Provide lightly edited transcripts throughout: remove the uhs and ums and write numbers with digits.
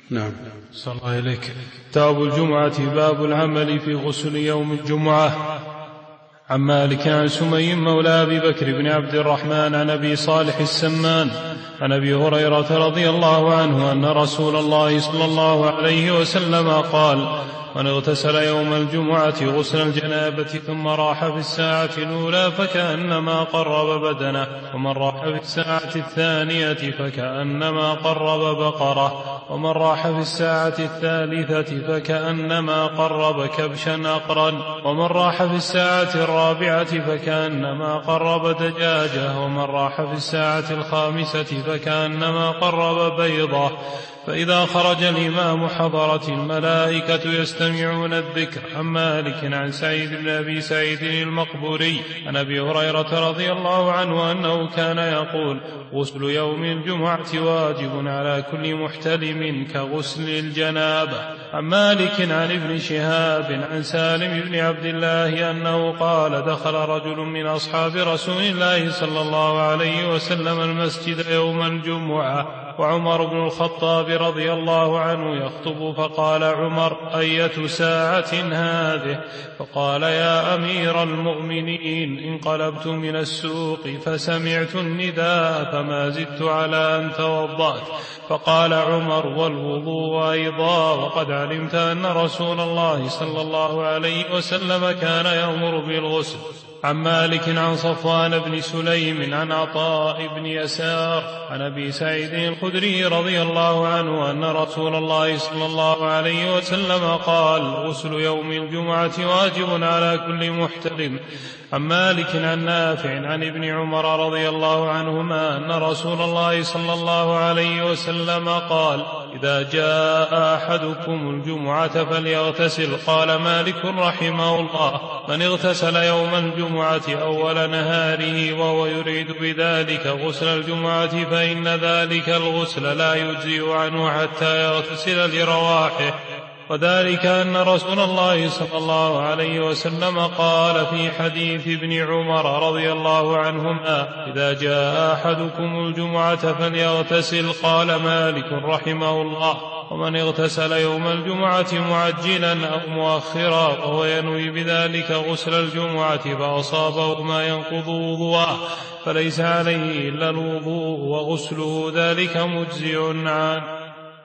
نعم. صلى الله إليك. كتاب الجمعة. باب العمل في غسل يوم الجمعة. عن مالك عن سمي مولى أبي بكر بن عبد الرحمن عن أبي صالح السمان عن أبي هريرة رضي الله عنه أن رسول الله صلى الله عليه وسلم قال: من اغتسل يوم الجمعة غسل الجنابة ثم راح في الساعة الأولى فكأنما قرب بدنه، ومن راح في الساعة الثانية فكأنما قرب بقرة، ومن راح في الساعة الثالثة فكأنما قرب كبشا أقرن، ومن راح في الساعة الرابعة فكأنما قرب دجاجة، ومن راح في الساعة الخامسة فكأنما قرب بيضة. فإذا خرج الإمام حضرت الملائكة يستمعون الذكر. عن مالك عن سعيد بن أبي سعيد المقبوري عن أبي هريرة رضي الله عنه أنه كان يقول: غسل يوم الجمعة واجب على كل محتلم كغسل الجنابة. عن مالك عن ابن شهاب عن سالم بن عبد الله أنه قال: دخل رجل من أصحاب رسول الله صلى الله عليه وسلم المسجد يوم الجمعة وعمر بن الخطاب رضي الله عنه يخطب، فقال عمر: أية ساعة هذه؟ فقال: يا أمير المؤمنين، انقلبت من السوق فسمعت النداء فما زدت على أن توضأت. فقال عمر: والوضوء أيضا، وقد علمت أن رسول الله صلى الله عليه وسلم كان يأمر بالغسل. عن مالك عن صفوان بن سليم عن عطاء بن يسار عن أبي سعيد الخدري رضي الله عنه أن رسول الله صلى الله عليه وسلم قال: غسل يوم الجمعة واجب على كل محتلم. عن مالك عن نافع عن ابن عمر رضي الله عنهما أن رسول الله صلى الله عليه وسلم قال: إذا جاء أحدكم الجمعة فليغتسل. قال مالك رحمه الله: من اغتسل يوم الجمعة أول نهاره وهو يريد بذلك غسل الجمعة فإن ذلك الغسل لا يجزئ عنه حتى يغتسل لرواحه. وذلك أن رسول الله صلى الله عليه وسلم قال في حديث ابن عمر رضي الله عنهما: إذا جاء أحدكم الجمعة فليغتسل. قال مالك رحمه الله: ومن اغتسل يوم الجمعة معجلا أو مؤخرا وهو ينوي بذلك غسل الجمعة فأصابه ما ينقض وضوءه فليس عليه إلا الوضوء وغسله ذلك مجزئ عنه.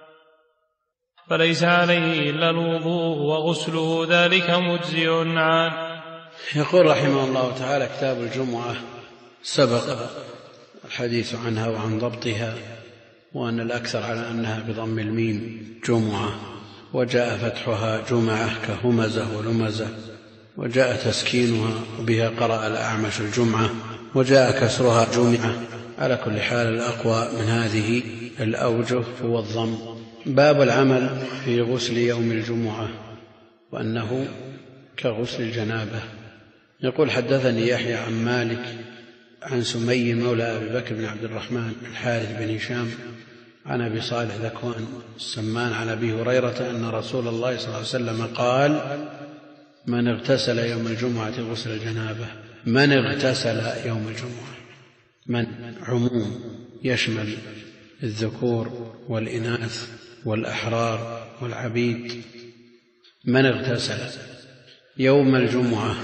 يقول رحمه الله تعالى: كتاب الجمعة. سبق الحديث عنها وعن ضبطها، وأن الأكثر على أنها بضم الميم جمعة، وجاء فتحها جمعة كهمزة ولمزة، وجاء تسكينها وبها قرأ الأعمش الجمعة، وجاء كسرها جمعة. على كل حال الأقوى من هذه الأوجه هو الضم. باب العمل في غسل يوم الجمعة وأنه كغسل الجنابة. يقول: حدثني يحيى عن مالك عن سمي مولى أبي بكر بن عبد الرحمن بن الحارث بن هشام عن أبي صالح ذكوان السمان عن أبي هريرة أن رسول الله صلى الله عليه وسلم قال: من اغتسل يوم الجمعة غسل الجنابة. من اغتسل يوم الجمعة، من عموم يشمل الذكور والإناث والأحرار والعبيد. من اغتسل يوم الجمعة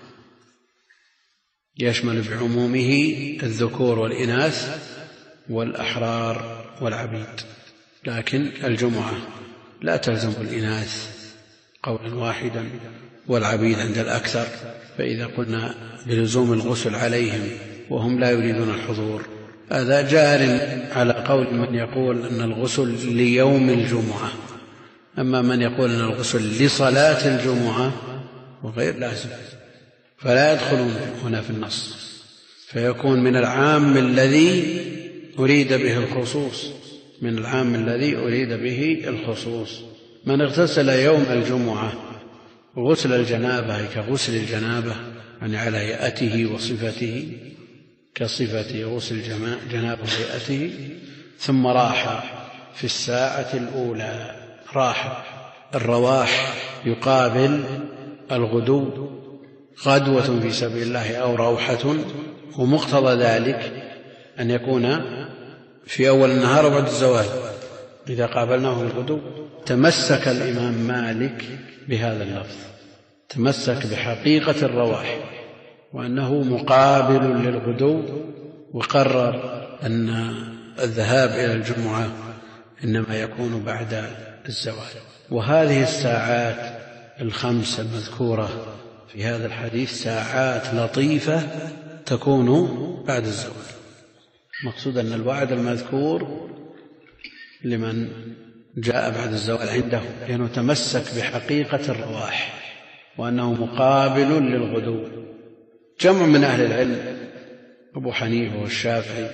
يشمل بعمومه الذكور والإناث والأحرار والعبيد، لكن الجمعة لا تلزم الإناث قولا واحدا والعبيد عند الأكثر، فإذا قلنا بلزوم الغسل عليهم وهم لا يريدون الحضور هذا جار على قول من يقول أن الغسل ليوم الجمعة. أما من يقول أن الغسل لصلاة الجمعة وغير لازم فلا يدخلون هنا في النص، فيكون من العام الذي أريد به الخصوص، من العام الذي أريد به الخصوص. من اغتسل يوم الجمعة غسل الجنابة كغسل الجنابة، يعني على هيئته وصفته كصفة غسل جنابة هيئته، ثم راح في الساعة الأولى. راح الرواح يقابل الغدو، غدوة في سبيل الله أو روحة، ومقتضى ذلك أن يكون في أول النهار وبعد الزوال، إذا قابلناه بالغدو. تمسك الإمام مالك بهذا اللفظ، تمسك بحقيقة الرواح وأنه مقابل للغدو، وقرر أن الذهاب إلى الجمعة إنما يكون بعد الزوال. وهذه الساعات الخمس المذكورة في هذا الحديث ساعات لطيفة تكون بعد الزوال. مقصود أن الوعد المذكور لمن جاء بعد الزوال عنده، لأنه تمسك بحقيقة الرواح وأنه مقابل للغدو. جمع من أهل العلم أبو حنيفة والشافعي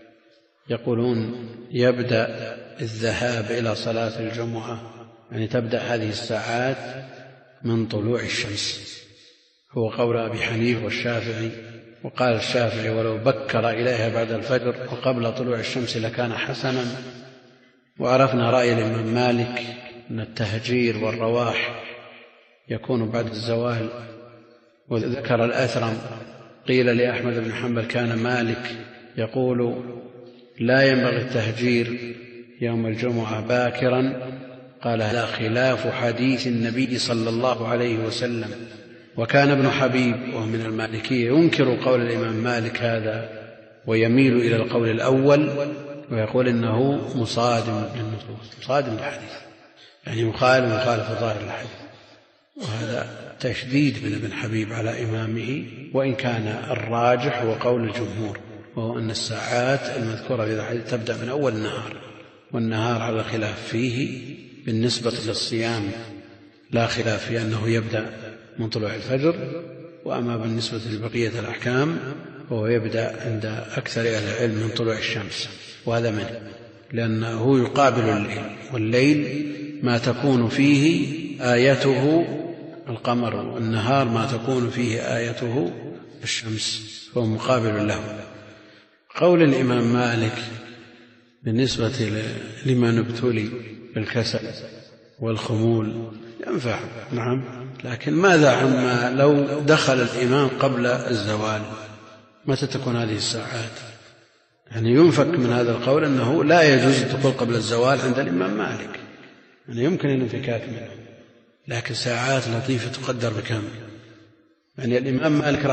يقولون يبدأ الذهاب إلى صلاة الجمعة، يعني تبدأ هذه الساعات من طلوع الشمس، هو قول أبي حنيفة والشافعي. وقال الشافعي ولو بكر إليها بعد الفجر وقبل طلوع الشمس لكان حسنا. وعرفنا رأي الإمام مالك أن التهجير والرواح يكون بعد الزوال. وذكر الأثرم قيل لأحمد بن حنبل كان مالك يقول لا ينبغي التهجير يوم الجمعة باكرا، قال هذا خلاف حديث النبي صلى الله عليه وسلم. وكان ابن حبيب وهو من المالكية ينكر قول الإمام مالك هذا ويميل إلى القول الأول، ويقول إنه مصادم للنصوص، مصادم للحديث، يعني مخالف ظاهر الحديث. وهذا تشديد من ابن حبيب على إمامه، وإن كان الراجح هو قول الجمهور، وهو أن الساعات المذكورة في الحديث تبدأ من أول النهار، والنهار على الخلاف فيه. بالنسبة للصيام لا خلاف في أنه يبدأ من طلوع الفجر، وأما بالنسبة لبقية الأحكام فهو يبدأ عند أكثر أهل العلم من طلوع الشمس، وهذا منه، لأنه يقابل الليل، والليل ما تكون فيه آيته القمر، والنهار ما تكون فيه آيته الشمس، فهو مقابل له. قول الإمام مالك بالنسبة لمن ابتلي بالكسل والخمول ينفع، نعم، لكن ماذا عما لو دخل الإمام قبل الزوال؟ متى تكون هذه الساعات؟ يعني ينفك من هذا القول أنه لا يجوز الدخول قبل الزوال عند الإمام مالك، يعني يمكن الانفكاك منه، لكن ساعات لطيفة تقدر بكم؟ يعني الإمام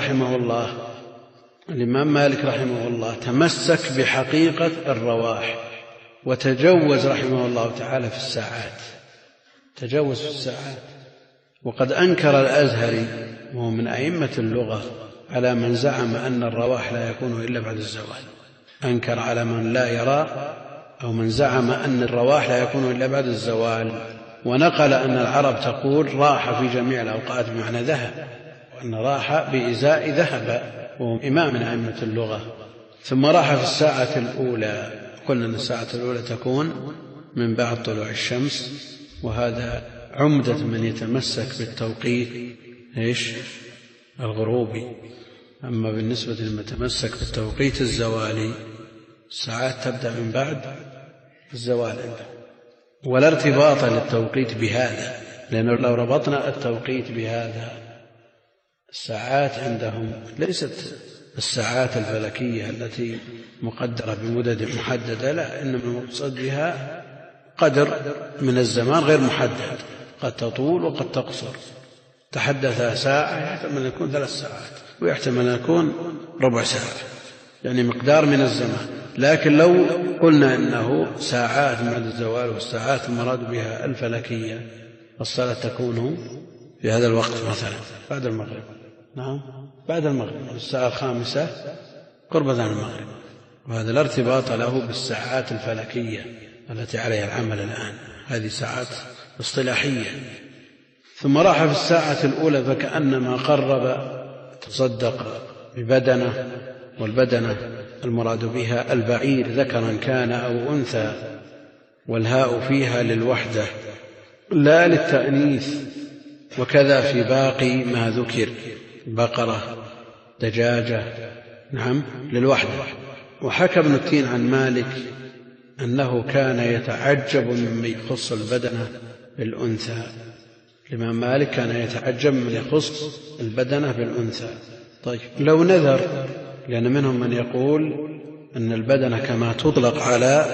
مالك رحمه الله تمسك بحقيقة الرواح، وتجوز رحمه الله تعالى في الساعات، تجوز في الساعات. وقد أنكر الأزهري وهو من أئمة اللغة على من زعم أن الرواح لا يكون إلا بعد الزوال، أنكر على من لا يرى أو من زعم أن الرواح لا يكون إلا بعد الزوال، ونقل أن العرب تقول راح في جميع الأوقات بمعنى ذهب، وأن راح بإزاء ذهب، وهو إمام من أئمة اللغة. ثم راح في الساعة الأولى، قلنا أن الساعة الأولى تكون من بعد طلوع الشمس، وهذا عمدة من يتمسك بالتوقيت الغروبي. أما بالنسبة لمن تمسك بالتوقيت الزوالي الساعات تبدأ من بعد الزوال عنده، ولا ارتباط للتوقيت بهذا، لأنه لو ربطنا التوقيت بهذا الساعات عندهم ليست الساعات الفلكية التي مقدرة بمدد محددة، لا، إنما المقصد بها قدر من الزمان غير محدد، قد تطول وقد تقصر. تحدث ساعة يحتمل أن يكون 3 ساعات، ويحتمل أن يكون ربع ساعة، يعني مقدار من الزمان. لكن لو قلنا إنه ساعات بعد الزوال، والساعات المراد بها الفلكية، الصلاة تكون في هذا الوقت مثلا بعد المغرب، نعم، بعد المغرب، الساعة 5 قرب أذان المغرب، وهذا لا ارتباط له بالساعات الفلكية التي عليها العمل الآن، هذه ساعات اصطلاحية. ثم راح في الساعة الأولى فكأنما قرب، تصدق ببدنه، والبدنة المراد بها البعير ذكرا كان أو أنثى، والهاء فيها للوحدة لا للتأنيث. وكذا في باقي ما ذكر، بقرة، دجاجة، نعم، للوحدة. وحكى ابن التين عن مالك أنه كان يتعجب ممن يخص البدنة بالأنثى، الإمام مالك كان يتعجب من يخص البدنة بالأنثى. طيب لو نذر، لأن منهم من يقول أن البدنة كما تطلق على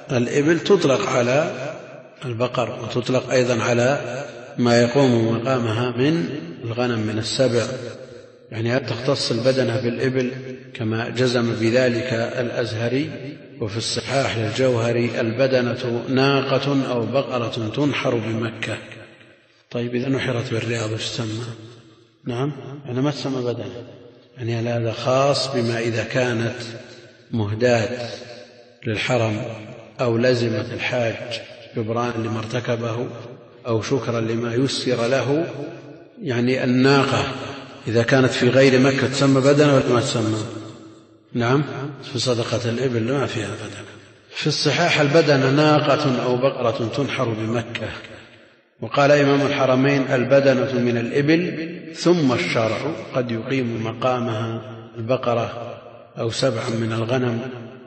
الإبل تطلق على البقر، وتطلق أيضا على ما يقوم مقامها من الغنم من السبع، يعني هل تختص البدنة بالإبل كما جزم بذلك الأزهري. وفي الصحاح للجوهري البدنة ناقة أو بقرة تنحر بمكة. طيب إذا نحرت بالرياض وش تسمى؟ نعم يعني ما تسمى بدنة، يعني هذا خاص بما إذا كانت مهداة للحرم أو لزمت الحاج جبران لما ارتكبه أو شكرا لما يسر له. يعني الناقة إذا كانت في غير مكة تسمى بدنة ولا ما تسمى؟ نعم في صدقة الإبل ما فيها بدنة. في الصحاح البدنة ناقة أو بقرة تنحر بمكة. وقال إمام الحرمين البدنة من الإبل ثم الشرع قد يقيم مقامها البقرة أو 7 من الغنم.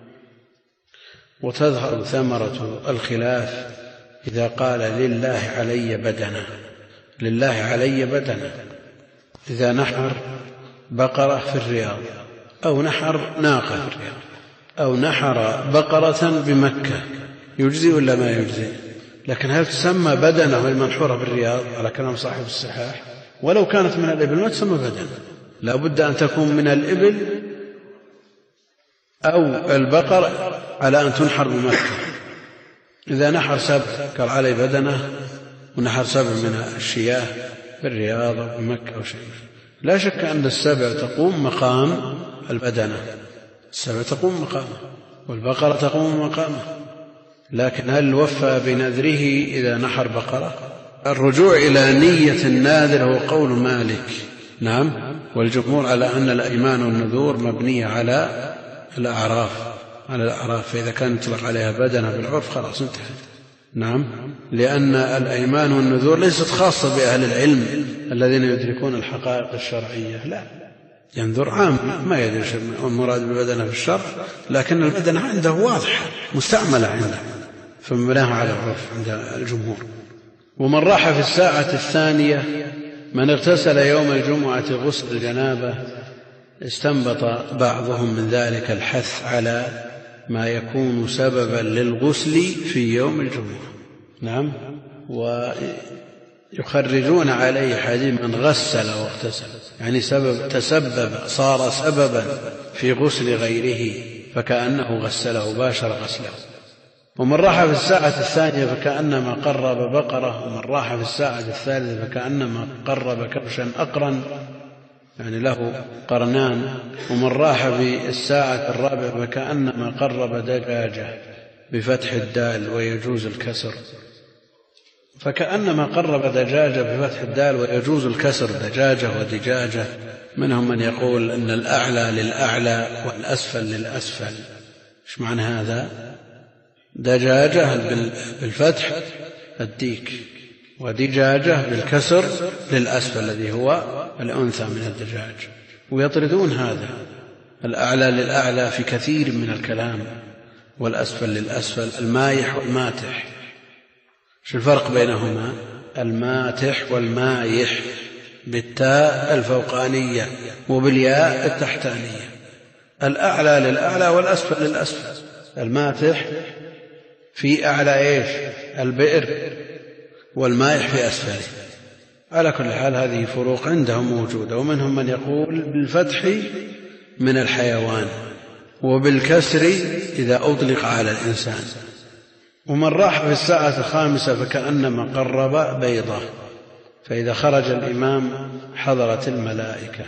وتظهر ثمرة الخلاف إذا قال لله علي بدنة، لله علي بدنة إذا نحر بقرة في الرياض أو نحر ناقة في الرياض أو نحر بقرة بمكة يجزي ولا ما يجزي؟ لكن هل تسمى بدنة المنحورة بالرياض على كلام صاحب الصحاح؟ ولو كانت من الإبل ما تسمى بدنة، لا بد أن تكون من الإبل أو البقر على أن تنحر بمكة. إذا نحر 7 قال علي بدنة، ونحر 7 من الشياه بالرياض أو بمكة أو شيء، لا شك أن 7 تقوم مقام البدنة، 7 تقوم مقامه والبقرة تقوم مقامه. لكن هل وفى بنذره إذا نحر بقرة؟ الرجوع إلى نية الناذر هو قول مالك، نعم، والجمهور على أن الأيمان والنذور مبنية على الأعراف، فإذا كان يطلق عليها بدنة بالعرف خلاص انتهت. نعم، لأن الأيمان والنذور ليست خاصة بأهل العلم الذين يدركون الحقائق الشرعية، لا، ينذر عام ما يدري المراد بالبدنة في الشرع، لكن البدنة عنده واضحة مستعملة عنده فمبناها على العرف عند الجمهور. ومن راح في الساعة الثانية من اغتسل يوم الجمعة غسل الجنابة استنبط بعضهم من ذلك الحث على ما يكون سببا للغسل في يوم الجمعة. نعم، ويخرجون عليه حديث من غسل واغتسل، يعني تسبب صار سببا في غسل غيره فكأنه غسله باشر غسله. ومن راح في الساعة الثانية فكأنما قرب بقرة، ومن راح في الساعة الثالثة فكأنما قرب كبشا أقرن، يعني له قرنان. ومن راح في الساعة الرابعة فكأنما قرب دجاجة بفتح الدال ويجوز الكسر، فكأنما قرب دجاجة بفتح الدال ويجوز الكسر دجاجة ودجاجة. منهم من يقول أن الأعلى للأعلى والأسفل للأسفل. إيش معنى هذا؟ دجاجة بالفتح الديك، ودجاجة بالكسر للأسفل الذي هو الأنثى من الدجاج. ويطردون هذا الأعلى للأعلى في كثير من الكلام، والأسفل للأسفل، المايح والماتح. شو الفرق بينهما؟ الماتح والمايح بالتاء الفوقانية وبالياء التحتانية. الأعلى للأعلى والأسفل للأسفل. الماتح في أعلى البئر، والمايح في أسفله. على كل حال هذه فروق عندهم موجودة. ومنهم من يقول بالفتح من الحيوان، وبالكسر إذا أطلق على الإنسان. ومن راح في الساعة الخامسة فكأنما قرب بيضة، فإذا خرج الإمام حضرت الملائكة،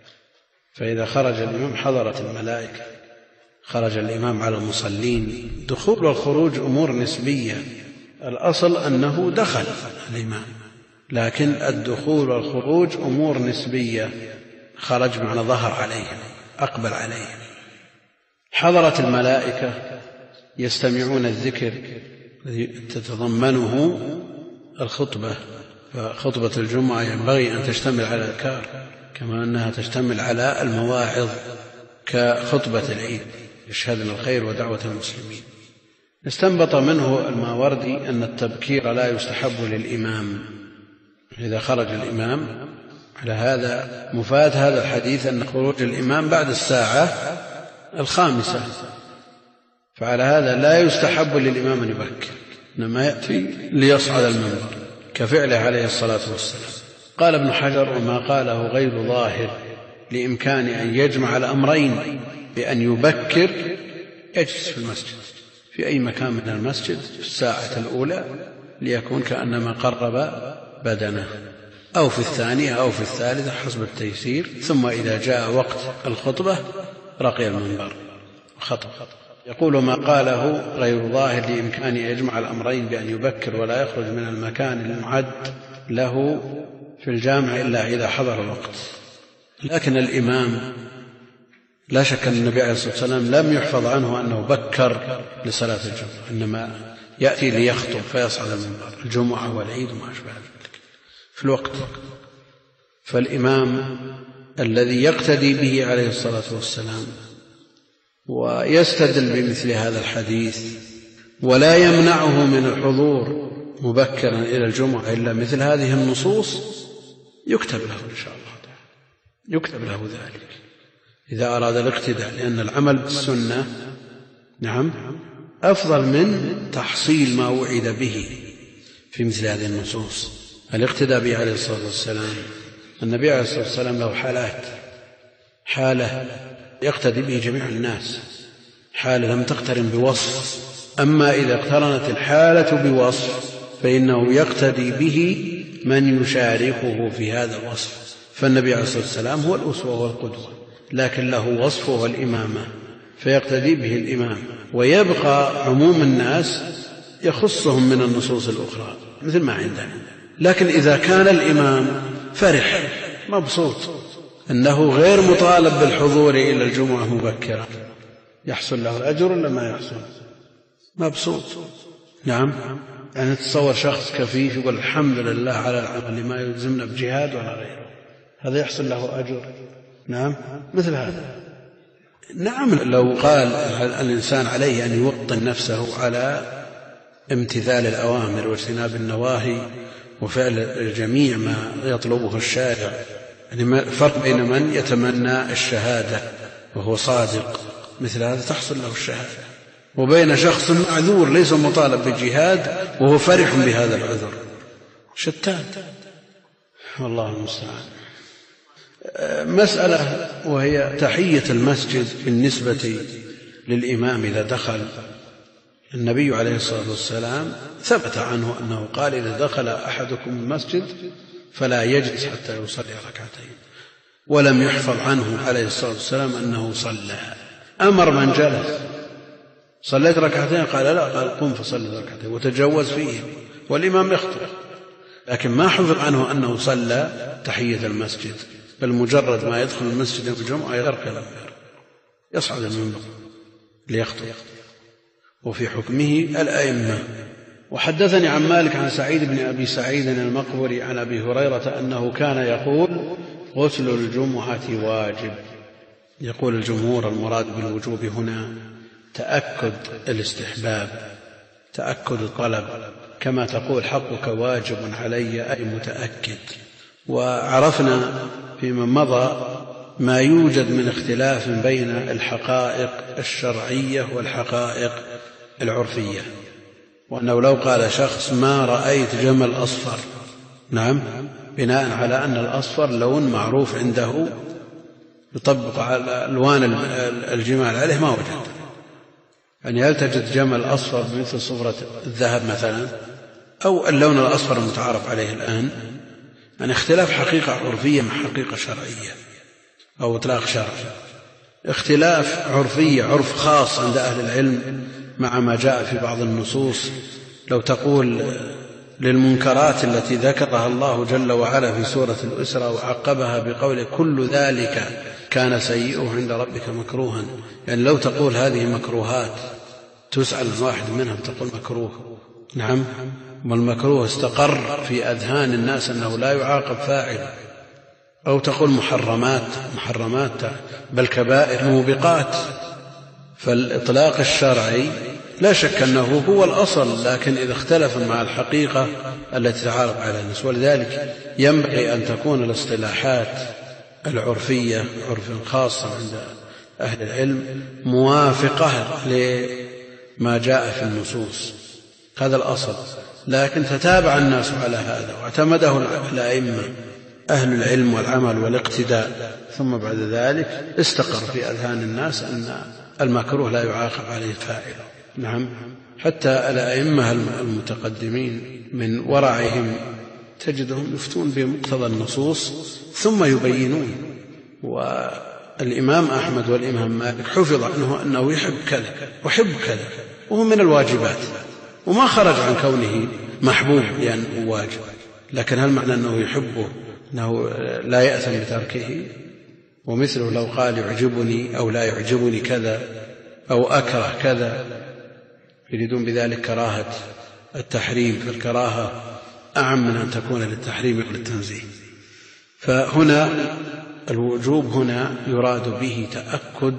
خرج الإمام على المصلين. دخول والخروج أمور نسبية، الأصل أنه دخل الإمام، لكن الدخول والخروج أمور نسبية. خرج معنى ظهر عليهم، أقبل عليهم. حضرت الملائكة يستمعون الذكر الذي تتضمنه الخطبة، فخطبة الجمعة ينبغي أن تشتمل على الأذكار كما أنها تشتمل على المواعظ كخطبة العيد، يشهدنا الخير ودعوة المسلمين. استنبط منه الماوردي أن التبكير لا يستحب للإمام إذا خرج الإمام. على هذا مفاد هذا الحديث أن خروج الإمام بعد الساعة الخامسة، فعلى هذا لا يستحب للإمام أن يبكر، إنما يأتي ليصعد المنبر كفعله عليه الصلاة والسلام. قال ابن حجر: وما قاله غير ظاهر لإمكان أن يجمع الأمرين بأن يبكر يجلس في المسجد في أي مكان من المسجد في الساعة الأولى ليكون كأنما قرب بدنه، أو في الثانية أو في الثالثة حسب التيسير، ثم إذا جاء وقت الخطبة رقي المنبر خطب. يقول: ما قاله غير ظاهر لإمكان أن يجمع الأمرين بأن يبكر ولا يخرج من المكان المعد له في الجامع إلا إذا حضر الوقت. لكن الإمام لا شك أن النبي عليه الصلاة والسلام لم يحفظ عنه أنه بكر لصلاة الجمعة، إنما يأتي ليخطب فيصعد المنبر الجمعة والعيد وما أشبه ذلك في الوقت. فالإمام الذي يقتدي به عليه الصلاة والسلام ويستدل بمثل هذا الحديث ولا يمنعه من الحضور مبكرا إلى الجمعة إلا مثل هذه النصوص يكتب له إن شاء الله تعالى، يكتب له ذلك إذا أراد الاقتداء، لأن العمل بالسنة أفضل من تحصيل ما وعد به في مثل هذه النصوص. الاقتداء به عليه الصلاة والسلام، النبي عليه الصلاة والسلام له حالات، حالة يقتدي به جميع الناس، حالة لم تقترن بوصف، أما إذا اقترنت الحالة بوصف فإنه يقتدي به من يشاركه في هذا الوصف. فالنبي عليه الصلاة والسلام هو الأسوة والقدوة، لكن له وصفه والإمامة فيقتدي به الإمام، ويبقى عموم الناس يخصهم من النصوص الأخرى مثل ما عندنا. لكن إذا كان الإمام فرح مبسوط أنه غير مطالب بالحضور إلى الجمعة مبكرا يحصل له الأجر ولا ما يحصل؟ مبسوط. نعم، يعني تصور شخص كفيف يقول الحمد لله على العمل ما يلزمنا بجهاد ولا غيره، هذا يحصل له أجر؟ نعم، مثل هذا. نعم، لو قال الإنسان عليه أن يوطن نفسه على امتثال الأوامر واجتناب النواهي وفعل جميع ما يطلبه الشارع، يعني فرق بين من يتمنى الشهادة وهو صادق مثل هذا تحصل له الشهادة، وبين شخص معذور ليس مطالب بالجهاد وهو فرح بهذا العذر، شتان، والله المستعان. مسألة وهي تحية المسجد بالنسبة للإمام إذا دخل. النبي عليه الصلاة والسلام ثبت عنه أنه قال: إذا دخل أحدكم المسجد فلا يجلس حتى يصلي ركعتين. ولم يحفظ عنه عليه الصلاة والسلام أنه صلى، أمر من جلس: صليت ركعتين؟ قال لا، قال قم فصلي ركعتين، وتجوز فيه والإمام يخطب. لكن ما حفظ عنه أنه صلى تحية المسجد، بل مجرد ما يدخل المسجد يوم الجمعة يركع المنبر يصعد المنبر ليخطب، وفي حكمه الأئمة. وحدثني عن مالك عن سعيد بن أبي سعيد المقبري عن أبي هريرة أنه كان يقول: غسل الجمعة واجب. يقول الجمهور المراد بالوجوب هنا تأكد الاستحباب، تأكد الطلب، كما تقول حقك واجب علي أي متأكد. وعرفنا فيما مضى ما يوجد من اختلاف بين الحقائق الشرعية والحقائق العرفية، وأنه لو قال شخص ما رأيت جمل أصفر، نعم، بناء على أن الأصفر لون معروف عنده يطبق على ألوان الجمال عليه، ما وجد. يعني هل تجد جمل أصفر مثل صفرة الذهب مثلا، أو اللون الأصفر المتعارف عليه الآن؟ يعني اختلاف حقيقة عرفية مع حقيقة شرعية أو إطلاق شرعي، اختلاف عرفية، عرف خاص عند أهل العلم مع ما جاء في بعض النصوص. لو تقول للمنكرات التي ذكرها الله جل وعلا في سورة الإسراء وعقبها بقوله: كل ذلك كان سيئه عند ربك مكروها، يعني لو تقول هذه مكروهات تسأل واحد منهم تقول مكروه، نعم، والمكروه استقر في أذهان الناس أنه لا يعاقب فاعل. أو تقول محرمات بل كبائر موبقات. فالإطلاق الشرعي لا شك أنه هو الأصل، لكن إذا اختلف مع الحقيقة التي تعارف على الناس، ولذلك ينبغي أن تكون الاصطلاحات العرفية عرف خاصة عند أهل العلم موافقة ما جاء في النصوص، هذا الأصل. لكن تتابع الناس على هذا واعتمده الأئمة أهل العلم والعمل والاقتداء، ثم بعد ذلك استقر في أذهان الناس أن المكروه لا يعاقب عليه فاعله. نعم، حتى الأئمة المتقدمين من ورعهم تجدهم يفتون بمقتضى النصوص ثم يبينون. والإمام أحمد والإمام مالك حفظ عنه أنه يحب كذا ويحب كذا، وهو من الواجبات، وما خرج عن كونه محبوب لأنه واجب. لكن هل معنى أنه يحبه أنه لا يأثم بتركه؟ ومثله لو قال يعجبني أو لا يعجبني كذا أو أكره كذا، يريدون بذلك كراهة التحريم، فالكراهة أعم من أن تكون للتحريم وللتنزيه. فهنا الوجوب هنا يراد به تأكد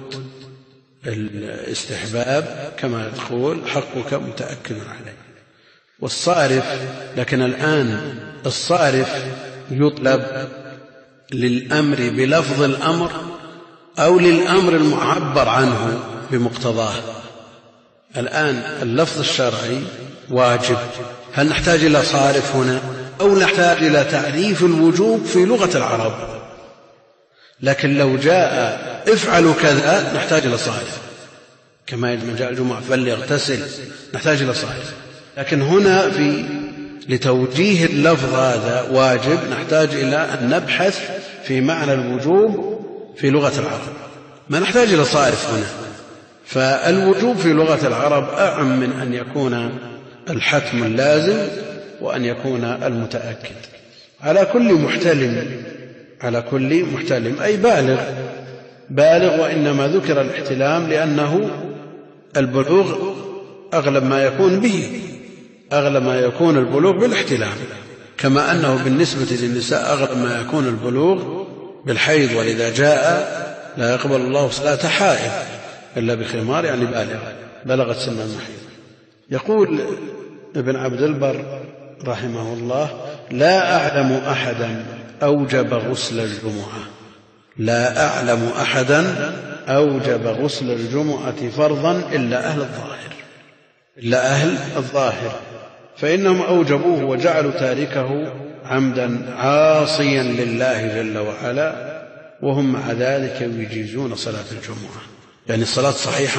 الاستحباب، كما تقول حقك متأكد عليه. والصارف، لكن الآن الصارف يطلب للأمر بلفظ الأمر أو للأمر المعبر عنه بمقتضاه. الآن اللفظ الشرعي واجب، هل نحتاج إلى صارف هنا أو نحتاج إلى تعريف الوجوب في لغة العرب؟ لكن لو جاء افعلوا كذا نحتاج إلى صارف، كما من جاء الجمعة فليغتسل نحتاج إلى صارف. لكن هنا لتوجيه اللفظ هذا واجب نحتاج إلى أن نبحث في معنى الوجوب في لغة العرب، ما نحتاج إلى صارف هنا. فالوجوب في لغة العرب أعم من أن يكون الحتم اللازم وأن يكون المتأكد. على كل محتلم أي بالغ، وإنما ذكر الاحتلام لأنه البلوغ أغلب ما يكون البلوغ بالاحتلام، كما أنه بالنسبة للنساء أغلب ما يكون البلوغ بالحيض. ولذا جاء لا يقبل الله صلاة حائض إلا بخمار، يعني بلغت سن المحيض. يقول ابن عبد البر رحمه الله: لا أعلم أحدا أوجب غسل الجمعة فرضا إلا أهل الظاهر، فإنهم أوجبوه وجعلوا تاركه عمدا عاصيا لله جل وعلا، وهم مع ذلك يجيزون صلاة الجمعة. يعني الصلاة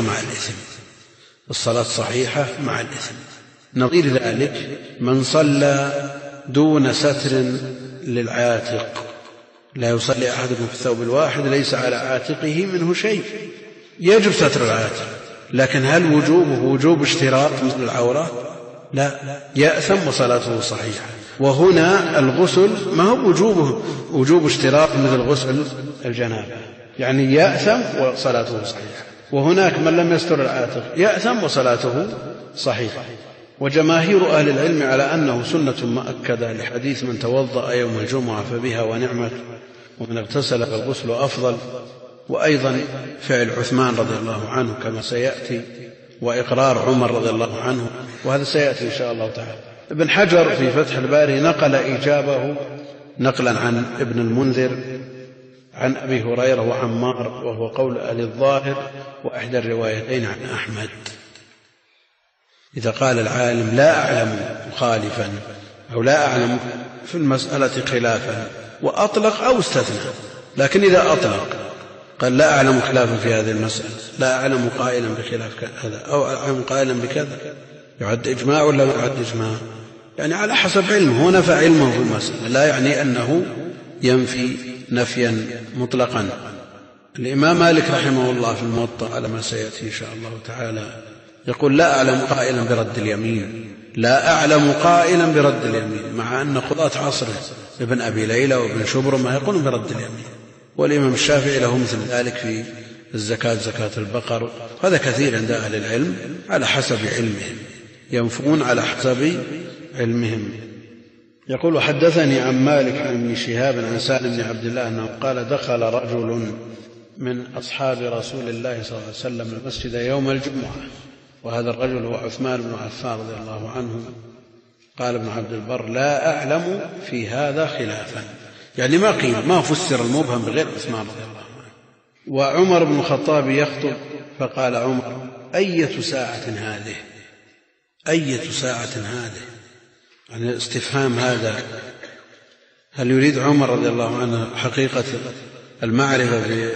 صحيحة مع الإثم. نظير ذلك من صلى دون ستر للعاتق، لا يصلي أحدكم في الثوب الواحد ليس على عاتقه منه شيء، يجب ستر العاتق، لكن هل وجوبه وجوب اشتراط مثل العورة؟ لا، يأثم وصلاته صحيحة. وهنا الغسل ما هو وجوب اشتراط مثل غسل الجنابة، يعني يأثم وصلاته صحيحة. وهناك من لم يستر العاتق يأثم وصلاته صحيحة. وجماهير أهل العلم على أنه سنة مؤكدة لحديث من توضأ يوم الجمعة فبها ونعمت، ومن اغتسل فالغسل أفضل. وأيضا فعل عثمان رضي الله عنه كما سيأتي، وإقرار عمر رضي الله عنه، وهذا سيأتي إن شاء الله تعالى. ابن حجر في فتح الباري نقل إيجابه نقلا عن ابن المنذر عن أبي هريرة وعمار، وهو قول أهل الظاهر وإحدى الروايتين عن أحمد. إذا قال العالم لا أعلم مخالفا أو لا أعلم في المسألة خلافا وأطلق أو استثنى، لكن إذا أطلق قال لا أعلم خلافا في هذه المسألة، لا أعلم قائلا بخلاف كذا أو أعلم قائلا بكذا، يعد إجماع ولا لا يعد إجماع؟ يعني على حسب علمه، هو نفى علمه في المسألة، لا يعني أنه ينفي نفيا مطلقا. الإمام مالك رحمه الله في الموطأ على ما سيأتي إن شاء الله تعالى يقول لا أعلم قائلا برد اليمين، لا أعلم قائلا برد اليمين، مع أن قضاة عصره ابن أبي ليلى وابن شبرمة يقولون برد اليمين. والإمام الشافعي له مثل ذلك في الزكاة، زكاة البقر. هذا كثير عند أهل العلم على حسب علمهم، ينفون على حسب علمهم. يقول حدثني عن مالك عن ابن شهاب عن سالم بن عبد الله أنه قال دخل رجل من أصحاب رسول الله صلى الله عليه وسلم المسجد يوم الجمعة، وهذا الرجل هو عثمان بن عفان رضي الله عنه. قال ابن عبد البر لا أعلم في هذا خلافا، يعني ما فسر المبهم بغير عثمان رضي الله عنه. وعمر بن الخطاب يخطب فقال عمر: أية ساعة هذه؟ أية ساعة هذه؟ يعني استفهام هذا، هل يريد عمر رضي الله عنه حقيقة المعرفة في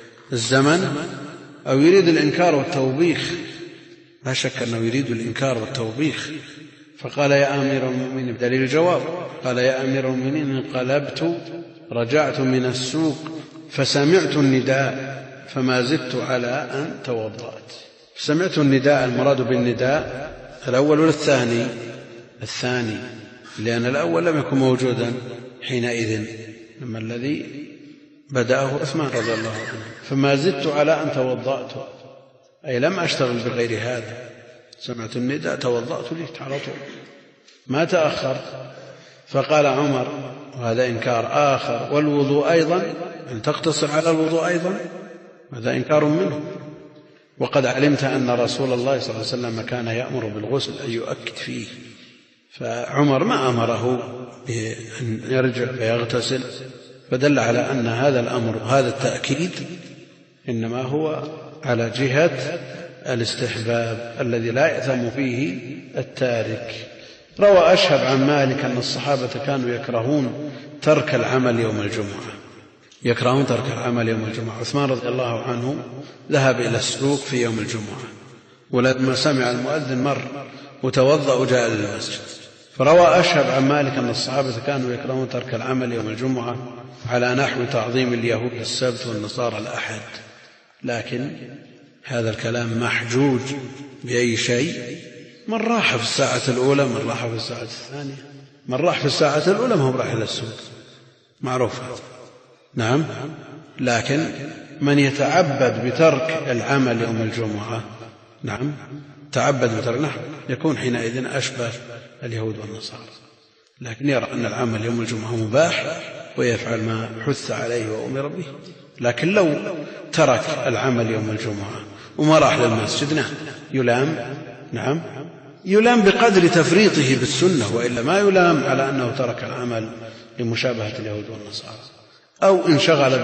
الزمن أو يريد الإنكار والتوبيخ؟ لا شك أنه يريد الإنكار والتوبيخ. فقال: يا أمير المؤمنين، بدليل الجواب، قال: يا أمير المؤمنين، انقلبت رجعت من السوق فسمعت النداء فما زدت على أن توضأت. سمعت النداء، المراد بالنداء الأول ولا الثاني؟ الثاني، لأن الأول لم يكن موجودا حينئذ، لما الذي بدأه عثمان رضي الله عنه. فما زدت على أن توضأت، أي لم أشتغل بغير هذا، سمعت النداء توضأت لي على طول، ما تأخر. فقال عمر، وهذا إنكار آخر: والوضوء أيضا؟ أن تقتصر على الوضوء أيضا؟ هذا إنكار منه، وقد علمت أن رسول الله صلى الله عليه وسلم كان يأمر بالغسل، أن يؤكد فيه. فعمر ما أمره بأن يرجع فيغتسل، فدل على أن هذا الأمر وهذا التأكيد إنما هو على جهة الاستحباب الذي لا يأثم فيه التارك. روى أشهب عن مالك أن الصحابة كانوا يكرهون ترك العمل يوم الجمعة، يكرهون ترك العمل يوم الجمعة. عثمان رضي الله عنه ذهب إلى السوق في يوم الجمعة، ولما سمع المؤذن مر وتوضأ وجاء للمسجد. فروى أشهب عن مالك أن الصحابة كانوا يكرهون ترك العمل يوم الجمعة على نحو تعظيم اليهود السبت والنصارى الأحد. لكن هذا الكلام محجوج بأي شيء؟ من راح في الساعة الأولى، من راح في الساعة الثانية، من راح في الساعة الأولى ما هو راح إلى السوق، معروف. نعم، لكن من يتعبد بترك العمل يوم الجمعة، نعم، تعبد بترك، نحن يكون حينئذ أشبه اليهود والنصارى. لكن يرى أن العمل يوم الجمعة مباح ويفعل ما حث عليه وأمر به. لكن لو ترك العمل يوم الجمعة وما راح للمسجد، نعم يلام، نعم يلام بقدر تفريطه بالسنة، وإلا ما يلام على أنه ترك العمل لمشابهة اليهود والنصارى، أو انشغل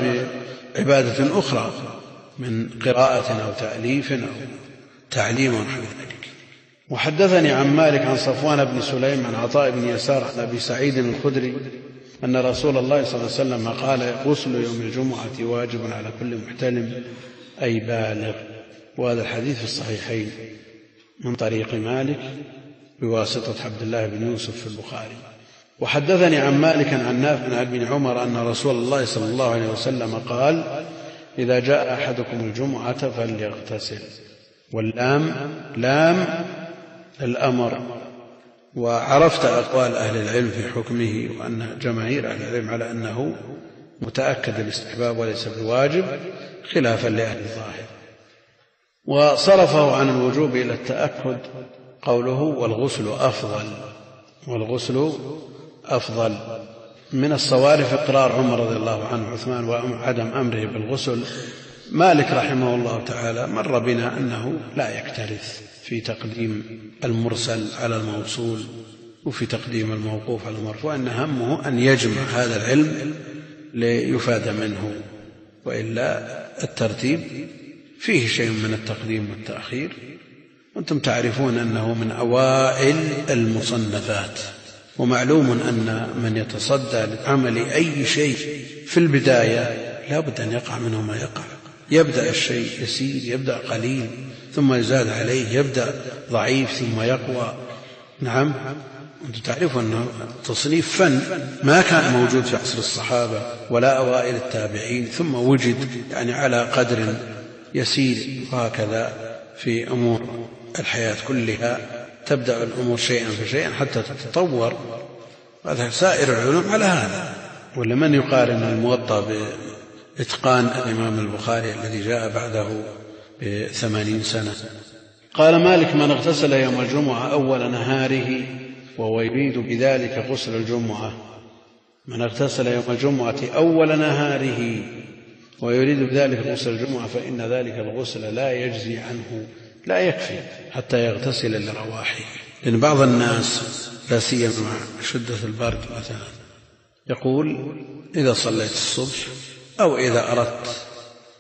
بعبادة أخرى من قراءة أو تأليف أو تعليم ونحو ذلك. وحدثني عن مالك عن صفوان بن سليم عن عطاء بن يسار عن أبي سعيد الخدري أن رسول الله صلى الله عليه وسلم قال: غسل يوم الجمعة واجب على كل محتلم أي بالغ. وهذا الحديث في الصحيحين من طريق مالك بواسطة عبد الله بن يوسف في البخاري. وحدثني عن مالك عن نافع عن ابن عمر أن رسول الله صلى الله عليه وسلم قال: إذا جاء أحدكم الجمعة فليغتسل. واللام لام الأمر. وعرفت أقوال أهل العلم في حكمه، وأن جماهير أهل العلم على أنه متأكد الاستحباب وليس بواجب، خلافا لأهل الظاهر. وصرفه عن الوجوب إلى التأكد قوله: والغسل أفضل. والغسل أفضل. من الصوارف إقرار عمر رضي الله عنه عثمان وعدم أمره بالغسل. مالك رحمه الله تعالى مر بنا أنه لا يكترث في تقديم المرسل على الموصول وفي تقديم الموقوف على المرفوع، إن همه أن يجمع هذا العلم ليفاد منه، وإلا الترتيب فيه شيء من التقديم والتأخير. وأنتم تعرفون أنه من أوائل المصنفات، ومعلوم أن من يتصدى لعمل أي شيء في البداية لا بد أن يقع منه ما يقع. يبدأ الشيء يسير، يبدأ قليل ثم يزاد عليه، يبدأ ضعيف ثم يقوى. نعم، أنتم تعرفون أنه تصنيف فن ما كان موجود في عصر الصحابة ولا أوائل التابعين، ثم وجد يعني على قدر يسير. وهكذا في أمور الحياة كلها تبدأ الأمور شيئا فشيئا حتى تتطور. هذا سائر العلوم على هذا. ولمن يقارن الموطأ بإتقان الإمام البخاري الذي جاء بعده ب80 سنة؟ قال مالك: من اغتسل يوم الجمعة أول نهاره وهو يريد بذلك غسل الجمعة. من اغتسل يوم الجمعة أول نهاره ويريد بذلك غسل الجمعة فإن ذلك الغسل لا يجزي عنه، لا يكفي حتى يغتسل لرواحه. لأن بعض الناس لا سيما مع شدة البرد مثلا يقول: إذا صليت الصبح أو إذا أردت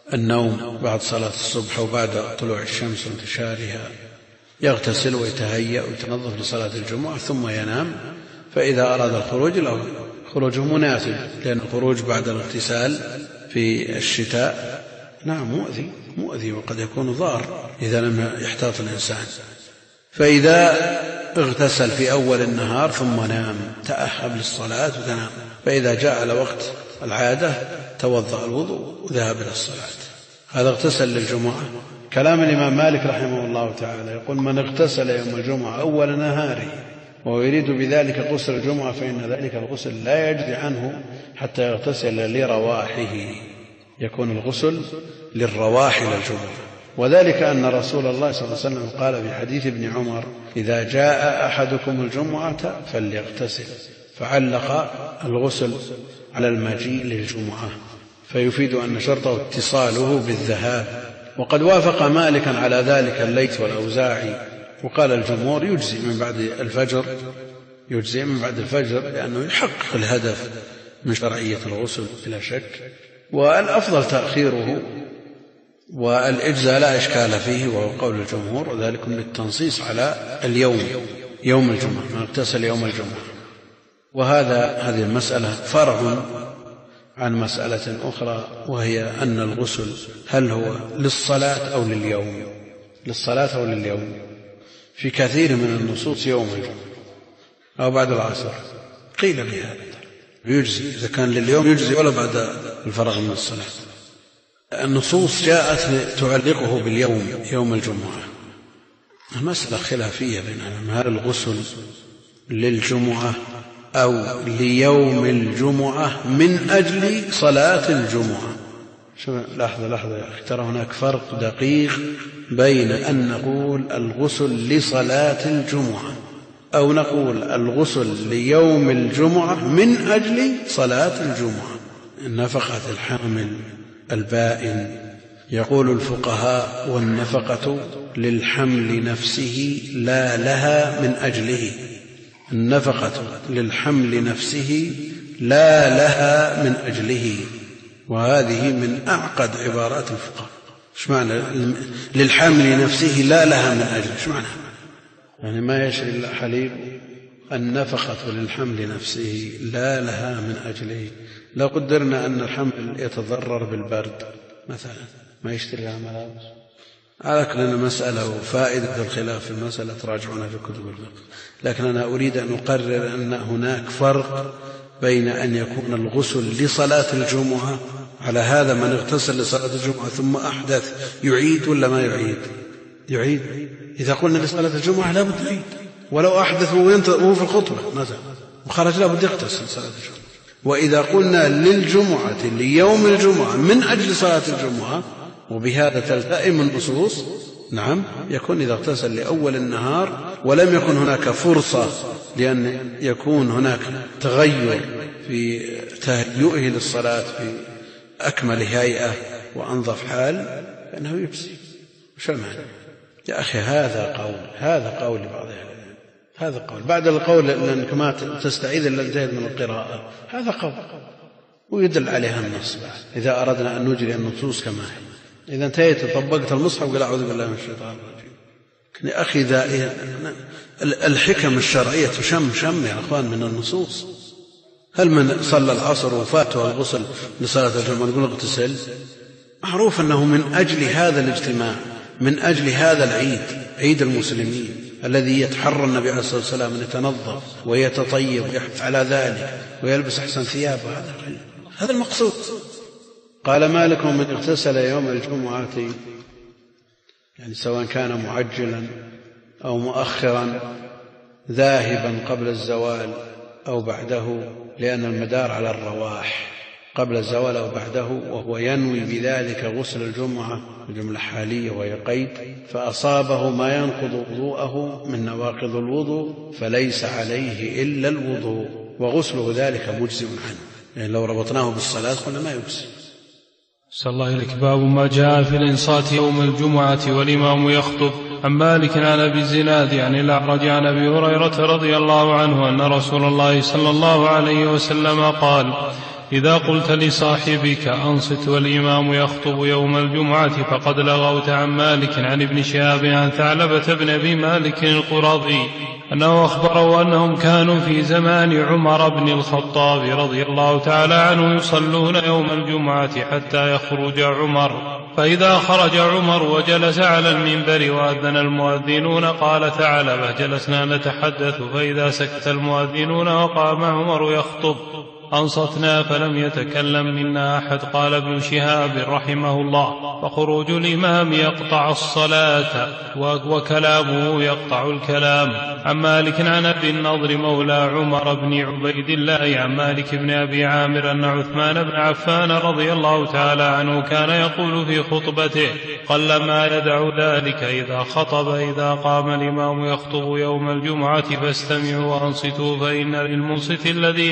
النوم بعد صلاة الصبح وبعد طلوع الشمس وانتشارها يغتسل ويتهيأ ويتنظف لصلاة الجمعة ثم ينام. فإذا أراد الخروج له خروجه مناسب، لأن الخروج بعد الاغتسال في الشتاء نعم مؤذي وقد يكون ضار إذا لم يحتاط الإنسان. فإذا اغتسل في أول النهار ثم نام تأهب للصلاة وتنام، فإذا جاء على وقت العادة توضأ الوضوء وذهب إلى الصلاة. هذا اغتسل للجمعة. كلام الإمام مالك رحمه الله تعالى يقول: من اغتسل يوم الجمعة أول نهاره ويريد بذلك غسل الجمعة فإن ذلك الغسل لا يجزي عنه حتى يغتسل لرواحه. يكون الغسل للرواح للجمعة، وذلك أن رسول الله صلى الله عليه وسلم قال في حديث ابن عمر: إذا جاء أحدكم الجمعة فليغتسل، فعلق الغسل على المجيء للجمعة، فيفيد أن شرطه اتصاله بالذهاب. وقد وافق مالكا على ذلك الليث والأوزاعي، وقال الجمهور يجزي من بعد الفجر لأنه يحقق الهدف من شرعية الغسل بلا شك. والأفضل تأخيره، والإجزاء لا إشكال فيه وهو قول الجمهور، وذلك للتنصيص على يوم الجمعة، من اغتسل يوم الجمعة. هذه المسألة فرع عن مسألة أخرى، وهي أن الغسل هل هو للصلاة أو لليوم. في كثير من النصوص يوم الجمعة أو بعد العصر قيل بهذا يجزي، إذا كان لليوم يجزي ولا بعد الفراغ من الصلاة. النصوص جاءت تعلقه باليوم، يوم الجمعة. المسألة خلافية بين العلماء: هل الغسل للجمعة أو ليوم الجمعة من أجل صلاة الجمعة؟ لحظة يا أخي، ترى هناك فرق دقيق بين أن نقول الغسل لصلاة الجمعة أو نقول الغسل ليوم الجمعة من أجل صلاة الجمعة. النفقة الحامل البائن، يقول الفقهاء: والنفقة للحمل نفسه لا لها من أجله. النفقة للحمل نفسه لا لها من أجله، وهذه من أعقد عبارات الفقهاء. ايش معنى للحمل نفسه لا لها من أجله؟ ايش معنى؟ يعني ما يشري إلا حليب. النفقة للحمل نفسه لا لها من أجله. لو قدرنا أن الحمل يتضرر بالبرد مثلا ما يشتري لها ملابس، على كل مسألة وفائدة الخلاف في المسألة تراجعونها في كتب الفقه. لكن أنا أريد أن أقرر أن هناك فرق بين أن يكون الغسل لصلاة الجمعة، على هذا من اغتسل لصلاة الجمعة ثم أحدث يعيد ولا ما يعيد؟ إذا قلنا لصلاة الجمعة لا بد يعيد، ولو أحدث وهو في الخطبة مثلا وخرج لا بد يغتسل لصلاة الجمعة. وإذا قلنا للجمعة ليوم الجمعة من أجل صلاة الجمعة، وبهذا تلتئم النصوص، نعم يكون إذا اغتسل لأول النهار ولم يكن هناك فرصة لأن يكون هناك تغير في تهيئه للصلاة في أكمل هيئة وأنظف حال، فإنه يجزي. وش المعنى يا أخي؟ هذا قول لبعض العلماء، هذا قول. بعد القول لأنك ما تستعيذ إلا انتهت من القراءة، هذا قول ويدل عليها النص. إذا أردنا أن نجري النصوص كما هي، إذا انتهيت طبقت المصحف وقال أعوذ بالله من الشيطان الرجيم. يا أخي الحكم الشرعية شم يا أخوان من النصوص. هل من صلى العصر وفاته الغسل لصلاة الجمعة نقول اغتسل؟ معروف أنه من أجل هذا الاجتماع، من أجل هذا العيد، عيد المسلمين الذي يتحرى النبي عليه الصلاة والسلام أن يتنظف ويتطيب ويحث على ذلك ويلبس أحسن ثيابه، هذا المقصود. قال مالك: من اغتسل يوم الجمعة، يعني سواء كان معجلا أو مؤخرا، ذاهبا قبل الزوال أو بعده، لأن المدار على الرواح، قبل الزوال أو بعده، وهو ينوي بذلك غسل الجمعة، جملة حالية وهي قيد، فأصابه ما ينقض وضوءه من نواقض الوضوء فليس عليه إلا الوضوء، وغسله ذلك مجزئ عنه. يعني لو ربطناه بالصلاة قلنا ما يجزي. صلى الله عليك. باب ما جاء في الإنصات يوم الجمعة والإمام يخطب. عن مالك عن أبي الزناد عن الأعرج عن أبي هريرة رضي الله عنه أن رسول الله صلى الله عليه وسلم قال: إذا قلت لصاحبك أنصت والإمام يخطب يوم الجمعة فقد لغوت. عن مالك عن ابن شهاب عن ثعلبة بن أبي مالك القرظي أنه أخبره أنهم كانوا في زمان عمر بن الخطاب رضي الله تعالى عنه يصلون يوم الجمعة حتى يخرج عمر، فإذا خرج عمر وجلس على المنبر وأذن المؤذنون قال ثعلبة جلسنا نتحدث، فإذا سكت المؤذنون وقام عمر يخطب أنصتنا فلم يتكلم منا أحد. قال ابن شهاب رحمه الله: فخروج الإمام يقطع الصلاة وكلامه يقطع الكلام. عن مالك عن أبي النضر مولى عمر بن عبيد الله عن مالك بن أبي عامر أن عثمان بن عفان رضي الله تعالى عنه كان يقول في خطبته: قلما يدع ذلك إذا خطب: إذا قام الإمام يخطب يوم الجمعة فاستمعوا وأنصتوا فإن للمنصت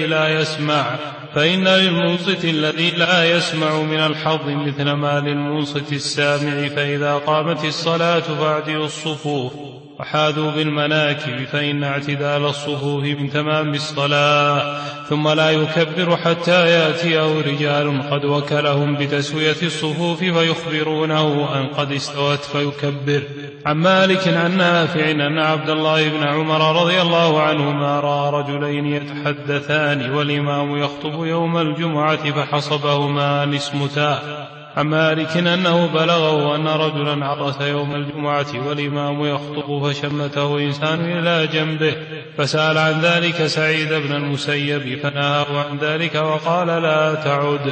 الذي لا يسمع من الحظ مثل ما للمنصت السامع. فإذا قامت الصلاة فاعدلوا الصفوف وحاذوا بالمناكب فإن اعتدال الصفوف من تمام الصلاة. ثم لا يكبر حتى يأتيه رجال قد وكلهم بتسوية الصفوف فيخبرونه أن قد استوت فيكبر. عن مالك عن نافع أن عبد الله بن عمر رضي الله عنهما رأى رجلين يتحدثان والإمام يخطب يوم الجمعة فحصبهما أن اسمتا. عن مالك أنه بلغه أن رجلا عطس يوم الجمعة والإمام يخطب فشمته إنسان إلى جنبه فسأل عن ذلك سعيد بن المسيب فنهاه عن ذلك وقال: لا تعد.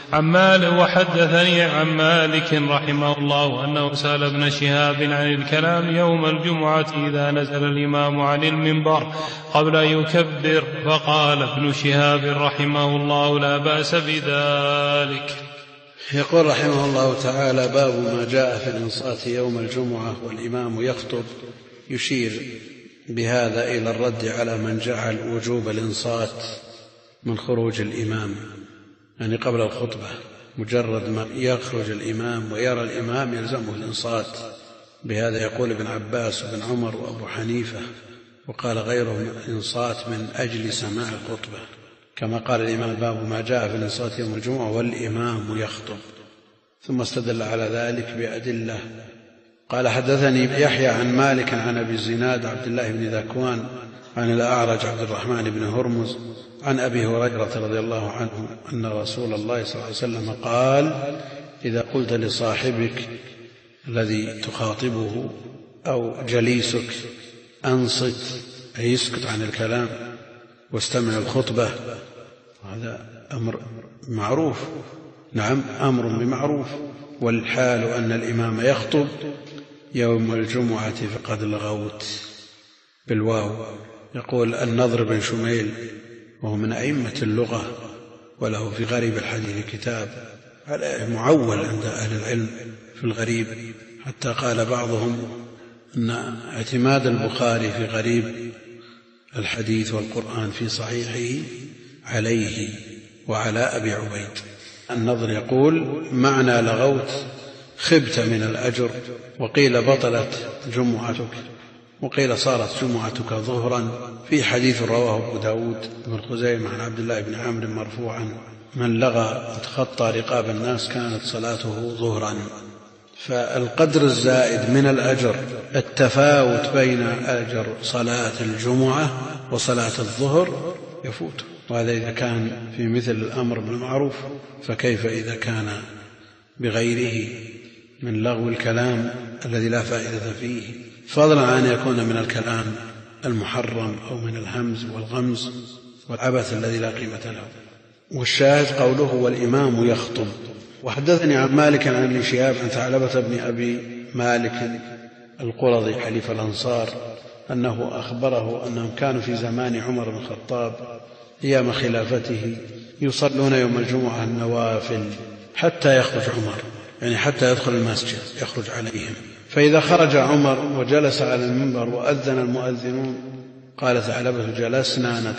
وحدثني عن مالك رحمه الله أنه سأل ابن شهاب عن الكلام يوم الجمعة إذا نزل الإمام عن المنبر قبل أن يكبر، فقال ابن شهاب رحمه الله: لا بأس بذلك. يقول رحمه الله تعالى: باب ما جاء في الإنصات يوم الجمعة والإمام يخطب. يشير بهذا إلى الرد على من جعل وجوب الإنصات من خروج الإمام، يعني قبل الخطبة مجرد ما يخرج الإمام ويرى الإمام يلزمه الإنصات. بهذا يقول ابن عباس وابن عمر وأبو حنيفة، وقال غيرهم الإنصات من أجل سماع الخطبة، كما قال الإمام: باب ما جاء في الإنصات يوم الجمعة والإمام يخطب. ثم استدل على ذلك بأدلة. قال: حدثني يحيى عن مالك عن أبي الزناد عبد الله بن ذكوان عن الأعرج عبد الرحمن بن هرمز عن أبي هريرة رضي الله عنه أن رسول الله صلى الله عليه وسلم قال: إذا قلت لصاحبك الذي تخاطبه أو جليسك أنصت، أي يسكت عن الكلام واستمع الخطبة، هذا أمر معروف. نعم، أمر بمعروف. والحال أن الإمام يخطب يوم الجمعة فقد لغوت بالواو. يقول النضر بن شميل وهو من أئمة اللغة وله في غريب الحديث كتاب معول عند أهل العلم في الغريب، حتى قال بعضهم أن اعتماد البخاري في غريب الحديث والقرآن في صحيحه عليه وعلى أبي عبيد. النضر يقول: معنى لغوت خبت من الأجر، وقيل بطلت جمعتك، وقيل صارت جمعتك ظهرا. في حديث رواه أبو داود بن خزيمة عن عبد الله بن عمرو مرفوعا: من لغى وتخطى رقاب الناس كانت صلاته ظهرا. فالقدر الزائد من الأجر التفاوت بين أجر صلاة الجمعة وصلاة الظهر يفوت، وهذا إذا كان في مثل الأمر بالمعروف، فكيف إذا كان بغيره من لغو الكلام الذي لا فائدة فيه، فضلا عن أن يكون من الكلام المحرم أو من الهمز والغمز والعبث الذي لا قيمة له. والشاهد قوله: والإمام يخطب. وحدثني عن مالك عن ابن شهاب عن ثعلبة بن أبي مالك القرظي حليف الأنصار أنه أخبره أنهم كانوا في زمان عمر بن الخطاب أيام خلافته يصلون يوم الجمعة النوافل حتى يخرج عمر، يعني حتى يدخل المسجد يخرج عليهم. فإذا خرج عمر وجلس على المنبر وأذن المؤذنون قال ثعلبة: جلسنا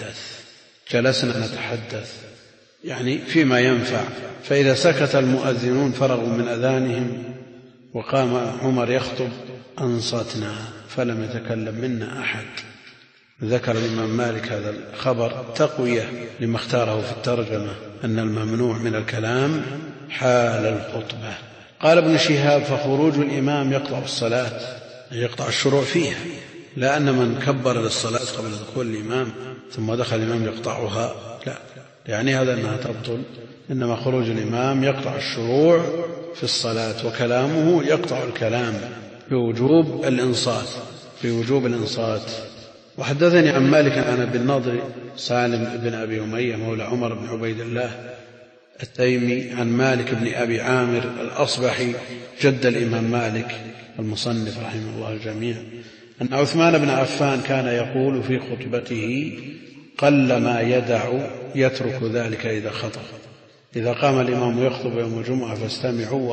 نتحدث، يعني فيما ينفع. فإذا سكت المؤذنون فرغوا من أذانهم وقام عمر يخطب أنصتنا فلم يتكلم منا أحد. ذكر الإمام مالك هذا الخبر تقوية لما اختاره في الترجمة أن الممنوع من الكلام حال الخطبة. قال ابن شهاب: فخروج الإمام يقطع الصلاة، يقطع الشروع فيها، لا أن من كبر للصلاة قبل دخول الإمام ثم دخل الإمام يقطعها، لا، يعني هذا أنها تبطل، إنما خروج الإمام يقطع الشروع في الصلاة، وكلامه يقطع الكلام بوجوب الإنصات. وحدثني عن مالك عن أبي النضر سالم بن أبي أمية مولى عمر بن عبيد الله التيمي عن مالك بن أبي عامر الأصبحي جد الإمام مالك المصنف رحمه الله الجميع أن عثمان بن عفان كان يقول في خطبته: قلما يترك ذلك إذا خطب. إذا قام الإمام يخطب يوم الجمعة فاستمعوا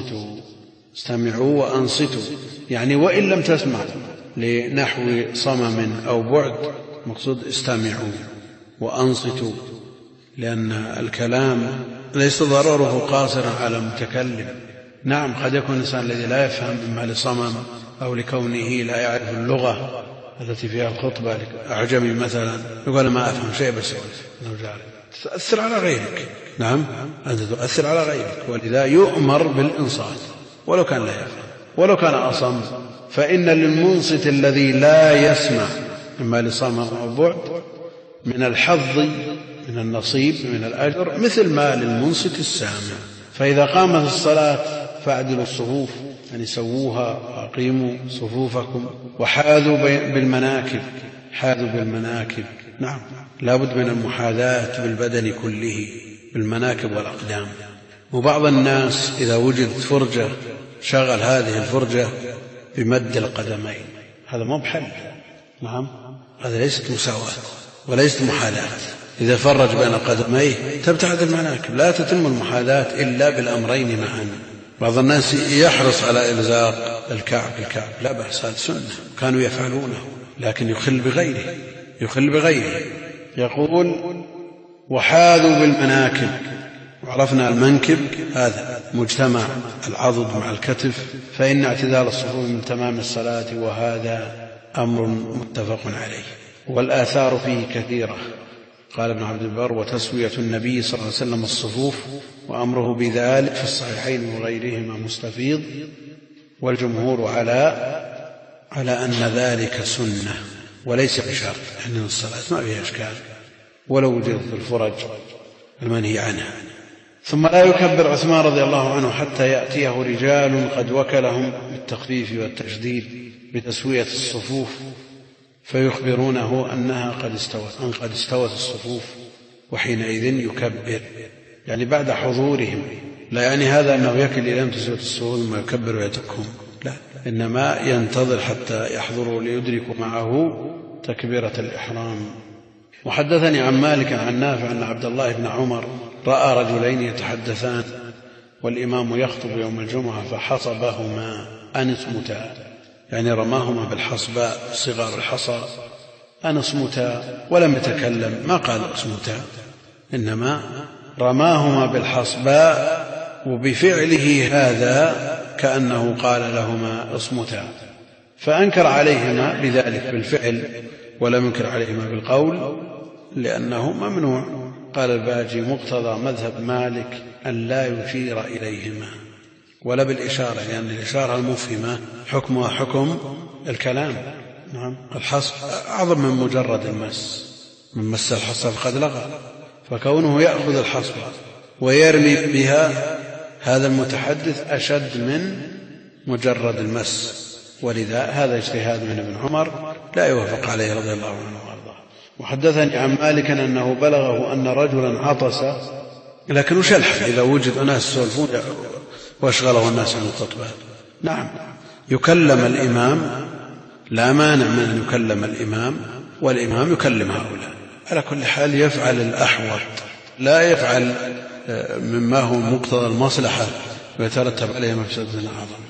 وأنصتوا، يعني وإن لم تسمع لنحو صمم أو بعد، مقصود استمعوا وأنصتوا، لأن الكلام ليس ضرره قاصرا على المتكلم. نعم، قد يكون الإنسان الذي لا يفهم إما لصمم أو لكونه لا يعرف اللغة التي فيها الخطبة، أعجمي مثلا، يقول: ما أفهم شيء بس تؤثر على غيرك. نعم، أنت تؤثر على غيرك، ولذا يؤمر بالإنصات ولو كان لا يفهم، ولو كان أصم، فإن للمنصت الذي لا يسمع إما لصمم أو بعد من الحظ، من النصيب، من الأجر مثل ما للمنصت السامع. فإذا قامت الصلاة فاعدلوا الصفوف، يعني سووها وأقيموا صفوفكم، وحاذوا بالمناكب. نعم، لا بد من المحاذاة بالبدن كله، بالمناكب والأقدام. وبعض الناس إذا وجدت فرجة شغل هذه الفرجة بمد القدمين، هذا مو بحل. نعم، هذا ليست مساواة وليست محاذاة. إذا فرج بين قدميه تبتعد المناكب، لا تتم المحاذاة إلا بالأمرين معا. بعض الناس يحرص على إلزاق الكعب، لا بأس، هذا سنة كانوا يفعلونه، لكن يخل بغيره. يقول: وحاذوا بالمناكب. وعرفنا المنكب هذا مجتمع العضد مع الكتف، فإن اعتدال الصفوف من تمام الصلاة، وهذا أمر متفق عليه. والآثار فيه كثيرة. قال ابن عبد البر: وتسوية النبي صلى الله عليه وسلم الصفوف وأمره بذلك في الصحيحين وغيرهما مستفيض، والجمهور على أن ذلك سنة وليس بشرط، أن الصلاة ما فيها إشكال ولو وجدت الفرج المنهي عنها. ثم لا يكبر عثمان رضي الله عنه حتى يأتيه رجال قد وكلهم بالتخفيف والتشديد بتسوية الصفوف فيخبرونه أنها قد استوت الصفوف، وحينئذ يكبر، يعني بعد حضورهم. لا يعني هذا أنه يكل إلى أن تسوية الصفوف ثم يكبر ويتركهم، لا، إنما ينتظر حتى يحضروا ليدركوا معه تكبيرة الإحرام. وحدثني عن مالك عن نافع أن عبد الله بن عمر رأى رجلين يتحدثان والإمام يخطب يوم الجمعة فحصبهما أن اصمتا، يعني رماهما بالحصباء صغار الحصى، أن اصمتا، ولم يتكلم، ما قال اصمتا، إنما رماهما بالحصباء، وبفعله هذا كأنه قال لهما اصمتا، فأنكر عليهما بذلك بالفعل ولم ينكر عليهما بالقول لأنه ممنوع. قال الباجي: مقتضى مذهب مالك أن لا يشير إليهما ولا بالإشارة، لأن الإشارة المفهمة حكمها حكم الكلام. نعم، الحصب أعظم من مجرد المس، من مس الحصى فقد لغى، فكونه يأخذ الحصبة ويرمي بها هذا المتحدث أشد من مجرد المس، ولذا هذا اجتهاد من ابن عمر لا يوافق عليه رضي الله عنه وارضاه. وحدثني عن مالك أنه بلغه أن رجلا عطس، لكن وش الحل إذا وجد أناس يسولفون واشغله الناس عن الخطبة؟ نعم، يكلم الإمام، لا مانع من أن يكلم الإمام، والإمام يكلم هؤلاء. على كل حال يفعل الأحوط، لا يفعل مما هو مقتضى المصلحة ويترتب عليه مفسدة أعظم.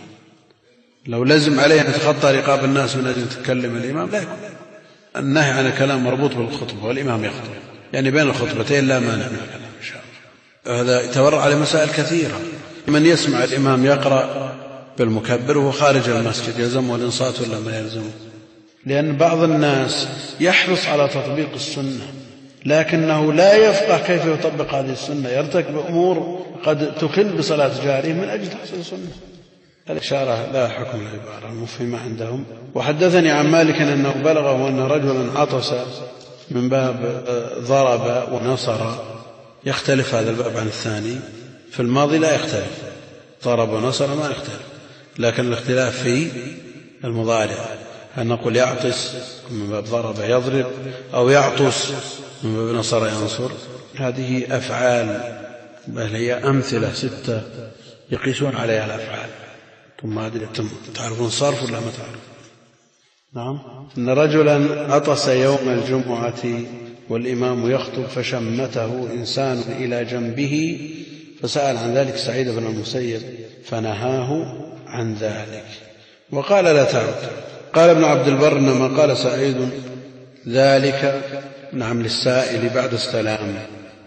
لو لزم عليه أن يتخطى رقاب الناس من أجل تكلم الإمام لا يكون. النهي عن الكلام مربوط بالخطبة والإمام يخطب، يعني بين الخطبتين لا مانع من الكلام إن شاء الله. هذا يتورع على مسائل كثيرة. من يسمع الإمام يقرأ بالمكبر وهو خارج المسجد يلزمه الإنصات ولا ما يلزمه؟ لأن بعض الناس يحرص على تطبيق السنة لكنه لا يفقه كيف يطبق هذه السنة، يرتكب أمور قد تخل بصلاة جاره من أجل تحصيل السنة. الإشارة لا حكم العبارة المفهمة عندهم. وحدثني عن مالك أنه بلغه أن رجلا عطس من باب ضرب ونصر. يختلف هذا الباب عن الثاني، في الماضي لا يختلف، ضرب ونصر ما يختلف، لكن الاختلاف في المضارع، هل نقول يعطس من باب ضرب يضرب أو يعطس من باب نصر ينصر. هذه أفعال بل هي أمثلة 6 يقيسون عليها الأفعال. ثم أدري تعرفون صرف ولا ما تعرف؟ نعم. إن رجلا عطس يوم الجمعة والإمام يخطب فشمته إنسان إلى جنبه فسأل عن ذلك سعيد بن المسيب فنهاه عن ذلك وقال لا تعد. قال ابن عبد البر إنما قال سعيد ذلك نعم للسائل بعد السلام،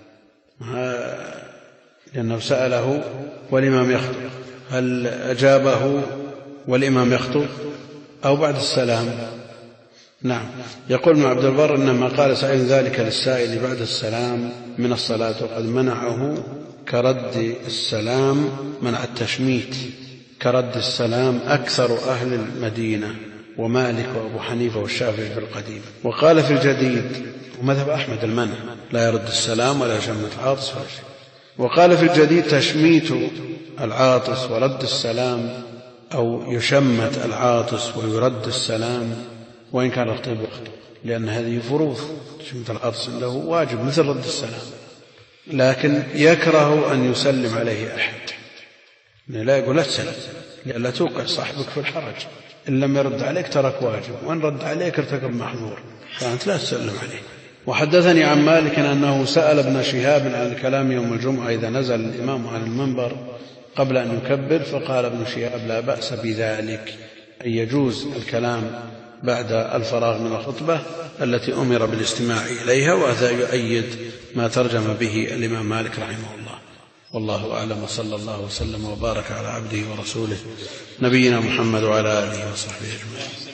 لأنه سأله والإمام يخطب، هل أجابه والإمام يخطب أو بعد السلام؟ نعم. يقول ابن عبد البر إنما قال سعيد ذلك للسائل بعد السلام من الصلاة وقد منعه كرد السلام، منع التشميت كرد السلام أكثر أهل المدينة ومالك وأبو حنيفة والشافعي في القديم. وقال في الجديد ومذهب أحمد المنع، لا يرد السلام ولا يشمت عاطس ولا شيء. وقال في الجديد تشميت العاطس ورد السلام، أو يشمت العاطس ويرد السلام وإن كان الخطيب يخطب، لأن هذه فروض. تشميت العاطس عنده واجب مثل رد السلام، لكن يكره أن يسلم عليه أحد، لا يقول لا تسلم لئلا توقع صاحبك في الحرج، إن لم يرد عليك ترك واجب، وإن رد عليك ارتكب محظور، فأنت لا تسلم عليه. وحدثني عن مالك أنه سأل ابن شهاب عن الكلام يوم الجمعة إذا نزل الإمام عن المنبر قبل أن يكبر، فقال ابن شهاب لا بأس بذلك، أن يجوز الكلام بعد الفراغ من الخطبة التي أمر بالاستماع إليها، وهذا يؤيد ما ترجم به الإمام مالك رحمه الله. والله أعلم، وصلى الله وسلم وبارك على عبده ورسوله نبينا محمد وعلى آله وصحبه أجمعين.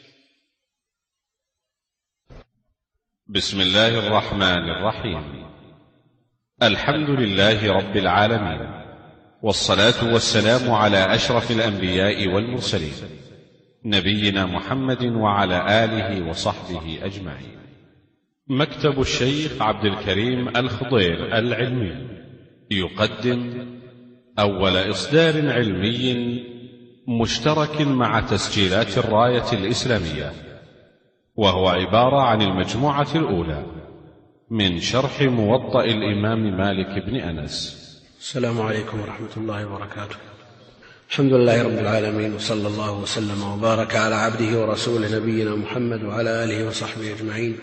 بسم الله الرحمن الرحيم. الحمد لله رب العالمين، والصلاة والسلام على أشرف الأنبياء والمرسلين نبينا محمد وعلى آله وصحبه أجمعين. مكتب الشيخ عبد الكريم الخضير العلمي يقدم أول إصدار علمي مشترك مع تسجيلات الراية الإسلامية، وهو عبارة عن المجموعة الأولى من شرح موطأ الإمام مالك بن أنس. السلام عليكم ورحمة الله وبركاته. الحمد لله رب العالمين، وصلى الله وسلم وبارك على عبده ورسوله نبينا محمد وعلى آله وصحبه أجمعين.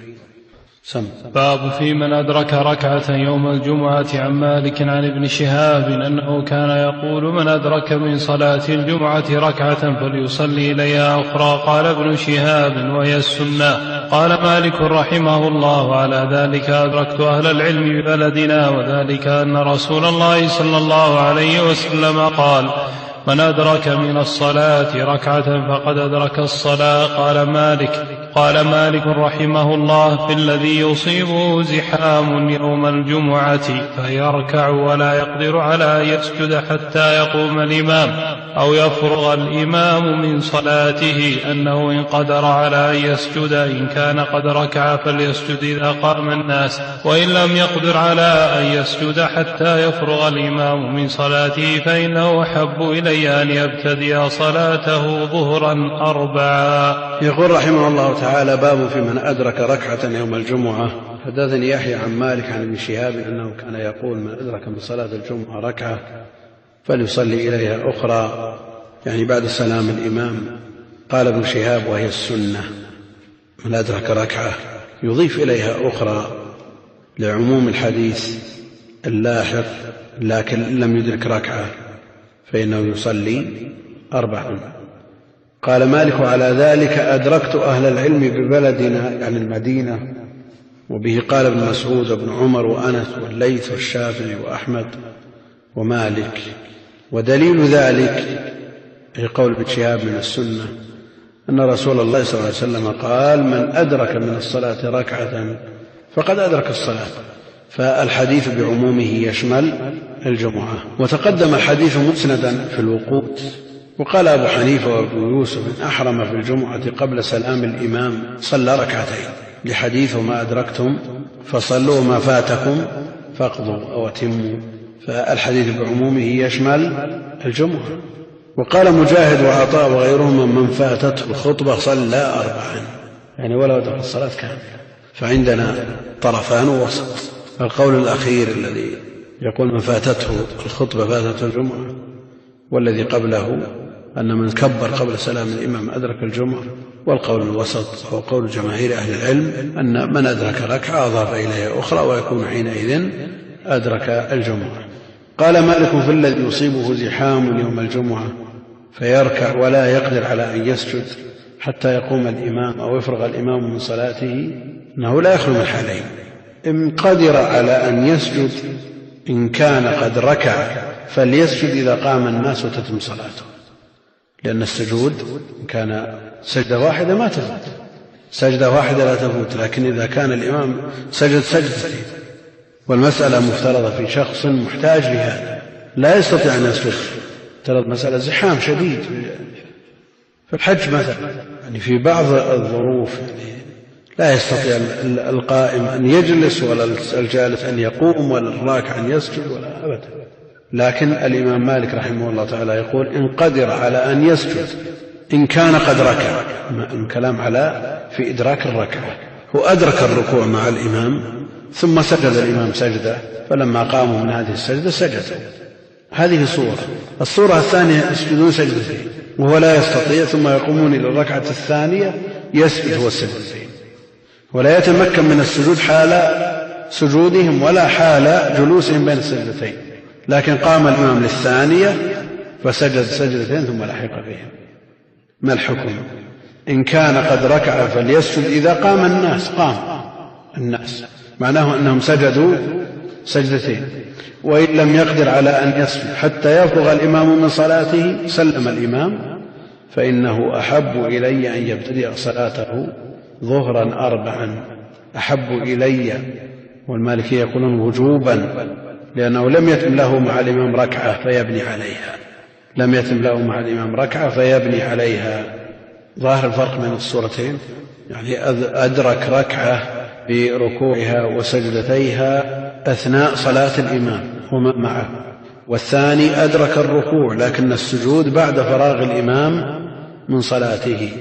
باب في من أدرك ركعة يوم الجمعة. عن مالك عن ابن شهاب أنه كان يقول من أدرك من صلاة الجمعة ركعة فليصلي إليها أخرى. قال ابن شهاب وهي السنة. قال مالك رحمه الله على ذلك أدركت أهل العلم ببلدنا، وذلك أن رسول الله صلى الله عليه وسلم قال من أدرك من الصلاة ركعة فقد أدرك الصلاة. قال مالك رحمه الله في الذي يصيبه زحام يوم الجمعة فيركع ولا يقدر على أن يسجد حتى يقوم الإمام أو يفرغ الإمام من صلاته، أنه إن قدر على أن يسجد إن كان قد ركع فليسجد إذا قام الناس، وإن لم يقدر على أن يسجد حتى يفرغ الإمام من صلاته فإنه أحب إلي أن يبتدئ صلاته ظهرا 4. يقول رحمه الله تعالى باب في من أدرك ركعة يوم الجمعة. حدثني يحيى عن مالك عن ابن شهاب أنه كان يقول من أدرك من صلاة الجمعة ركعة فليصلي إليها أخرى، يعني بعد سلام الإمام. قال ابن شهاب وهي السنة، من أدرك ركعة يضيف إليها أخرى لعموم الحديث اللاحق، لكن لم يدرك ركعة فإنه يصلي 4. قال مالك على ذلك أدركت أهل العلم ببلدنا يعني المدينة، وبه قال ابن مسعود وابن عمر وأنس والليث والشافعي وأحمد ومالك. ودليل ذلك هي قول ابن شهاب من السنة أن رسول الله صلى الله عليه وسلم قال: من أدرك من الصلاة ركعة فقد أدرك الصلاة. فالحديث بعمومه يشمل الجمعة. وتقدم الحديث مسندا في الوقوت. وقال أبو حنيفة وابن يوسف: إن أحرم في الجمعة قبل سلام الإمام صلى ركعتين، لحديث: ما أدركتم فصلوا وما فاتكم فاقضوا أو أتموا. فالحديث بعمومه يشمل الجمعة. وقال مجاهد وعطاء وغيرهم: من فاتته الخطبة صلى 4، يعني ولو أدرك الصلاة كاملة. فعندنا طرفان ووسط. القول الأخير الذي يقول من فاتته الخطبة فاتته الجمعة، والذي قبله أن من كبر قبل سلام الإمام أدرك الجمعة. والقول الوسط هو قول جماهير أهل العلم أن من أدرك ركعة أضاف إليها أخرى ويكون حينئذ أدرك الجمعة. قال مالك: في الذي يصيبه زحام يوم الجمعة فيركع ولا يقدر على أن يسجد حتى يقوم الإمام أو يفرغ الإمام من صلاته، أنه لا يخلو من حالين: إن قدر على أن يسجد إن كان قد ركع فليسجد إذا قام الناس وتتم صلاته، لأن السجود إن كان سجدة واحدة ما تفوت، سجدة واحدة لا تفوت. لكن إذا كان الإمام سجد سجدتين والمسألة مفترضة في شخص محتاج لهذا لا يستطيع أن يسجد، افترض مسألة زحام شديد في الحج مثلا، يعني في بعض الظروف لا يستطيع القائم أن يجلس ولا الجالس أن يقوم ولا الراكع أن يسجد ولا أبدا. لكن الإمام مالك رحمه الله تعالى يقول: إن قدر على أن يسجد إن كان قد ركع. الكلام على في إدراك الركعة. هو أدرك الركوع مع الإمام ثم سجد الإمام سجدة، فلما قاموا من هذه السجدة سجدوا. هذه صورة. الصورة الثانية يسجدون سجدتين وهو لا يستطيع، ثم يقومون إلى الركعة الثانية يسجد هو السجدتين، ولا يتمكن من السجود حال سجودهم ولا حال جلوسهم بين السجدتين. لكن قام الإمام للثانية فسجد سجدتين ثم لحق بهم. ما الحكم؟ إن كان قد ركع فليسجد إذا قام الناس، قام الناس معناه أنهم سجدوا سجدتين. وإن لم يقدر على أن يسجد حتى يفرغ الإمام من صلاته سلم الإمام، فإنه أحب إلي أن يبتدئ صلاته ظهرا 4. أحب إلي، والمالكية يقولون وجوبا، لأنه لم يتم له مع الإمام ركعة فيبني عليها، لم يتم له مع الإمام ركعة فيبني عليها. ظاهر الفرق بين الصورتين، يعني أدرك ركعة بركوعها وسجدتيها أثناء صلاة الإمام هما معه، والثاني أدرك الركوع لكن السجود بعد فراغ الإمام من صلاته،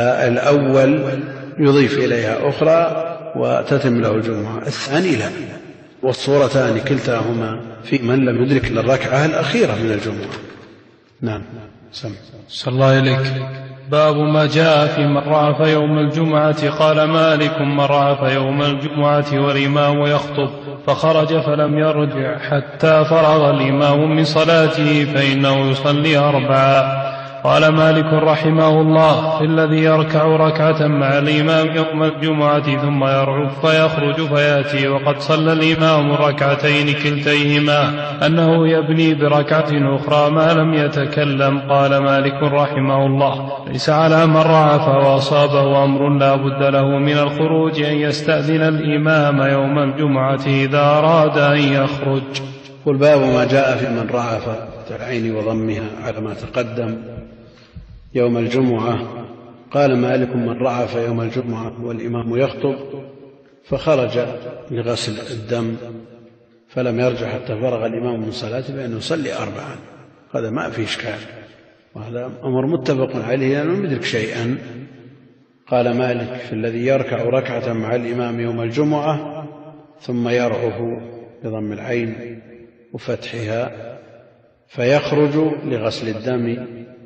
فالأول يضيف إليها أخرى وتتم له الجمعة، الثاني لا. والصورتان كلتاهما في من لم يدرك للركعة الأخيرة من الجمعة. نعم. صلى الله عليك. باب ما جاء في من رعف يوم الجمعة. قال مالك: من رعف يوم الجمعة والإمام يخطب فخرج فلم يرجع حتى فرغ الإمام من صلاته فإنه يصلي 4. قال مالك رحمه الله: في الذي يركع ركعة مع الإمام يوم الجمعة ثم يرعف فيخرج فيأتي وقد صلى الإمام ركعتين كلتيهما أنه يبني بركعة أخرى ما لم يتكلم. قال مالك رحمه الله: ليس على من رعف وأصابه أمر لا بد له من الخروج أن يستأذن الإمام يوم الجمعة إذا أراد أن يخرج. والباب ما جاء في من رعف بالعين وضمها على ما تقدم يوم الجمعة. قال مالك: من رعف يوم الجمعة والإمام يخطب فخرج لغسل الدم فلم يرجع حتى فرغ الإمام من صلاته فإنه يصلي 4. هذا ما في إشكال، وهذا أمر متفق عليه لأنه لم يدرك شيئا. قال مالك: في الذي يركع ركعة مع الإمام يوم الجمعة ثم يرعف بضم العين وفتحها فيخرج لغسل الدم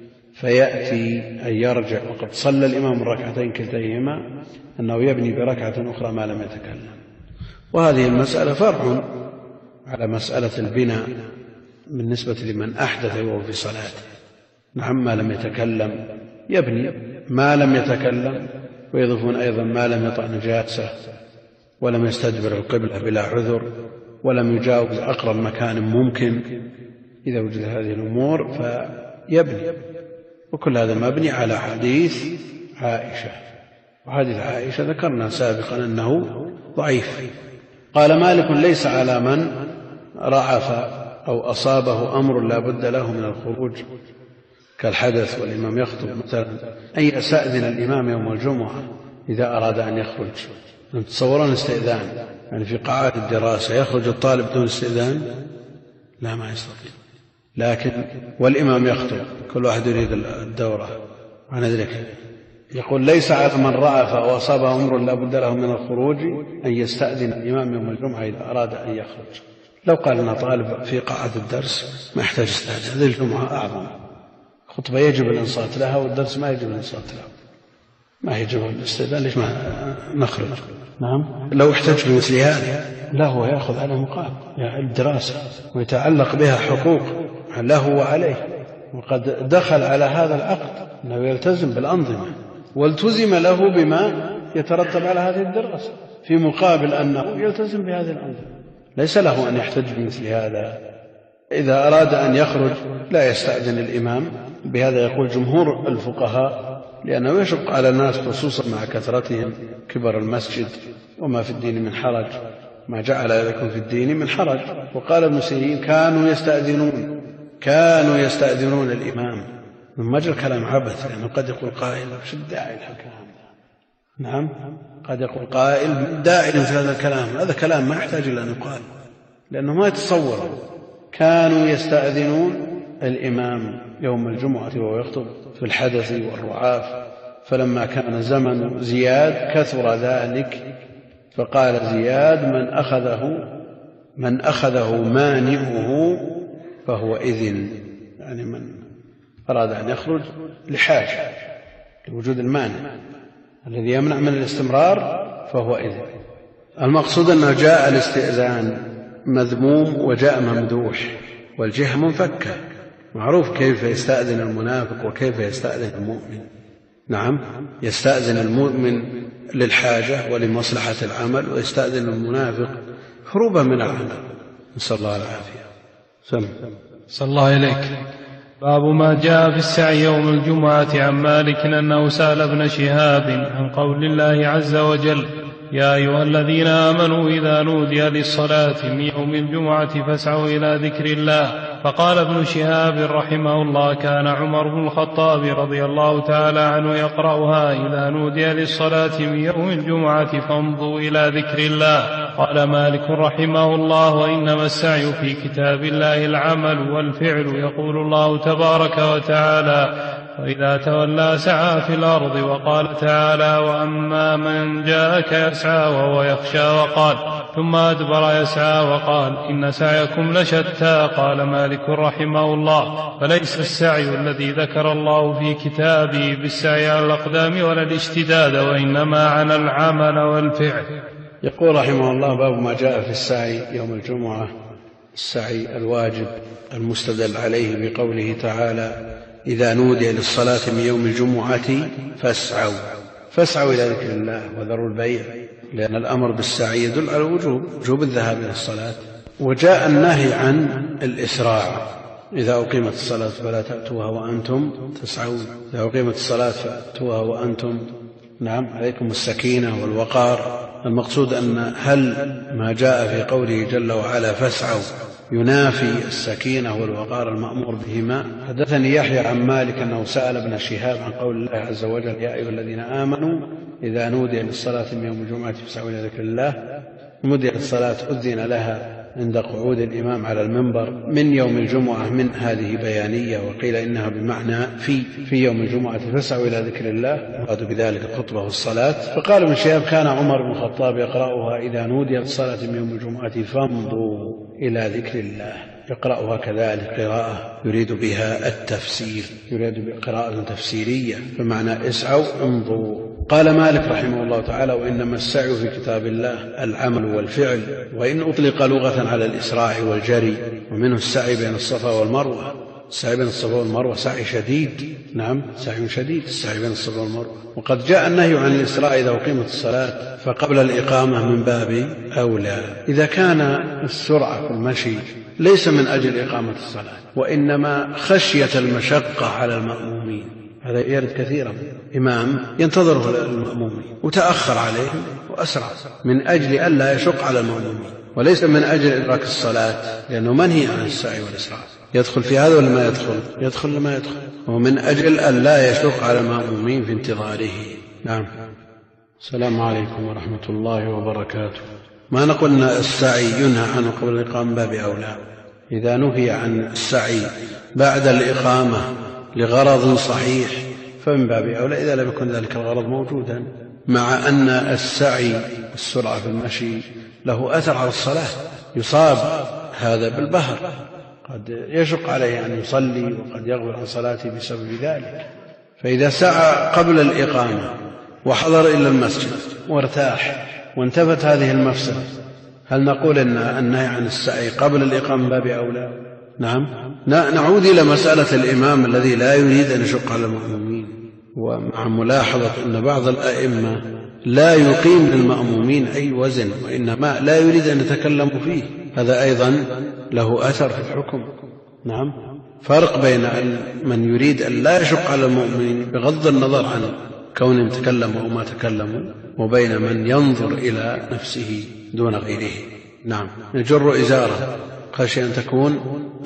فيأتي أن يرجع وقد صلى الإمام الركعتين كلتيهما أنه يبني بركعة أخرى ما لم يتكلم. وهذه المسألة فرع على مسألة البناء بالنسبة لمن أحدث وهو في صلاته. نعم، ما لم يتكلم يبني ما لم يتكلم، ويضيفون أيضا ما لم يطع نجاسة ولم يستدبر القبلة بلا عذر ولم يجاوز أقرب مكان ممكن. إذا وجد هذه الأمور فيبني، وكل هذا مبني على حديث عائشة، وحديث عائشة ذكرنا سابقا أنه ضعيف. قال مالك ليس على من رعف أو أصابه أمر لا بد له من الخروج كالحدث والإمام يخطب مثلا أن يستأذن الإمام يوم الجمعة إذا أراد أن يخرج. تصورون استئذان يعني في قاعات الدراسة يخرج الطالب بدون استئذان؟ لا، ما يستطيع. لكن والإمام يخطب كل واحد يريد الدورة عن ذلك. يقول ليس على من رعف أو أصابه أمر لا بد له من الخروج أن يستأذن الإمام يوم الجمعة إذا أراد أن يخرج. لو قال لنا طالب في قاعة الدرس ما يحتاج استئذان، هذه الجمعة أعظم، خطبة يجب الإنصات لها والدرس ما يجب الإنصات له، ما يجب الاستئذان، ليش ما نخرج؟ نعم، لو احتج بمثل هذا لا، هو يأخذ على مقابل الدراسة ويتعلق بها حقوق له وعليه، وقد دخل على هذا العقد أنه يلتزم بالأنظمة والتزم له بما يترتب على هذه الدراسة في مقابل أنه يلتزم بهذه الأنظمة. ليس له أن يحتج بمثل هذا. إذا أراد أن يخرج لا يستأذن الإمام، بهذا يقول جمهور الفقهاء، لأنه يشق على الناس خصوصا مع كثرتهم كبر المسجد وما في الدين من حرج، ما جعل لكم في الدين من حرج. وقال ابن سيرين كانوا يستأذنون الإمام. من مجرى الكلام عبث، لأنه قد يقول قائل وش الداعي للكلام؟ نعم، قد يقول قائل داعي في هذا الكلام، هذا كلام ما يحتاج إلى أن يقال لأنه ما يتصور. كانوا يستأذنون الإمام يوم الجمعة وهو يخطب في الحدث والرعاف، فلما كان زمن زياد كثر ذلك، فقال زياد من أخذه مانعه فهو إذن، يعني من أراد أن يخرج لحاجة لوجود المانع الذي يمنع من الاستمرار فهو إذن. المقصود أنه جاء الاستئذان مذموم وجاء ممدوح، والجهة منفكة، معروف كيف يستأذن المنافق وكيف يستأذن المؤمن. نعم، يستأذن المؤمن للحاجة ولمصلحة العمل، ويستأذن المنافق هروبا من العمل، نسأل الله العافية. صلى الله إليك. باب ما جاء في السعي يوم الجمعة. عن مالك أنه سأل ابن شهاب عن قول الله عز وجل: يا أيها الذين آمنوا إذا نودي للصلاة من يوم الجمعة فاسعوا إلى ذكر الله. فقال ابن شهاب رحمه الله: كان عمر بن الخطاب رضي الله تعالى عنه يقرأها: إذا نودي للصلاة من يوم الجمعة فامضوا إلى ذكر الله. قال مالك رحمه الله: وإنما السعي في كتاب الله العمل والفعل. يقول الله تبارك وتعالى: وإذا تولى سعى في الأرض. وقال تعالى: وأما من جاءك يسعى وهو يخشى. وقال: ثم أدبر يسعى. وقال: إن سعيكم لشتى. قال مالك رحمه الله: فليس السعي الذي ذكر الله في كتابه بالسعي على الأقدام ولا الاشتداد، وإنما عن العمل والفعل. يقول رحمه الله: باب ما جاء في السعي يوم الجمعة، السعي الواجب المستدل عليه بقوله تعالى: إذا نودي للصلاة من يوم الجمعة فاسعوا إلى ذكر الله وذروا البيع، لأن الأمر بالسعي يدل على وجوب الذهاب إلى الصلاة. وجاء النهي عن الإسراع: إذا أقيمت الصلاة فلا تأتوها وأنتم تسعون. إذا أقيمت الصلاة فأتوها وأنتم نعم عليكم السكينة والوقار. المقصود أن هل ما جاء في قوله جل وعلا فاسعوا ينافي السكينة والوقار المأمور بهما؟ حدثني يحيى عن مالك أنه سأل ابن شهاب عن قول الله عز وجل: يا أيها الذين آمنوا إذا نودي للصلاة من يوم الجمعة فاسعوا إلى ذكر الله. نودي للصلاة أذن لها عند قعود الإمام على المنبر من يوم الجمعة، من هذه بيانية، وقيل إنها بمعنى في يوم الجمعة فاسعوا إلى ذكر الله، أرادوا بذلك الخطبة والصلاة. فقال ابن شهاب: كان عمر بن الخطاب يقرأها: إذا نودي للصلاة من يوم الجمعة فامضوا إلى ذكر الله. يقرأها كذلك قراءة يريد بها التفسير، يريد قراءة تفسيرية، بمعنى اسعوا امضوا. قال مالك رحمه الله تعالى: وإنما السعي في كتاب الله العمل والفعل، وإن أطلق لغة على الإسراع والجري، ومنه السعي بين الصفا والمروة. السعي بين الصفا والمروة سعي شديد، نعم سعي شديد السعي بين الصفا والمروة. وقد جاء النهي عن الإسراع إذا أقيمت الصلاة، فقبل الإقامة من باب أولى. إذا كان السرعة في المشي ليس من أجل إقامة الصلاة، وإنما خشية المشقة على المأمومين، هذا يرد كثيرا. إمام ينتظره المأمومين وتأخر عليهم وأسرع من أجل ألا يشق على المأمومين، وليس من أجل إدراك الصلاة، لأنه منهي عن السعي والإسراع. يدخل في هذا ولا ما يدخل؟ يدخل لما يدخل، ومن أجل ألا يشق على المأمومين في انتظاره. نعم. السلام عليكم ورحمة الله وبركاته. ما نقول أن السعي ينهى عنه قبل الإقامة باب أولى. إذا نهي عن السعي بعد الإقامة لغرض صحيح فمن باب أولى إذا لم يكن ذلك الغرض موجودا، مع أن السعي والسرعة في المشي له أثر على الصلاة. يصاب هذا بالبهر، قد يشق عليه أن يصلي وقد يغفل عن صلاته بسبب ذلك. فإذا سعى قبل الإقامة وحضر إلى المسجد وارتاح وانتفت هذه المفسدة، هل نقول أن النهي عن السعي قبل الإقامة باب أولى؟ نعم. نعود إلى مسألة الإمام الذي لا يريد أن يشق على المأمومين، ومع ملاحظة أن بعض الأئمة لا يقيم للمأمومين أي وزن، وإنما لا يريد أن يتكلم فيه، هذا أيضا له أثر في الحكم. نعم. فرق بين من يريد أن لا يشق على المؤمنين بغض النظر عن كونهم تكلموا أو ما تكلموا، وبين من ينظر إلى نفسه دون غيره. نعم. يجر إزاره خشي أن تكون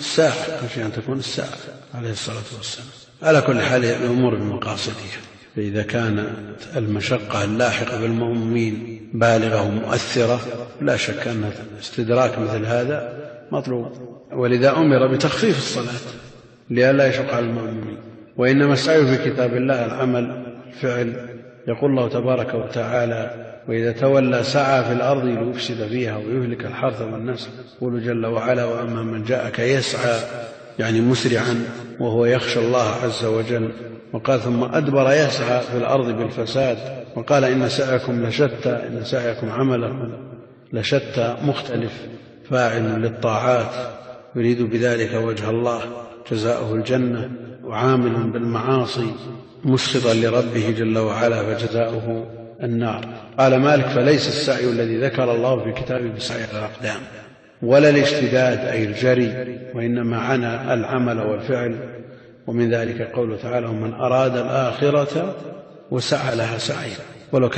الساعة عليه الصلاة والسلام. على كل حال الأمور بمقاصدها، فإذا كانت المشقة اللاحقة بالمؤمنين بالغة ومؤثرة لا شك أن استدراك مثل هذا مطلوب، ولذا أمر بتخفيف الصلاة لئلا يشق على المؤمنين. وإنما السعي في كتاب الله العمل الفعل. يقول الله تبارك وتعالى: وإذا تولى سعى في الأرض ليفسد فيها ويهلك الحرث والنسل. يقول جل وعلا: وأما من جاءك يسعى يعني مسرعا وهو يخشى الله عز وجل. وقال: ثم أدبر يسعى في الأرض بالفساد. وقال: إن سعيكم لشتى، إن سعيكم عملكم لشتى، مختلف، فاعل للطاعات يريد بذلك وجه الله جزاؤه الجنة، وعامل بالمعاصي مسخطا لربه جل وعلا فجزاؤه النار. قال مالك: فليس السعي الذي ذكر الله في كتابه بسعي الأقدام ولا الاشتداد أي الجري، وإنما عنى العمل والفعل. ومن ذلك قوله تعالى: ومن أراد الآخرة وسعى لها سعيا. ولو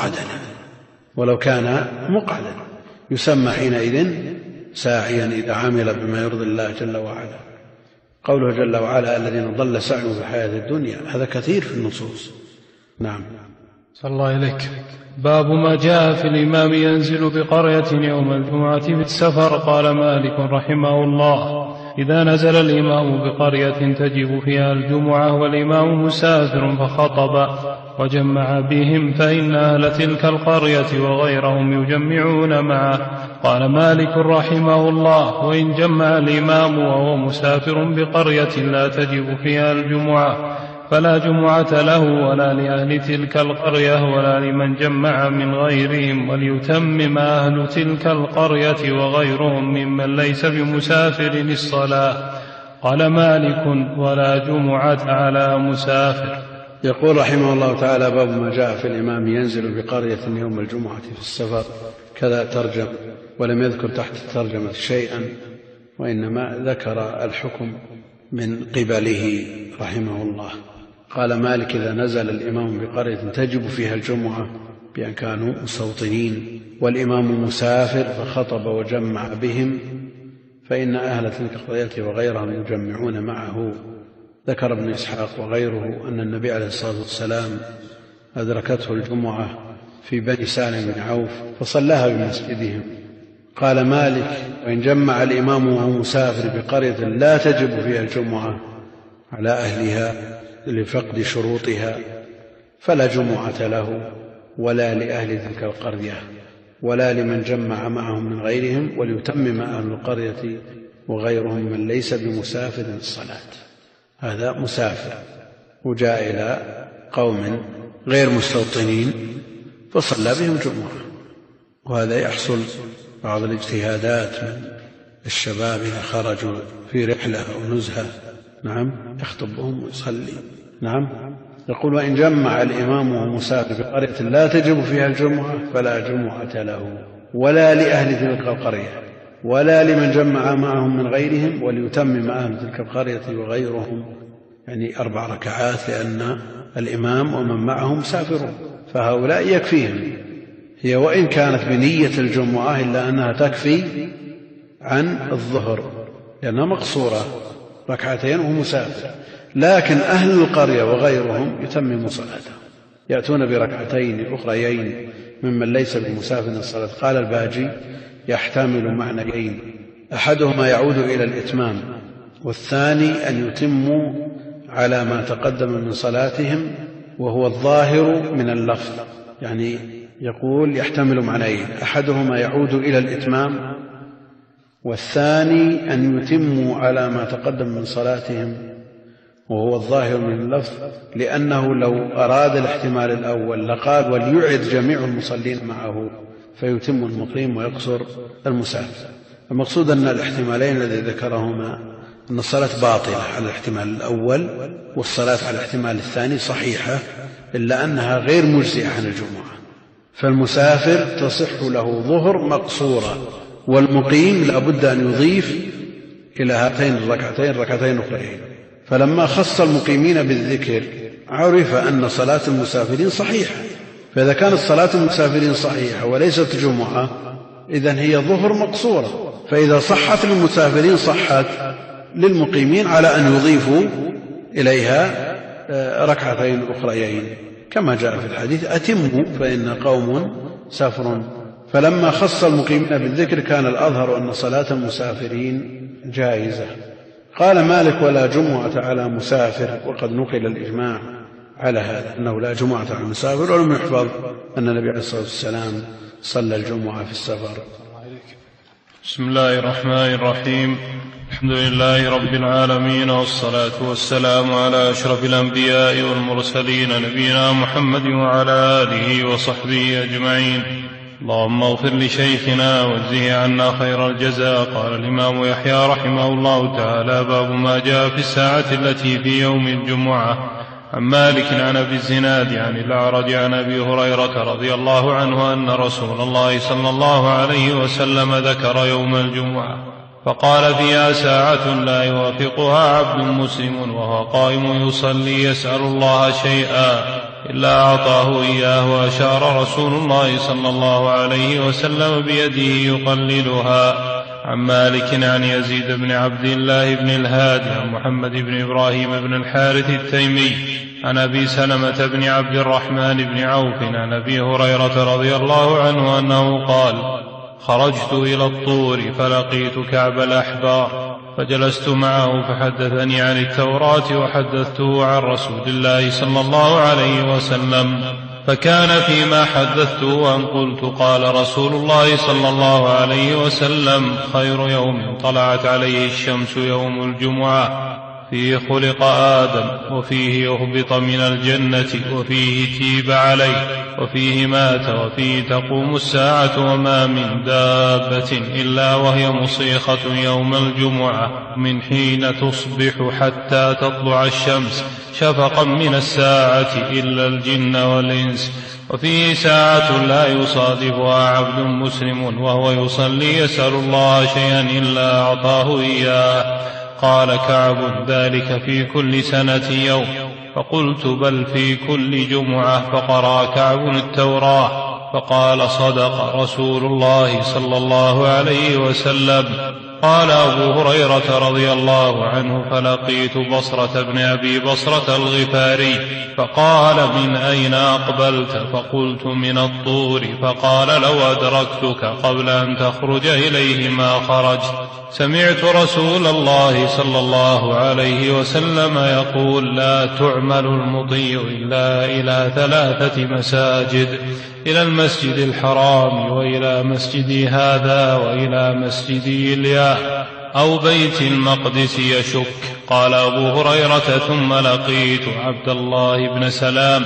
كان مقعدا يسمى حينئذ ساعيا إذا عمل بما يرضي الله جل وعلا. قوله جل وعلا: الذين ضل سعيهم في الحياة الدنيا، هذا كثير في النصوص. نعم. صلى الله إليك. باب ما جاء في الإمام ينزل بقرية يوم الجمعة في السفر. قال مالك رحمه الله: إذا نزل الإمام بقرية تجب فيها الجمعة والإمام مسافر فخطب وجمع بهم فإن أهل تلك القرية وغيرهم يجمعون معه. قال مالك رحمه الله: وإن جمع الإمام وهو مسافر بقرية لا تجب فيها الجمعة فلا جمعة له ولا لأهل تلك القرية ولا لمن جمع من غيرهم، وليتمم أهل تلك القرية وغيرهم ممن ليس بمسافر الصلاة. قال مالك: ولا جمعة على مسافر. يقول رحمه الله تعالى: باب ما جاء في الإمام ينزل بقرية يوم الجمعة في السفر. كذا ترجم، ولم يذكر تحت الترجمة شيئا، وإنما ذكر الحكم من قبله رحمه الله. قال مالك: إذا نزل الإمام بقرية تجب فيها الجمعة بأن كانوا مستوطنين والإمام مسافر فخطب وجمع بهم فإن أهل تلك القرية وغيرهم يجمعون معه. ذكر ابن إسحاق وغيره أن النبي عليه الصلاة والسلام أدركته الجمعة في بني سالم بن عوف فصلاها بمسجدهم. قال مالك: وإن جمع الإمام وهو مسافر بقرية لا تجب فيها الجمعة على أهلها لفقد شروطها فلا جمعة له ولا لأهل تلك القرية ولا لمن جمع معهم من غيرهم، وليتمم أهل القرية وغيرهم من ليس بمسافر الصلاة. هذا مسافر وجاء إلى قوم غير مستوطنين فصلى بهم جمعة. وهذا يحصل بعض الاجتهادات من الشباب إذا خرجوا في رحلة أو نزهة، نعم، يخطبهم ويصلي. نعم. يقول: وإن جمع الإمام وهو مسافر بقرية لا تجب فيها الجمعة فلا جمعة له ولا لأهل تلك القرية ولا لمن جمع معهم من غيرهم، وليتمم أهل تلك القرية وغيرهم يعني 4 ركعات، لأن الإمام ومن معه مسافرون، فهؤلاء يكفيهم. هي وإن كانت بنية الجمعة إلا أنها تكفي عن الظهر لأنها مقصورة 2 وهو مسافر. لكن أهل القرية وغيرهم يتمموا صلاته، يأتون ب2 أخريين ممن ليس بمسافر الصلاة. قال الباجي: يحتمل معنيين، أحدهما يعود إلى الإتمام، والثاني أن يتموا على ما تقدم من صلاتهم، وهو الظاهر من اللفظ. يعني يقول يحتمل معنيين، أحدهما يعود إلى الإتمام، والثاني أن يتموا على ما تقدم من صلاتهم، وهو الظاهر من اللفظ، لأنه لو أراد الاحتمال الأول لقال: وليعد جميع المصلين معه، فيتم المقيم ويقصر المسافر. المقصود أن الاحتمالين الذي ذكرهما أن الصلاة باطلة على الاحتمال الأول، والصلاة على الاحتمال الثاني صحيحة، إلا أنها غير مجزئة عن الجمعة. فالمسافر تصح له ظهر مقصورة، والمقيم لا بد أن يضيف إلى هاتين الركعتين 2 أخرين. فلما خص المقيمين بالذكر عرف أن صلاة المسافرين صحيحة، فإذا كانت صلاة المسافرين صحيحة وليست جمعة إذن هي ظهر مقصورة، فإذا صحت للمسافرين صحت للمقيمين على أن يضيفوا إليها 2 أخريين، كما جاء في الحديث: أتموا فإن قوم سافر. فلما خص المقيمين بالذكر كان الأظهر أن صلاة المسافرين جائزة. قال مالك: ولا جمعة على مسافر، وقد نقل الإجماع على هذا، أنه لا جمعة على المسافر، ولم يحفظ أن النبي عليه الصلاة والسلام صلى الجمعة في السفر. بسم الله الرحمن الرحيم. الحمد لله رب العالمين، والصلاة والسلام على أشرف الأنبياء والمرسلين، نبينا محمد وعلى آله وصحبه أجمعين. اللهم اغفر لشيخنا واجزه عنا خير الجزاء. قال الإمام يحيى رحمه الله تعالى: باب ما جاء في الساعة التي في يوم الجمعة. عن مالك عن أبي الزناد عن الأعرج عن أبي هريرة رضي الله عنه أن رسول الله صلى الله عليه وسلم ذكر يوم الجمعة فقال: فيها ساعة لا يوافقها عبد مسلم وهو قائم يصلي يسأل الله شيئا إلا أعطاه إياه. وأشار رسول الله صلى الله عليه وسلم بيده يقللها. عن مالك عن يزيد بن عبد الله بن الهادي عن محمد بن إبراهيم بن الحارث التيمي عن أبي سلمة بن عبد الرحمن بن عوف عن أبي هريرة رضي الله عنه أنه قال: خرجت إلى الطور فلقيت كعب الأحبار فجلست معه فحدثني عن التوراة وحدثته عن رسول الله صلى الله عليه وسلم، فكان فيما حدثته أن قلت: قال رسول الله صلى الله عليه وسلم: خير يوم طلعت عليه الشمس يوم الجمعة، فيه خلق آدم، وفيه أهبط من الجنة، وفيه تيب عليه، وفيه مات، وفيه تقوم الساعة، وما من دابة إلا وهي مصيخة يوم الجمعة من حين تصبح حتى تطلع الشمس شفقا من الساعة إلا الجن والإنس، وفيه ساعة لا يصادفها عبد مسلم وهو يصلي يسأل الله شيئا إلا أعطاه إياه. قال كعب: ذلك في كل سنة يوم. فقلت: بل في كل جمعة. فقرأ كعب التوراة فقال: صدق رسول الله صلى الله عليه وسلم. قال أبو هريرة رضي الله عنه: فلقيت بصرة بن أبي بصرة الغفاري فقال: من أين أقبلت؟ فقلت: من الطور. فقال: لو أدركتك قبل أن تخرج إليه ما خرجت. سمعت رسول الله صلى الله عليه وسلم يقول: لا تعمل المطيع إلا إلى 3 مساجد: إلى المسجد الحرام، وإلى مسجدي هذا، وإلى مسجدي الياء، أو بيت المقدس يشك. قال أبو هريرة: ثم لقيت عبد الله بن سلام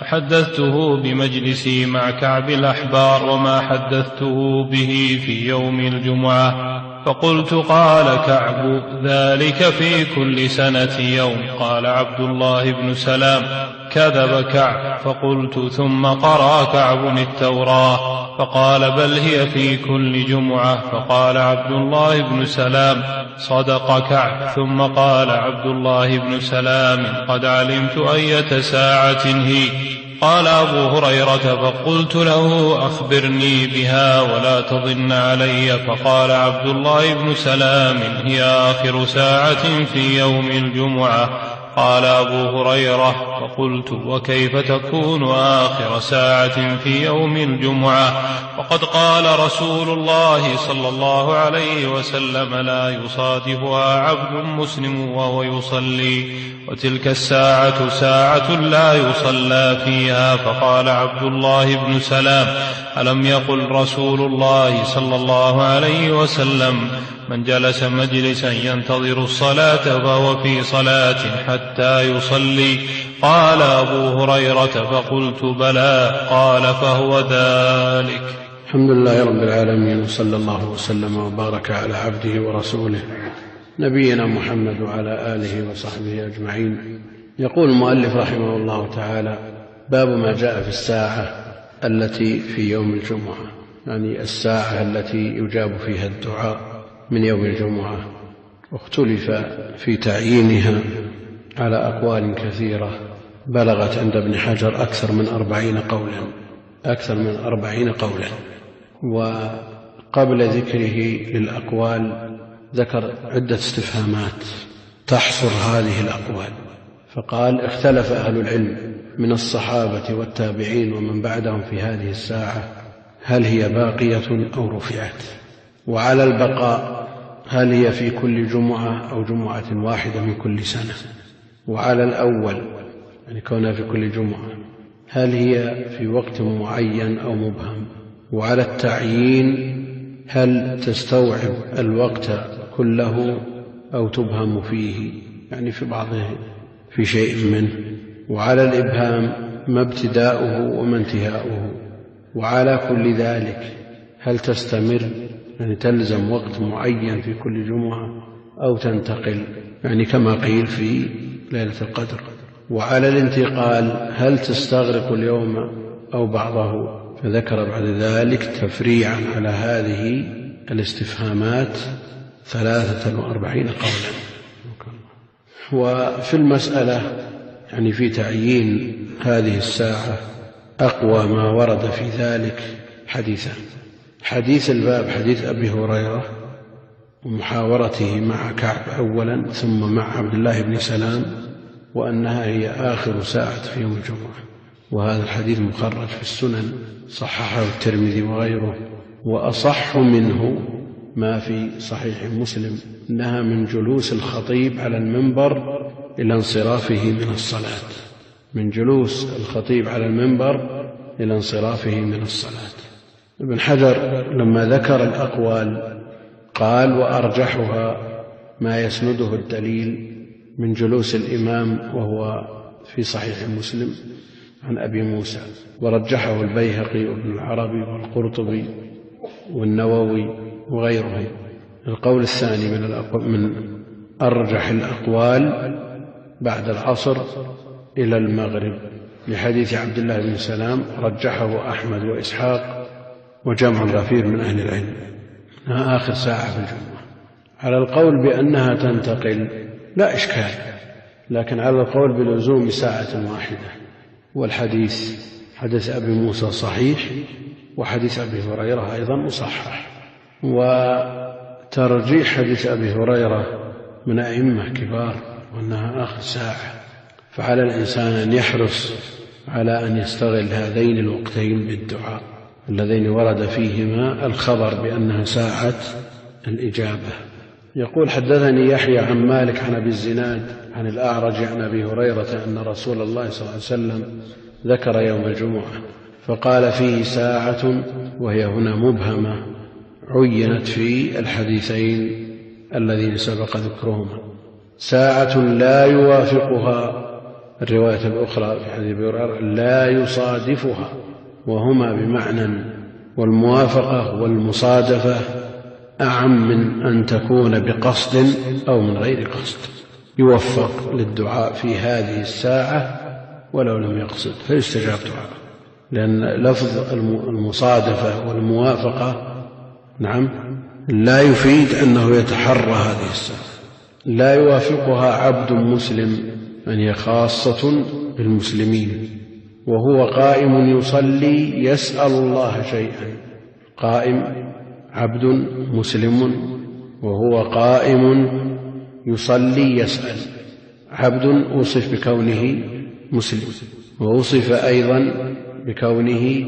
فحدثته بمجلسي مع كعب الأحبار وما حدثته به في يوم الجمعة. فقلت: قال كعب: ذلك في كل سنة يوم. قال عبد الله بن سلام: كذب كعب. فقلت: ثم قرأ كعب التوراة؟ فقال: بل هي في كل جمعة. فقال عبد الله بن سلام: صدق كعب. ثم قال عبد الله بن سلام: قد علمت أية ساعة هي. قال أبو هريرة: فقلت له: أخبرني بها ولا تضن علي. فقال عبد الله بن سلام: هي آخر ساعة في يوم الجمعة. قال أبو هريرة: فقلت: وكيف تكون آخر ساعة في يوم الجمعة؟ وقد قال رسول الله صلى الله عليه وسلم: لا يصادفها عبد مسلم وهو يصلي، وتلك الساعة ساعة لا يصلى فيها. فقال عبد الله بن سلام: ألم يقل رسول الله صلى الله عليه وسلم: من جلس مجلسا ينتظر الصلاة فهو في صلاة حتى يصلي؟ قال أبو هريرة: فقلت: بلى. قال: فهو ذلك. الحمد لله رب العالمين، وصلى الله وسلم وبارك على عبده ورسوله نبينا محمد وعلى آله وصحبه أجمعين. يقول المؤلف رحمه الله تعالى: باب ما جاء في الساعة التي في يوم الجمعة، يعني الساعة التي يجاب فيها الدعاء من يوم الجمعة. واختلف في تعيينها على أقوال كثيرة بلغت عند ابن حجر أكثر من 40 قولا. وقبل ذكره للأقوال ذكر عدة استفهامات تحصر هذه الأقوال، فقال: اختلف أهل العلم من الصحابة والتابعين ومن بعدهم في هذه الساعة هل هي باقية أو رفعت، وعلى البقاء هل هي في كل جمعة أو جمعة واحدة من كل سنة، وعلى الأول يعني كونها في كل جمعة هل هي في وقت معين أو مبهم، وعلى التعيين هل تستوعب الوقت كله أو تبهم فيه، يعني في بعضه في شيء منه، وعلى الإبهام ما ابتداؤه وما انتهاؤه، وعلى كل ذلك هل تستمر يعني تلزم وقت معين في كل جمعة أو تنتقل يعني كما قيل في ليلة القدر، وعلى الانتقال هل تستغرق اليوم أو بعضه. فذكر بعد ذلك تفريعا على هذه الاستفهامات 43 قولا. وفي المسألة يعني في تعيين هذه الساعة أقوى ما ورد في ذلك حديثان: حديث الباب حديث أبي هريرة ومحاورته مع كعب أولا ثم مع عبد الله بن سلام، وأنها هي آخر ساعة في يوم الجمعة. وهذا الحديث مخرج في السنن، صححه الترمذي وغيره. وأصح منه ما في صحيح مسلم، إنها من جلوس الخطيب على المنبر إلى انصرافه من الصلاة، من جلوس الخطيب على المنبر إلى انصرافه من الصلاة. ابن حجر لما ذكر الأقوال قال: وأرجحها ما يسنده الدليل من جلوس الإمام، وهو في صحيح مسلم عن أبي موسى، ورجحه البيهقي وابن العربي والقرطبي والنووي وغيرهم. القول الثاني من أرجح الأقوال بعد العصر إلى المغرب لحديث عبد الله بن سلام، رجحه أحمد وإسحاق وجمع غفير من أهل العلم، إنها آخر ساعة في الجمعة. على القول بأنها تنتقل لا إشكال، لكن على القول بلزوم ساعة واحدة. والحديث حديث أبي موسى صحيح، وحديث أبي هريرة أيضا مصحح. وترجيح حديث أبي هريرة من أئمة كبار وأنها آخر ساعة، فعلى الإنسان أن يحرص على أن يستغل هذين الوقتين بالدعاء اللذين ورد فيهما الخبر بأنها ساعة الإجابة. يقول: حدثني يحيى عن مالك عن أبي الزناد عن الأعرج عن أبي هريرة أن رسول الله صلى الله عليه وسلم ذكر يوم الجمعة فقال: فيه ساعة، وهي هنا مبهمة عينت في الحديثين الذين سبق ذكرهما، ساعة لا يوافقها الرواية الأخرى في حديث أبي هريرة لا يصادفها، وهما بمعنى، والموافقة والمصادفة أعم من أن تكون بقصد أو من غير قصد. يوفق للدعاء في هذه الساعة ولو لم يقصد فيستجاب دعاءه، لأن لفظ المصادفة والموافقة نعم لا يفيد أنه يتحرى هذه الساعة، لا يوافقها عبد مسلم، من هي خاصة بالمسلمين، وهو قائم يصلي يسأل الله شيئا. قائم عبد مسلم وهو قائم يصلي يسأل. عبد وصف بكونه مسلم، ووصف أيضا بكونه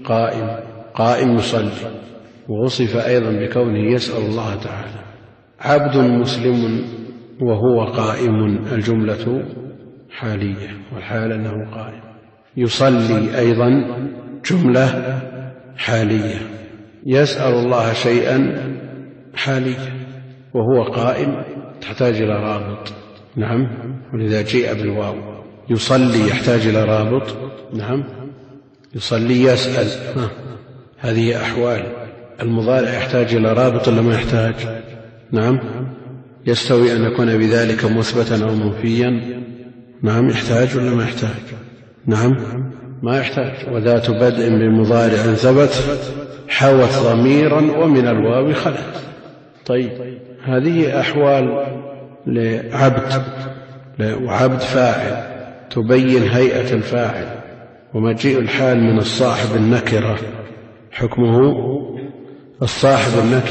قائم يصلي، ووصف أيضا بكونه يسأل الله تعالى. عبد مسلم وهو قائم، الجملة حالية، والحال أنه قائم. يصلي أيضا جملة حالية. يسأل الله شيئا حالية، وهو قائم تحتاج إلى رابط نعم، ولذا جيء بالواو. يصلي يحتاج إلى رابط نعم، يصلي يسأل هذه أحوال. المضارع يحتاج إلى رابط ولا ما يحتاج؟ نعم. يستوي أن يكون بذلك مثبتا أو منفيا؟ نعم. يحتاج ولا ما يحتاج؟ نعم ما يحتاج. وذات بدء بمضارع ثبت حوت ضميرا ومن الواو خلت. طيب هذه أحوال لعبد، وعبد فاعل تبين هيئة الفاعل. ومجيء الحال من الصاحب النكرة حكمه الصاحب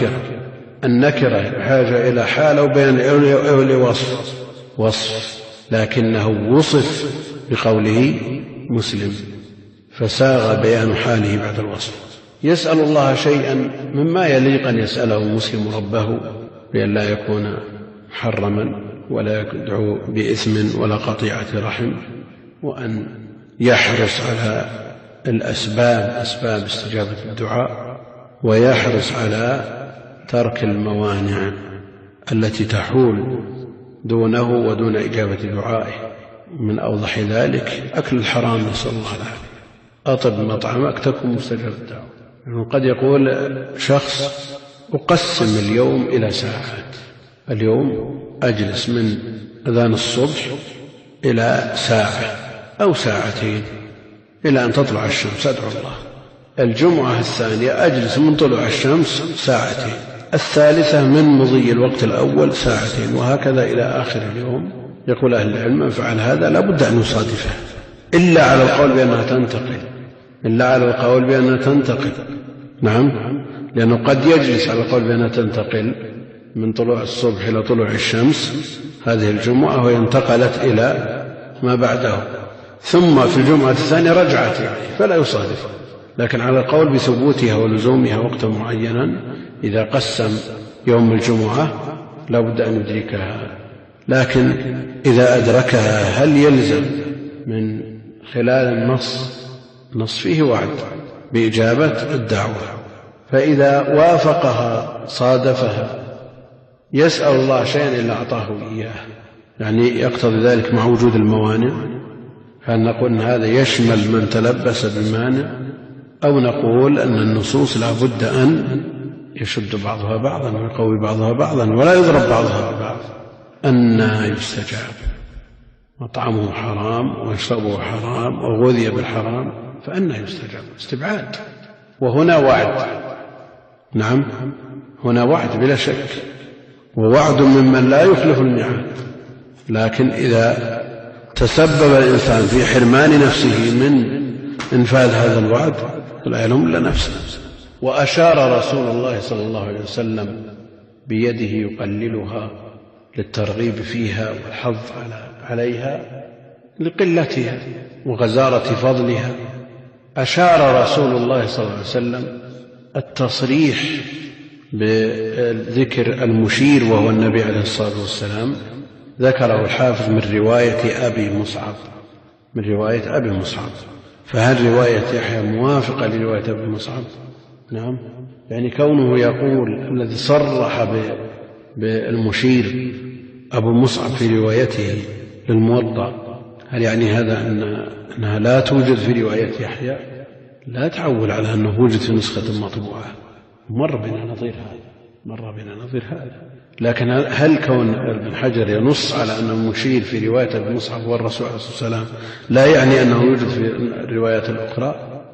النكرة حاجة إلى حال أو بيان أو لوصف، لكنه وصف بقوله مسلم فساغ بيان حاله بعد الوصف. يسأل الله شيئا مما يليق أن يسأله المسلم ربه، بأن لا يكون محرما ولا يدعو بإثم ولا قطيعة رحم، وأن يحرص على أسباب استجابة الدعاء، ويحرص على ترك الموانع التي تحول دونه ودون إجابة دعائه. من أوضح ذلك أكل الحرام، نسأل الله العافية. أطب مطعمك تكن مستجاب الدعوة. يعني قد يقول شخص أقسم اليوم إلى ساعات، اليوم أجلس من أذان الصبح إلى ساعة أو ساعتين إلى أن تطلع الشمس أدعو الله. الجمعة الثانية أجلس من طلوع الشمس ساعتين، الثالثة من مضي الوقت الأول ساعتين، وهكذا إلى آخر اليوم. يقول أهل العلم من فعل هذا لا بد أن يصادفه، إلا على القول بأنها تنتقل، نعم، لأنه قد يجلس على القول بأنها تنتقل من طلوع الصبح إلى طلوع الشمس هذه الجمعة، وهي انتقلت إلى ما بعده، ثم في الجمعة الثانية رجعت فلا يصادف. لكن على القول بثبوتها ولزومها وقتا معينا إذا قسم يوم الجمعة لا بد أن يدركها. لكن إذا أدركها هل يلزم من خلال النص فيه وعد بإجابة الدعوة، فإذا وافقها صادفها يسأل الله شيئا إلا أعطاه إياه، يعني يقتضي ذلك مع وجود الموانع. هل نقول أن هذا يشمل من تلبس بمانع، أو نقول أن النصوص لا بد أن يشد بعضها بعضا ويقوي بعضها بعضا ولا يضرب بعضها ببعض؟ أن يستجاب مطعمه حرام ويشربه حرام وغذي بالحرام، فأنا يستجاب؟ استبعاد. وهنا وعد، نعم هنا وعد بلا شك، ووعد ممن لا يخلف الميعاد. لكن إذا تسبب الإنسان في حرمان نفسه من إنفاذ هذا الوعد فلا يلوم إلا نفسه. وأشار رسول الله صلى الله عليه وسلم بيده يقللها للترغيب فيها والحظ عليها لقلتها وغزارة فضلها. أشار رسول الله صلى الله عليه وسلم التصريح بذكر المشير وهو النبي عليه الصلاة والسلام ذكره الحافظ من رواية أبي مصعب. فهل رواية يحيى موافقة لرواية أبي مصعب؟ نعم، يعني كونه يقول الذي صرح بالمشير أبو مصعب في روايته للموضع، هل يعني هذا أنها لا توجد في رواية يحيى؟ لا تعول على أنه وجد في نسخة مطبوعة، مر بنا نظير هذا. مر بنا نظير هذا. لكن هل كون ابن حجر ينص على أنه مشير في رواية ابن مصعب والرسول عليه الصلاة والسلام لا يعني أنه يوجد في الروايات الأخرى؟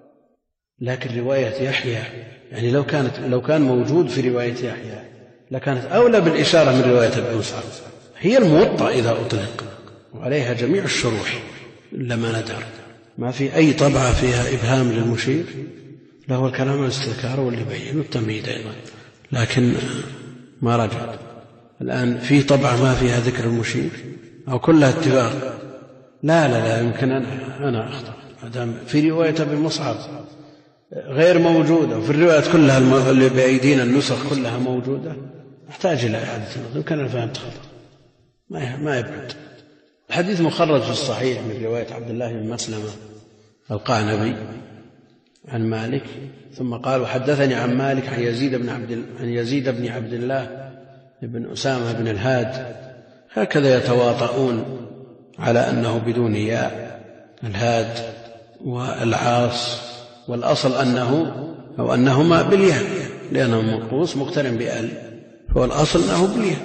لكن رواية يحيى يعني لو كان موجود في رواية يحيى لكانت أولى بالإشارة من رواية ابن مصعب. هي الموطأ إذا أطلق وعليها جميع الشروح لما ندر، ما في أي طبعة فيها إبهام للمشير، له الكلام والاستذكار واللي يبين التمهيد أيضا، لكن ما رجع. الآن في طبعة ما فيها ذكر المشير أو كلها اتفاق؟ لا يمكن أنا أخطأ. مادام في رواية ابن مصعب غير موجودة وفي الروايات كلها اللي بأيدينا النسخ كلها موجودة، أحتاج إلى إعادة النظر. يمكن أنا فهمت خطأ، ما يبعد. الحديث مخرج في الصحيح من رواية عبد الله بن مسلمة القعنبي عن مالك، ثم قال وحدثني عن مالك عن يزيد بن عبد الله بن أسامة بن الهاد. هكذا يتواطؤون على أنه بدون ياء، الهاد والعاص، والأصل أنهما بالياء لأنه منقوص مقترن بأل، فهو الأصل أنه بالياء،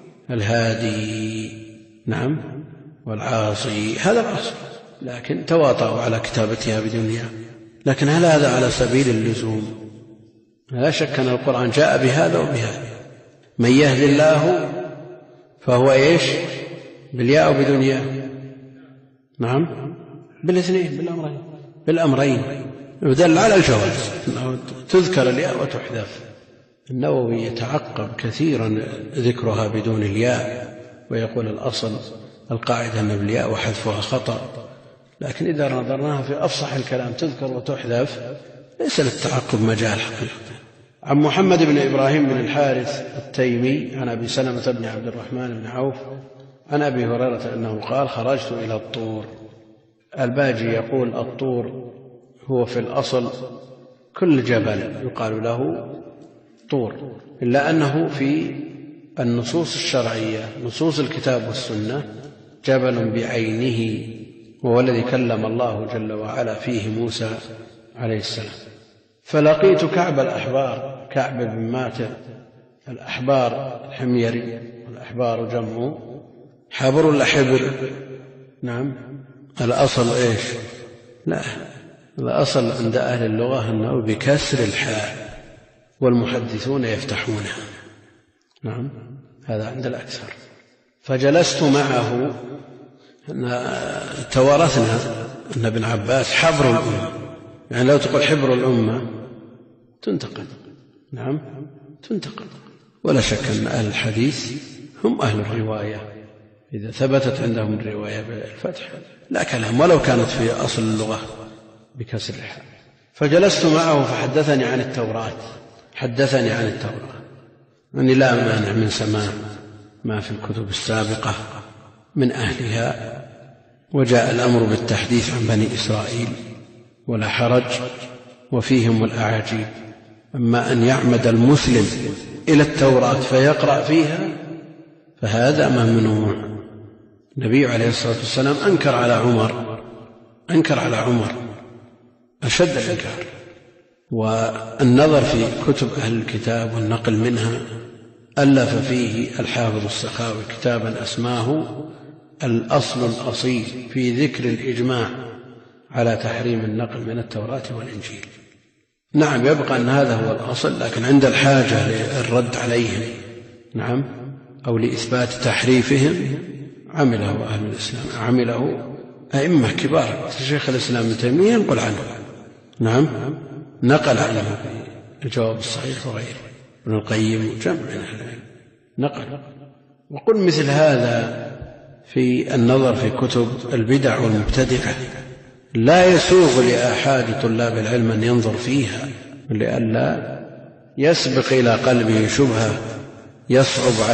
الهادي نعم والعاصي هذا الأصل، لكن تواطؤوا على كتابتها بدون ياء. لكن هل هذا على سبيل اللزوم؟ لا شك أن القرآن جاء بهذا وبهذا. من يهد الله فهو إيش؟ بالياء وبدون ياء؟ نعم بالاثنين، بالأمرين، يدل على الجواز أنه تذكر الياء وتحذف. النووي يتعقب كثيرا ذكرها بدون الياء ويقول الأصل القاعدة أن بالياء وحذفها خطأ، لكن إذا نظرناها في أفصح الكلام تذكر وتحذف ليس للتعقب مجال حقيقة. عن محمد بن إبراهيم بن الحارث التيمي عن أبي سلمة بن عبد الرحمن بن عوف عن أبي هريرة أنه قال خرجت إلى الطور. الباجي يقول الطور هو في الأصل كل جبل يقال له طور، إلا أنه في النصوص الشرعية نصوص الكتاب والسنة جبل بعينه، وهو الذي كلم الله جل وعلا فيه موسى عليه السلام. فلقيت كعب الأحبار، كعب بن ماتر الأحبار الحميري، والأحبار جمع حبر ولا حبر؟ نعم الأصل إيش؟ لا، الأصل عند أهل اللغة أنه بكسر الحاء والمحدثون يفتحونها، نعم هذا عند الأكثر. فجلست معه، توارثنا أن ابن عباس حبر الأمة، يعني لو تقول حبر الأمة تنتقد، نعم تنتقد. ولا شك أن أهل الحديث هم أهل الرواية، إذا ثبتت عندهم الرواية بالفتح لا كلام، ولو كانت في أصل اللغة بكسر الحاء. فجلست معه فحدثني عن التوراة، حدثني عن التوراة، أني لا مانع من سماع ما في الكتب السابقة من أهلها، وجاء الأمر بالتحديث عن بني إسرائيل ولا حرج، وفيهم الأعاجيب. أما أن يعمد المسلم إلى التوراة فيقرأ فيها فهذا ممنوع. النبي عليه الصلاة والسلام أنكر على عمر أشد الإنكار. والنظر في كتب أهل الكتاب والنقل منها ألف فيه الحافظ السخاوي كتابا أسماه الأصل الأصيل في ذكر الإجماع على تحريم النقل من التوراة والإنجيل. نعم يبقى أن هذا هو الأصل، لكن عند الحاجة للرد عليهم نعم أو لإثبات تحريفهم عمله أهل الإسلام، عمله أئمة كبار. شيخ الإسلام ابن تيمية ينقل عنه، نعم نقل عنه في الجواب الصحيح وغيره، ابن القيم وجمع من أهل العلم نقل. وقل مثل هذا في النظر في كتب البدع والمبتدعة لا يسوغ لأحد طلاب العلم أن ينظر فيها، لئلا يسبق إلى قلبه شبهة يصعب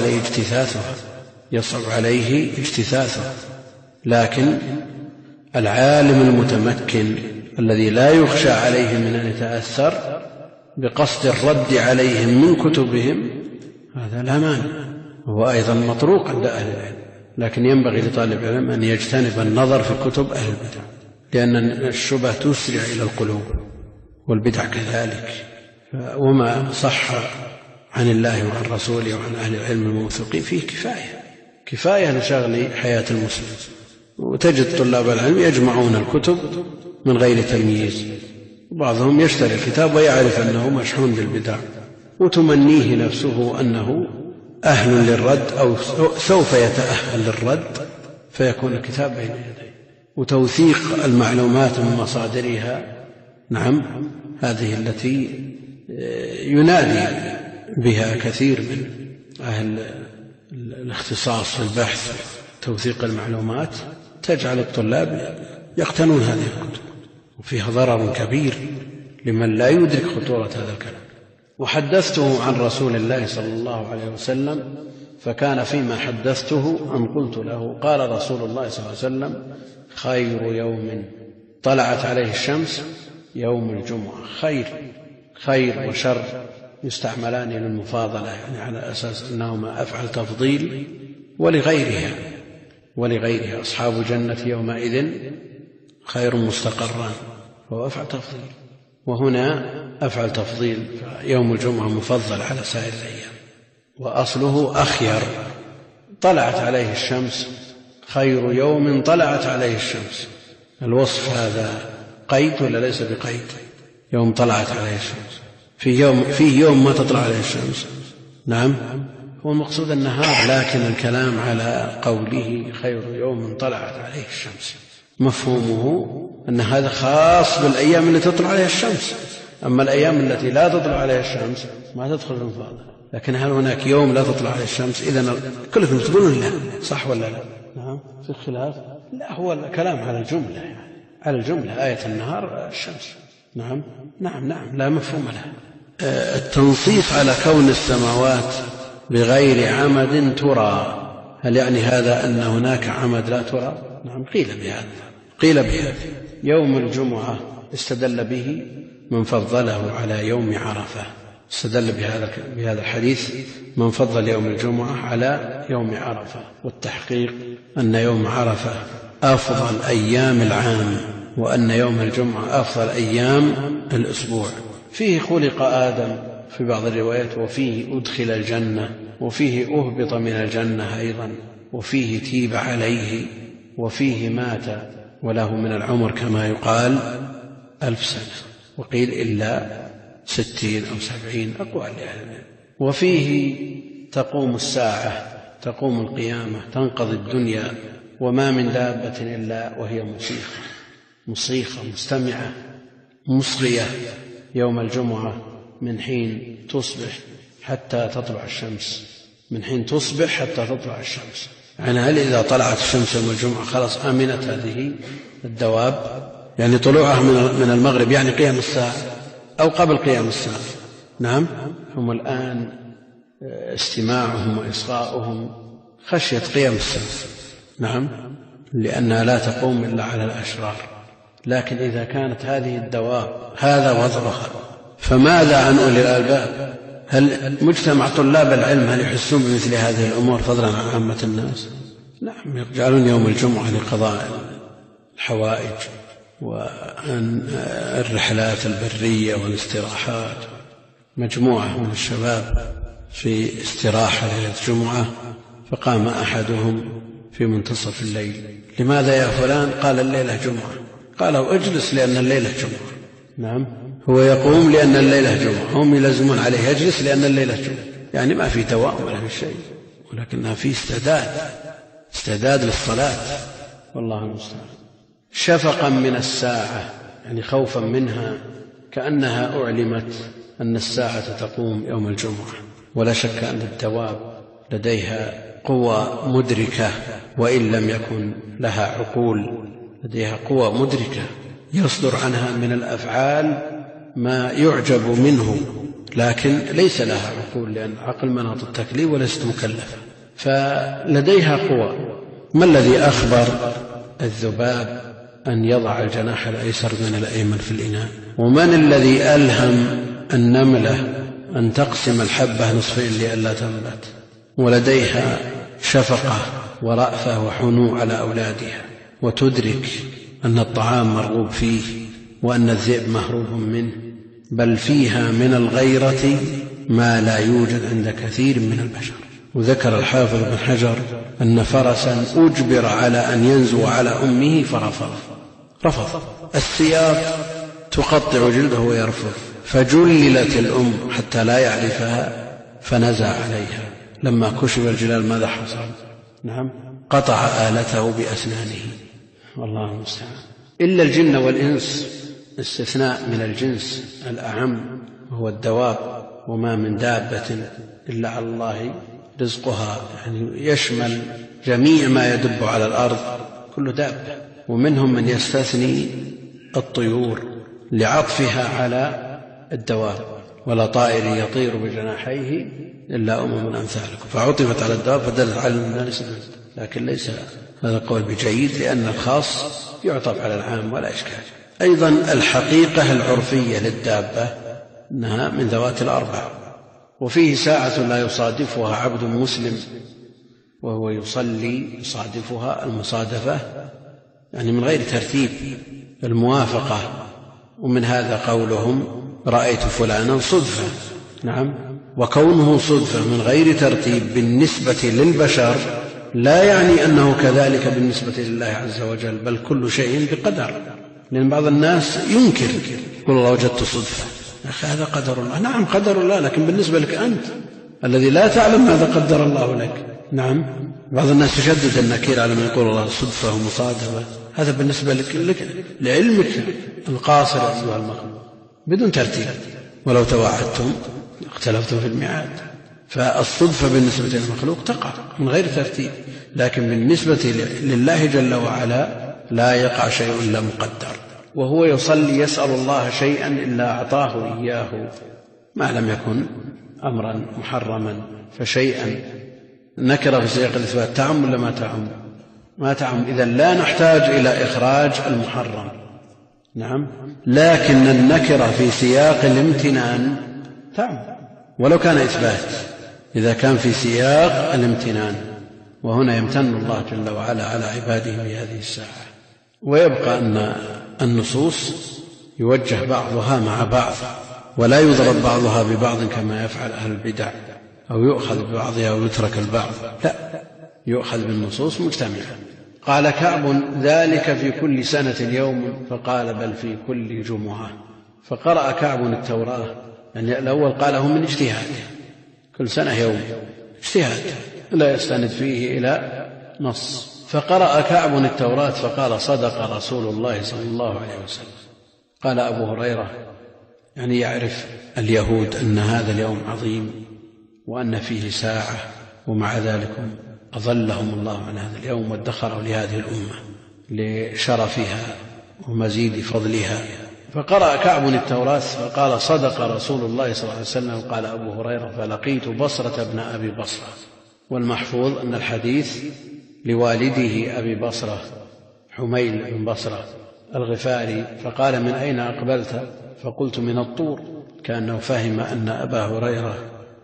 عليه اجتثاثها. لكن العالم المتمكن الذي لا يخشى عليه من أن يتأثر بقصد الرد عليهم من كتبهم هذا لا مانع، وهو أيضا مطروق عند أهل العلم. لكن ينبغي لطالب العلم أن يجتنب النظر في كتب أهل البدع، لأن الشبهة تسرع إلى القلوب والبدع كذلك. وما صح عن الله وعن رسوله وعن أهل العلم الموثوقين فيه كفاية لشغل حياة المسلم. وتجد طلاب العلم يجمعون الكتب من غير تمييز، بعضهم يشتري الكتاب ويعرف أنه مشحون بالبدع وتمنيه نفسه أنه أهل للرد أو سوف يتأهل للرد، فيكون الكتاب بين يديه. وتوثيق المعلومات من مصادرها، نعم، هذه التي ينادي بها كثير من أهل الاختصاص في البحث، توثيق المعلومات تجعل الطلاب يقتنون هذه الكتب، وفيها ضرر كبير لمن لا يدرك خطورة هذا الكلام. وحدثته عن رسول الله صلى الله عليه وسلم، فكان فيما حدثته أن قلت له: قال رسول الله صلى الله عليه وسلم: خير يوم طلعت عليه الشمس يوم الجمعة. خير وشر يستعملان للمفاضلة، يعني على أساس أنهما أفعل تفضيل ولغيرها. أصحاب جنة يومئذ خير مستقرا، وهو أفعل تفضيل، وهنا أفعل تفضيل، يوم الجمعة مفضل على سائر الأيام. وأصله أخير، طلعت عليه الشمس، خير يوم طلعت عليه الشمس. الوصف هذا قيد ولا ليس بقيد؟ يوم طلعت عليه الشمس، في يوم ما تطلع عليه الشمس، نعم، هو المقصود النهار، لكن الكلام على قوله خير يوم طلعت عليه الشمس مفهومه أن هذا خاص بالأيام التي تطلع عليها الشمس، أما الأيام التي لا تطلع عليها الشمس ما تدخل في المفاضلة. لكن هل هناك يوم لا تطلع عليه الشمس؟ إذن كلكم تقولون لا، صح ولا لا؟ نعم، في خلاف. لا، هو الكلام على الجملة، يعني على الجملة، آية النهار الشمس. نعم، لا مفهوم لها. التنصيص على كون السماوات بغير عمد ترى، هل يعني هذا أن هناك عمد لا ترى؟ نعم، قيل بهذا. يوم الجمعة استدل به من فضله على يوم عرفة، استدل بهذا الحديث من فضل يوم الجمعة على يوم عرفة، والتحقيق أن يوم عرفة أفضل أيام العام، وأن يوم الجمعة أفضل أيام الأسبوع. فيه خلق آدم في بعض الروايات، وفيه أدخل الجنة، وفيه أهبط من الجنة أيضا، وفيه تيب عليه، وفيه مات وله من العمر كما يقال 1000 سنة، وقيل إلا 60 أو 70 أقوال لأهل العلم. وفيه تقوم الساعة، تقوم القيامة، تنقضي الدنيا، وما من دابة إلا وهي مصيخة مستمعة مصغية يوم الجمعة من حين تصبح حتى تطلع الشمس، يعني هل إذا طلعت الشمس يوم الجمعة خلاص آمنت هذه الدواب؟ يعني طلوعها من المغرب يعني قيام الساعة أو قبل قيام الساعة. نعم، هم الآن استماعهم وإصغاؤهم خشية قيام الساعة، نعم، لأنها لا تقوم إلا على الأشرار. لكن إذا كانت هذه الدواب هذا وضعها، فماذا عن أولي الألباب؟ هل مجتمع طلاب العلم هل يحسون بمثل هذه الأمور فضلا عن عامة الناس؟ نعم، يجعلون يوم الجمعة لقضاء الحوائج وعن الرحلات البرية والاستراحات. مجموعة من الشباب في استراحة ليلة الجمعة، فقام أحدهم في منتصف الليل: لماذا يا فلان؟ قال: الليلة جمعة. قالوا: اجلس لأن الليلة جمعة. نعم، هو يقوم لأن الليلة جمعة، هم يلزمون عليه يجلس لأن الليلة جمعة، يعني ما في دوام ولا في شيء، ولكنها في استعداد للصلاة، والله المستعان. شفقا من الساعة، يعني خوفا منها، كأنها أعلمت أن الساعة تقوم يوم الجمعة. ولا شك أن الدواب لديها قوى مدركة، وإن لم يكن لها عقول، لديها قوى مدركة يصدر عنها من الأفعال ما يعجب منه، لكن ليس لها عقول، لأن عقل مناط التكليف وليست مكلفة، فلديها قوى. ما الذي أخبر الذباب أن يضع الجناح الأيسر من الأيمن في الإناء؟ ومن الذي ألهم النملة أن تقسم الحبة نصفين لئلا تنبت؟ ولديها شفقة ورأفة وحنو على أولادها، وتدرك أن الطعام مرغوب فيه وأن الذئب مهروب منه، بل فيها من الغيرة ما لا يوجد عند كثير من البشر. وذكر الحافظ بن حجر أن فرسا أجبر على أن ينزو على أمه فرفض. الثياب تقطع جلده ويرفض، فجللت الأم حتى لا يعرفها فنزع عليها. لما كشف الجلال ماذا حصل؟ نعم، قطع آلته بأسنانه، والله المستعان. إلا الجن والإنس، استثناء من الجنس الأعم وهو الدواب، وما من دابة إلا على الله رزقها، يعني يشمل جميع ما يدب على الأرض كل دابة. ومنهم من يستثني الطيور لعطفها على الدواب، ولا طائر يطير بجناحيه إلا أمم أمثالكم، فعطفت على الدواب فدلت على الناس، لكن ليس هذا القول بجيد، لأن الخاص يعطف على العام ولا إشكال. أيضا الحقيقة العرفية للدابة أنها من ذوات الأربع، وفيه ساعة لا يصادفها عبد مسلم وهو يصلي، يصادفها المصادفة يعني من غير ترتيب، الموافقة. ومن هذا قولهم رأيت فلانا صدفة. نعم، وكونه صدفة من غير ترتيب بالنسبة للبشر لا يعني أنه كذلك بالنسبة لله عز وجل، بل كل شيء بقدر. لأن بعض الناس ينكر، يقول الله وجدت صدفة، يا أخي هذا قدر الله. نعم قدر الله، لكن بالنسبة لك أنت الذي لا تعلم ماذا قدر الله لك. نعم، بعض الناس يشدد النكير على من يقول الله صدفة ومصادفة، هذا بالنسبة لك لعلمك القاصر أيها المخلوق بدون ترتيب، ولو تواعدتم اختلفتم في الميعاد. فالصدفة بالنسبة للمخلوق تقع من غير ترتيب، لكن بالنسبة لله جل وعلا لا يقع شيء إلا مقدر. وهو يصلي يسأل الله شيئا إلا أعطاه إياه ما لم يكن أمرا محرما. فشيئا نكر في سياق الإثبات تعم ولا ما تعم؟ ما تعم. إذن لا نحتاج إلى إخراج المحرم. نعم، لكن النكرة في سياق الامتنان تعم ولو كان إثبات، إذا كان في سياق الامتنان، وهنا يمتن الله جل وعلا على عباده في هذه الساعة. ويبقى أن النصوص يوجه بعضها مع بعض، ولا يضرب بعضها ببعض كما يفعل أهل البدع، أو يؤخذ ببعضها ويترك البعض، لا، يؤخذ بالنصوص مجتمعة. قال كعب ذلك في كل سنة يوم، فقال بل في كل جمعة. فقرأ كعب التوراة، يعني الأول قاله من اجتهاده، كل سنة يوم اجتهاد لا يستند فيه إلى نص. فقرأ كعب التوراة فقال صدق رسول الله صلى الله عليه وسلم. قال أبو هريرة، يعني يعرف اليهود أن هذا اليوم عظيم وأن فيه ساعة، ومع ذلك أظلهم الله عن هذا اليوم وادخروا لهذه الأمة لشرفها ومزيد فضلها. فقرأ كعب التوراة فقال صدق رسول الله صلى الله عليه وسلم. قال أبو هريرة فلقيت بصرة ابن أبي بصرة. والمحفوظ أن الحديث لوالده أبي بصرة حميل بن بصرة الغفاري. فقال من أين أقبلت؟ فقلت من الطور، كأنه فهم أن أبا هريرة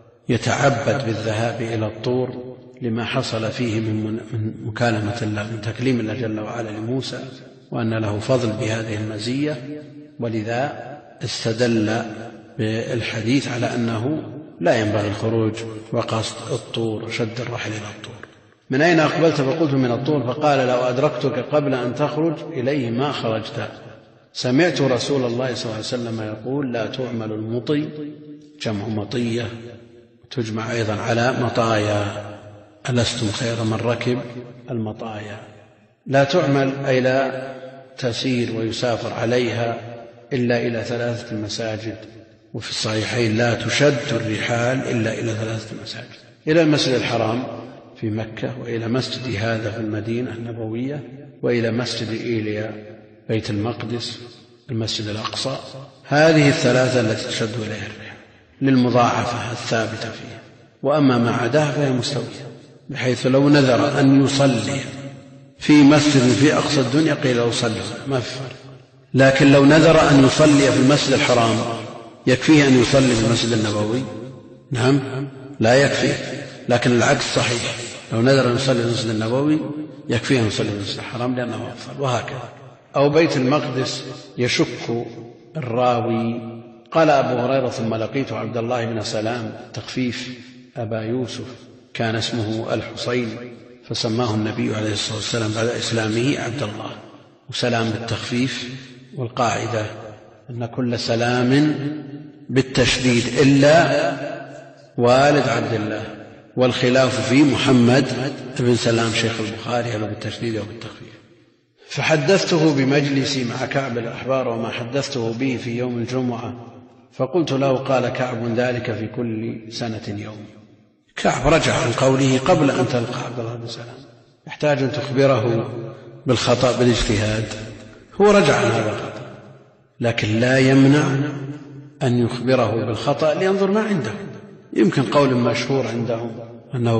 يتعبد بالذهاب إلى الطور لما حصل فيه من مكالمة الله، من تكليم الله جل وعلا لموسى، وأن له فضل بهذه المزية، ولذا استدل بالحديث على أنه لا ينبغي الخروج وقصد الطور وشد الرحل إلى الطور. من أين أقبلت؟ فقلت من الطور. فقال لو أدركتك قبل أن تخرج إليه ما خرجت. سمعت رسول الله صلى الله عليه وسلم يقول لا تعمل المطي، جمع مطية، تجمع أيضا على مطايا، ألستم خير من ركب المطايا. لا تعمل أي لا تسير ويسافر عليها إلا إلى 3 مساجد. وفي الصحيحين لا تشد الرحال إلا إلى 3 مساجد: إلى المسجد الحرام في مكة، وإلى مسجد هذا في المدينة النبوية، وإلى مسجد إيليا بيت المقدس، المسجد الأقصى. هذه 3 التي تشد إليها الرحال للمضاعفة الثابتة فيها. وأما ما عداها فهي مستوية، بحيث لو نذر أن يصلي في مسجد في أقصى الدنيا قيل له صلي ما في فرق. لكن لو نذر أن يصلي في المسجد الحرام يكفيه أن يصلي في المسجد النبوي؟ نعم، لا يكفي. لكن العكس صحيح، لو نذر أن يصلي في المسجد النبوي يكفيه أن يصلي في المسجد الحرام لأنه أفضل. وهكذا. أو بيت المقدس يشك الراوي قال أبو هريرة: ثم لقيت عبد الله بن سلام تخفيف أبا يوسف، كان اسمه الحصين، فسماه النبي عليه الصلاة والسلام بعد إسلامه عبد الله. وسلام بالتخفيف، والقاعدة أن كل سلام بالتشديد إلا والد عبد الله، والخلاف في محمد بن سلام شيخ البخاري هل بالتشديد أو بالتخفيف. فحدثته بمجلسي مع كعب الأحبار وما حدثته به في يوم الجمعة، فقلت له: قال كعب: ذلك في كل سنة يوم. كعب رجع عن قوله قبل أن تلقى عبد الله بن سلام، يحتاج أن تخبره بالخطأ بالاجتهاد، هو رجع عن هذا الخطأ، لكن لا يمنع أن يخبره بالخطأ لينظر ما عنده. يمكن قول مشهور عندهم أنه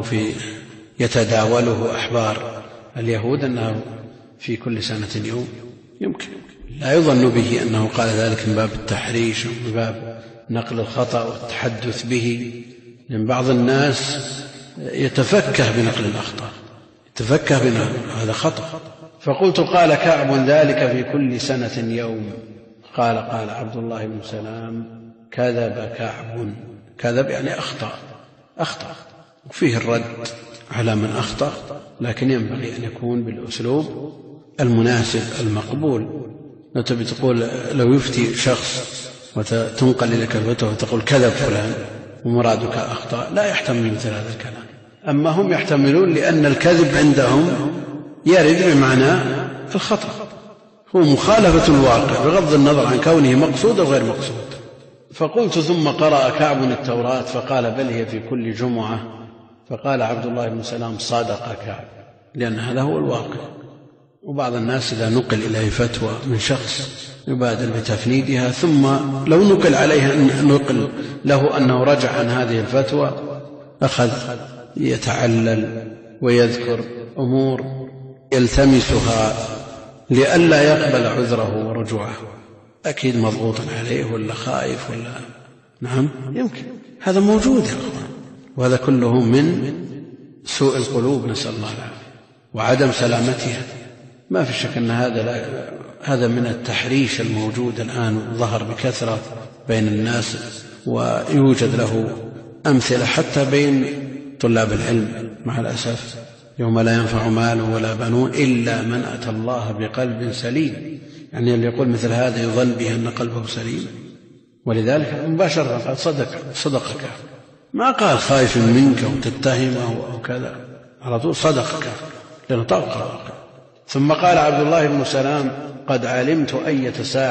يتداوله أحبار اليهود أنه في كل سنة يوم، يمكن لا يظن به أنه قال ذلك من باب التحريش ومن باب نقل الخطأ والتحدث به، لأن بعض الناس يتفكه بنقل الأخطاء، يتفكه هذا خطأ. فقلت: قال كعب: ذلك في كل سنة يوم. قال عبد الله بن سلام: كذب كعب. كذب يعني أخطأ، وفيه الرد على من أخطأ، لكن ينبغي أن يكون بالأسلوب المناسب المقبول. لو تبي تقول لو يفتي شخص وتنقل لك الفتوى وتقول كذب فلان ومرادك أخطأ، لا يحتمل مثل هذا الكلام. أما هم يحتملون لأن الكذب عندهم يرد بمعنى الخطأ، هو مخالفة الواقع بغض النظر عن كونه مقصود أو غير مقصود. فقلت: ثم قرأ كعب التوراة؟ فقال: بل هي في كل جمعة. فقال عبد الله بن سلام: صدق كعب، لأن هذا هو الواقع. وبعض الناس إذا نقل إليه فتوى من شخص يبادر بتفنيدها، ثم لو نقل عليه نقل له أنه رجع عن هذه الفتوى أخذ يتعلل ويذكر أمور يلتمسها لئلا يقبل عذره ورجوعه، أكيد مضغوط عليه ولا خائف ولا نعم يمكن، هذا موجود يا أخوان، وهذا كله من سوء القلوب، نسأل الله العافية وعدم سلامتها. ما في شك أن هذا من التحريش الموجود الآن، ظهر بكثرة بين الناس، ويوجد له أمثلة حتى بين طلاب العلم مع الأسف، يوم لا ينفع مال ولا بنون إلا من أتى الله بقلب سليم. يعني اللي يقول مثل هذا يظن به أن قلبه سليم، ولذلك مباشرة قال صدقك، ما قال خايف منك وتتهمه أو كذا، على طول صدقك، لأنه طبق الواقع. ثم قال عبد الله بن سلام: قد علمت أية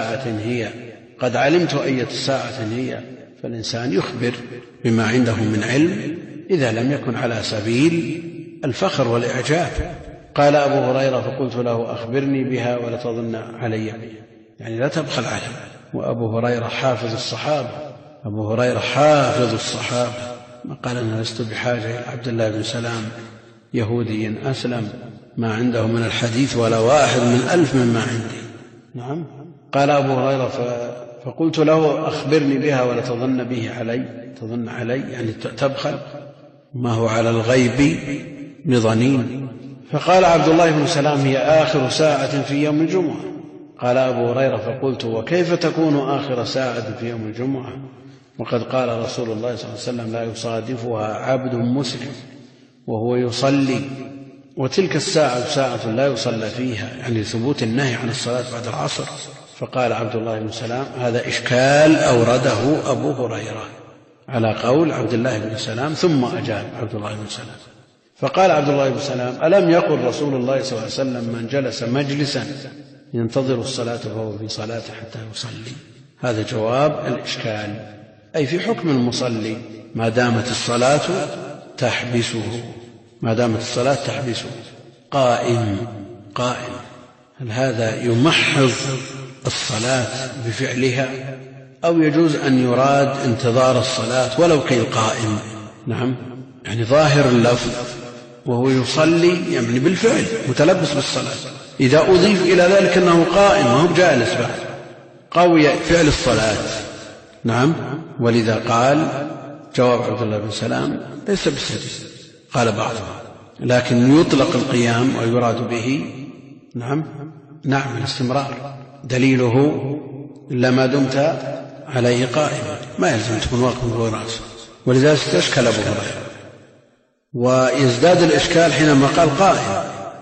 ساعة هي. فالإنسان يخبر بما عنده من علم إذا لم يكن على سبيل الفخر والإعجاب. قال أبو هريرة: فقلت له: أخبرني بها ولا تظن علي بها، يعني لا تبخل عليه. وأبو هريرة حافظ الصحابة، ما قال: أنا لست بحاجة إلى عبد الله بن سلام يهودي أسلم ما عنده من الحديث ولا واحد من 1000 مما عندي. نعم. قال أبو هريرة: فقلت له: أخبرني بها ولا تظن علي، يعني تبخل، ما هو على الغيب بضنين. فقال عبد الله بن سلام: هي آخر ساعة في يوم الجمعة. قال أبو هريرة: فقلت: وكيف تكون آخر ساعة في يوم الجمعة وقد قال رسول الله صلى الله عليه وسلم: لا يصادفها عبد مسلم وهو يصلي، وتلك الساعة ساعة لا يصلى فيها، يعني ثبوت النهي عن الصلاة بعد العصر. فقال عبد الله بن سلام: هذا إشكال أورده أبو هريرة على قول عبد الله بن سلام. ثم أجاب عبد الله بن سلام فقال عبد الله بن سلام: ألم يقل رسول الله صلى الله عليه وسلم: من جلس مجلسا ينتظر الصلاة فهو في صلاة حتى يصلي؟ هذا جواب الإشكال، أي في حكم المصلي ما دامت الصلاة تحبسه قائم. هل هذا يمحض الصلاة بفعلها، أو يجوز أن يراد انتظار الصلاة ولو كان قائم؟ نعم، يعني ظاهر اللفظ وهو يصلي يعني بالفعل متلبس بالصلاة، إذا أضيف إلى ذلك أنه قائم وهو جالس بعد قوي فعل الصلاة. نعم. ولذا قال جواب عبد الله بن سلام ليس بالسديد، قال بعضهم، لكن يطلق القيام ويراد به نعم الاستمرار، دليله إلا ما دمت عليه قائما، ما يلزم تكون واقفا فوق رأسه، ولذلك استشكل أبو هريرة. ويزداد الإشكال حينما قال قائم،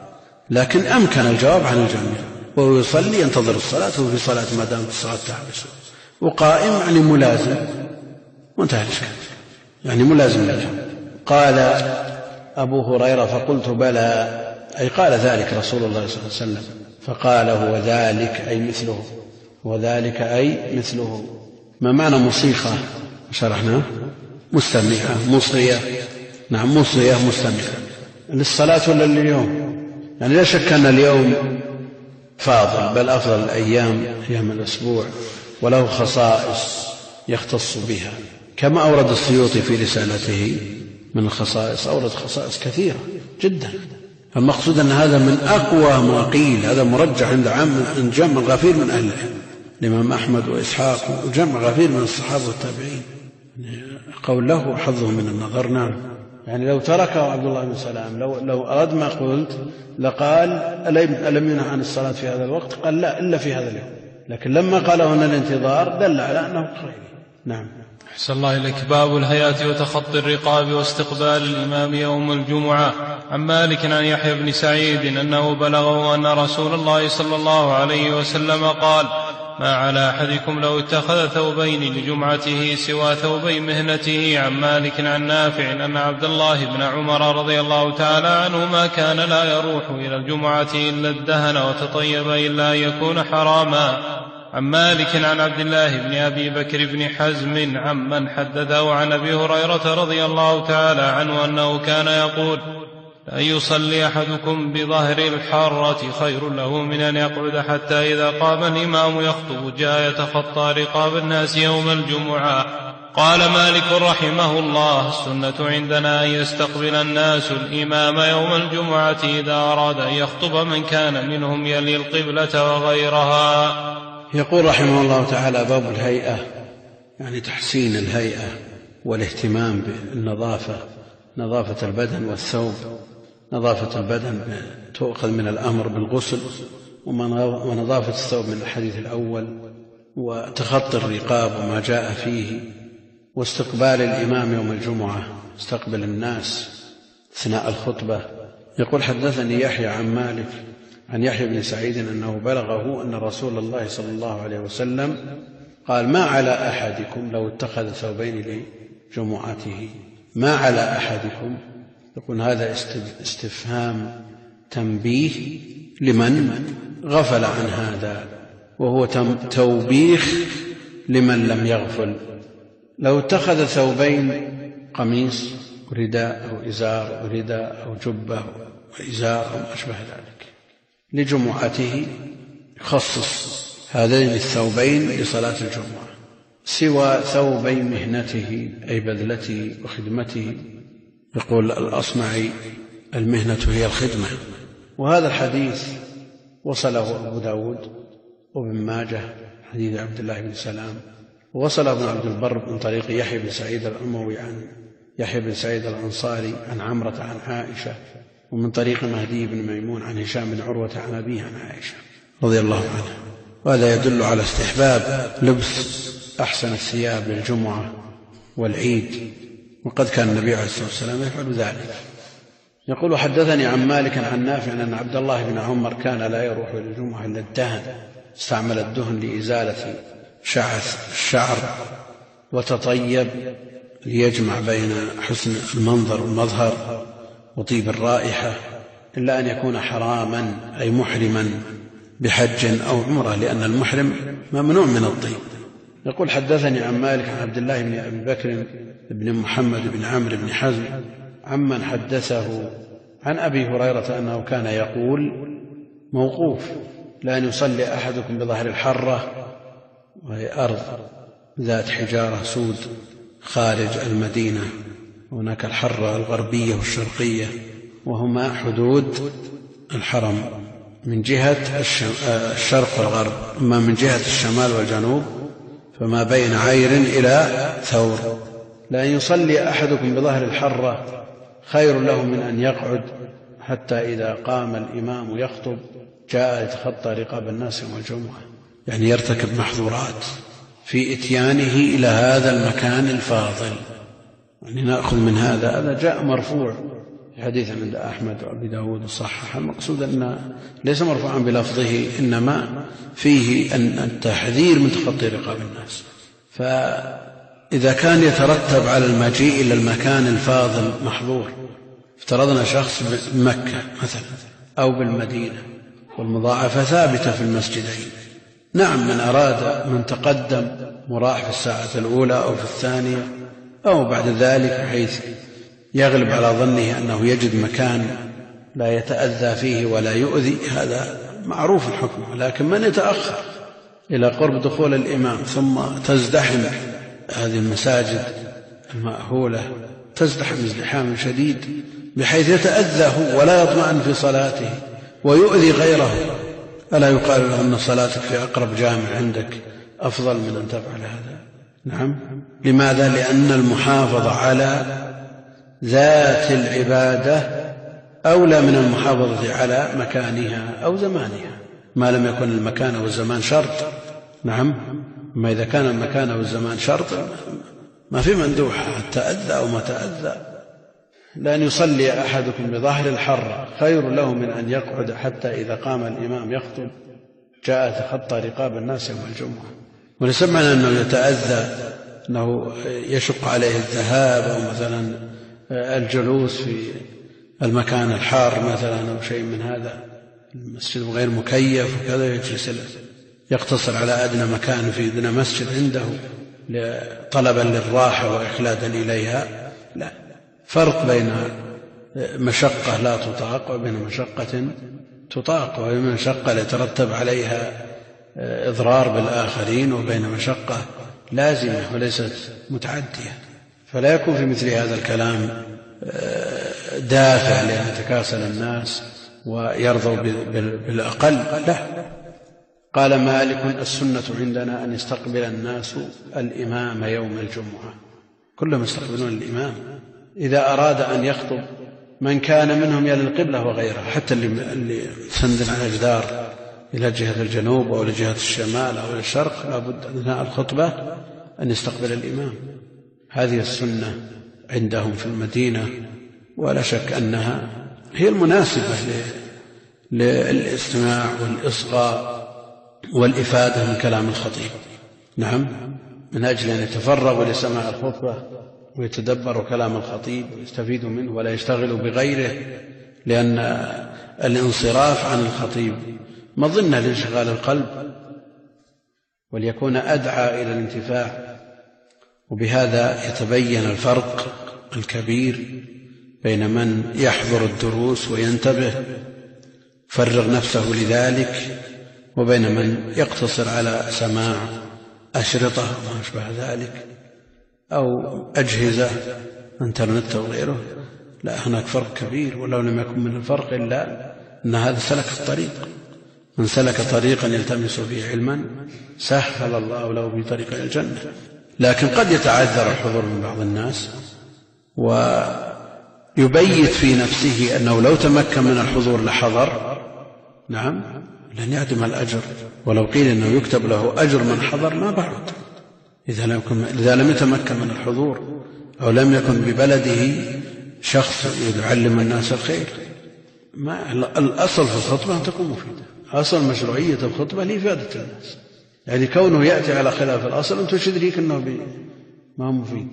لكن أمكن الجواب عن الجميع، وهو يصلي ينتظر الصلاة وفي صلاة ما دامت الصلاة تحبسه، وقائم يعني ملازم، وانتهى الإشكال، يعني ملازم لها. قال أبو هريرة فقلت بلى، أي قال ذلك رسول الله صلى الله عليه وسلم، فقال هو ذلك أي مثله، وذلك أي مثله. ما معنى موسيقى؟ شرحناه، مستمعة، مصغية، نعم مصغية مستمعة للصلاة ولا لليوم؟ يعني لا شك أن اليوم فاضل، بل أفضل الأيام أيام الأسبوع، وله خصائص يختص بها، كما أورد السيوطي في رسالته من الخصائص، أورد خصائص كثيرة جدا. المقصود أن هذا من أقوى ما قيل، هذا مرجح عند جمع غفير من أهل العلم، الإمام أحمد وإسحاق وجمع غفير من الصحابة والتابعين، قول له حظه من النظر. نعم، يعني لو تركه عبد الله بن سلام، لو أراد ما قلت لقال ألم ينهى عن الصلاة في هذا الوقت؟ قال لا، إلا في هذا اليوم، لكن لما قال هنا الانتظار دل على أنه خير. نعم. أحسن الله إليك. باب الهيئة وتخطي الرقاب واستقبال الإمام يوم الجمعة. عن مالك عن يحيى بن سعيد أنه بلغه أن رسول الله صلى الله عليه وسلم قال: ما على أحدكم لو اتخذ ثوبين لجمعته سوى ثوبي مهنته. عن مالك عن نافع أن عبد الله بن عمر رضي الله تعالى عنهما كان لا يروح إلى الجمعة إلا الدهن وتطيب إلا أن يكون حراما. عن مالك عن عبد الله بن أبي بكر بن حزم عمن حدثه عن أبي هريرة رضي الله تعالى عنه أنه كان يقول: لأن يصلي أحدكم بظهر الحارة خير له من أن يقعد حتى إذا قام الإمام يخطب جاء يتخطى رقاب الناس يوم الجمعة. قال مالك رحمه الله: السنة عندنا أن يستقبل الناس الإمام يوم الجمعة إذا أراد أن يخطب من كان منهم يلي القبلة وغيرها. يقول رحمه الله تعالى: باب الهيئة، يعني تحسين الهيئة والاهتمام بالنظافة، نظافة البدن والثوب. نظافة البدن تؤخذ من الأمر بالغسل، ونظافة الثوب من الحديث الأول، وتخطي الرقاب وما جاء فيه، واستقبال الإمام يوم الجمعة، استقبل الناس أثناء الخطبة. يقول: حدثني يحيى عن مالك عن يحيى بن سعيد أنه بلغه أن رسول الله صلى الله عليه وسلم قال: ما على أحدكم لو اتخذ ثوبين لجمعته. ما على أحدكم، يقول هذا استفهام تنبيه لمن غفل عن هذا، وهو توبيخ لمن لم يغفل. لو اتخذ ثوبين، قميص ورداء أو إزار أو رداء أو جبة وإزار أو ما أشبه ذلك لجمعته، يخصص هذين الثوبين لصلاة الجمعة، سوى ثوبي مهنته أي بذلته وخدمته. يقول الأصمعي: المهنة هي الخدمة. وهذا الحديث وصله أبو داود وابن ماجه، حديث عبد الله بن سلام، ووصله ابن عبد البر من طريق يحيى بن سعيد الأموي عن يحيى بن سعيد الأنصاري عن عمرة عن عائشة، ومن طريق مهدي بن ميمون عن هشام بن عروة عن أبيه عن عائشة رضي الله عنها. وهذا يدل على استحباب لبس أحسن الثياب للجمعة والعيد، وقد كان النبي عليه الصلاة والسلام يفعل ذلك. يقول: حدثني عن مالك عن نافع أن عبد الله بن عمر كان لا يروح إلى الجمعة إلا الدهن، استعمل الدهن لإزالة شعث الشعر، وتطيب ليجمع بين حسن المنظر والمظهر وطيب الرائحة، إلا أن يكون حراما أي محرما بحج أو عمرة، لأن المحرم ممنوع من الطيب. يقول: حدثني عن مالك عن عبد الله بن أبي بكر بن محمد بن عمرو بن حزم عمن حدثه عن أبي هريرة أنه كان يقول موقوف: لأن يصلي أحدكم بظهر الحرة، وهي أرض ذات حجارة سود خارج المدينة، هناك الحرة الغربية والشرقية، وهما حدود الحرم من جهة الشرق والغرب. أما من جهة الشمال والجنوب فما بين عير إلى ثور. لأن يصلي أحدكم بظهر الحرة خير له من أن يقعد حتى إذا قام الإمام يخطب جاء يتخطى رقاب الناس يوم الجمعة، يعني يرتكب محظورات في إتيانه إلى هذا المكان الفاضل. يعني نأخذ من هذا جاء مرفوع في حديث عند أحمد وأبي داود الصحاح. المقصود أن ليس مرفوعا بلفظه، إنما فيه أن التحذير من تخطي رقاب الناس. فإذا كان يترتب على المجيء إلى المكان الفاضل محظور، افترضنا شخص بمكة مثلا أو بالمدينة، والمضاعفة ثابتة في المسجدين، نعم من أراد من تقدم مراح في الساعة الأولى أو في الثانية أو بعد ذلك بحيث يغلب على ظنه أنه يجد مكان لا يتأذى فيه ولا يؤذي، هذا معروف الحكم. لكن من يتأخر إلى قرب دخول الإمام ثم تزدحم هذه المساجد المأهولة، تزدحم ازدحام شديد بحيث يتأذى هو ولا يطمئن في صلاته ويؤذي غيره، ألا يقال له أن صلاتك في أقرب جامع عندك أفضل من أن تفعل هذا؟ نعم. لماذا؟ لأن المحافظة على ذات العبادة أولى من المحافظة على مكانها أو زمانها، ما لم يكن المكان والزمان شرط. نعم، ما إذا كان المكان والزمان شرط ما في مندوحة، تأذى أو ما تأذى. لأن يصلي أحدكم بظهر الحر خير له من أن يقعد حتى إذا قام الإمام يخطب جاء تخطى رقاب الناس يوم الجمعة. ولسمعنا أنه يتأذى، أنه يشق عليه الذهاب أو مثلا الجلوس في المكان الحار مثلا أو شيء من هذا، المسجد غير مكيف وكذا، يجلس يقتصر على أدنى مكان في أدنى مسجد عنده طلبا للراحة وإخلادا إليها. لا، فرق بين مشقة لا تطاق وبين مشقة تطاق، وبين مشقة يترتب عليها إضرار بالآخرين وبين مشقة لازمة وليست متعدية. فلا يكون في مثل هذا الكلام دافع لأن يتكاسل الناس ويرضوا بالأقل. لا. قال مالك: السنة عندنا أن يستقبل الناس الإمام يوم الجمعة، كلهم يستقبلون الإمام إذا أراد أن يخطب، من كان منهم يلي القبلة وغيرها، حتى اللي سند على الجدار إلى جهة الجنوب أو لجهة الشمال أو الشرق لابد أثناء الخطبة أن يستقبل الإمام. هذه السنة عندهم في المدينة، ولا شك أنها هي المناسبة للاستماع والإصغاء والإفادة من كلام الخطيب. نعم، من أجل أن يتفرغوا لسماع الخطبة ويتدبروا كلام الخطيب ويستفيدوا منه ولا يشتغلوا بغيره، لأن الانصراف عن الخطيب مظنة لانشغال القلب، وليكون أدعى إلى الانتفاع. وبهذا يتبين الفرق الكبير بين من يحضر الدروس وينتبه فرغ نفسه لذلك، وبين من يقتصر على سماع أشرطة وما أشبه ذلك أو أجهزة انترنت أو غيره. لا، هناك فرق كبير، ولو لم يكن من الفرق إلا أن هذا سلك الطريق. من سلك طريقا يلتمس فيه علما سهل الله له به طريق الجنة. لكن قد يتعذر الحضور من بعض الناس ويبيت في نفسه أنه لو تمكن من الحضور لحضر، نعم، لن يعدم الأجر. ولو قيل أنه يكتب له أجر من حضر ما بعد، إذا لم يتمكن من الحضور أو لم يكن ببلده شخص يعلم الناس الخير. الأصل في الخطبة أن تكون مفيدة، أصل مشروعية الخطبة لإفادة الناس. يعني كونه يأتي على خلاف الأصل أنت وش يدريك أنه ما مفيد؟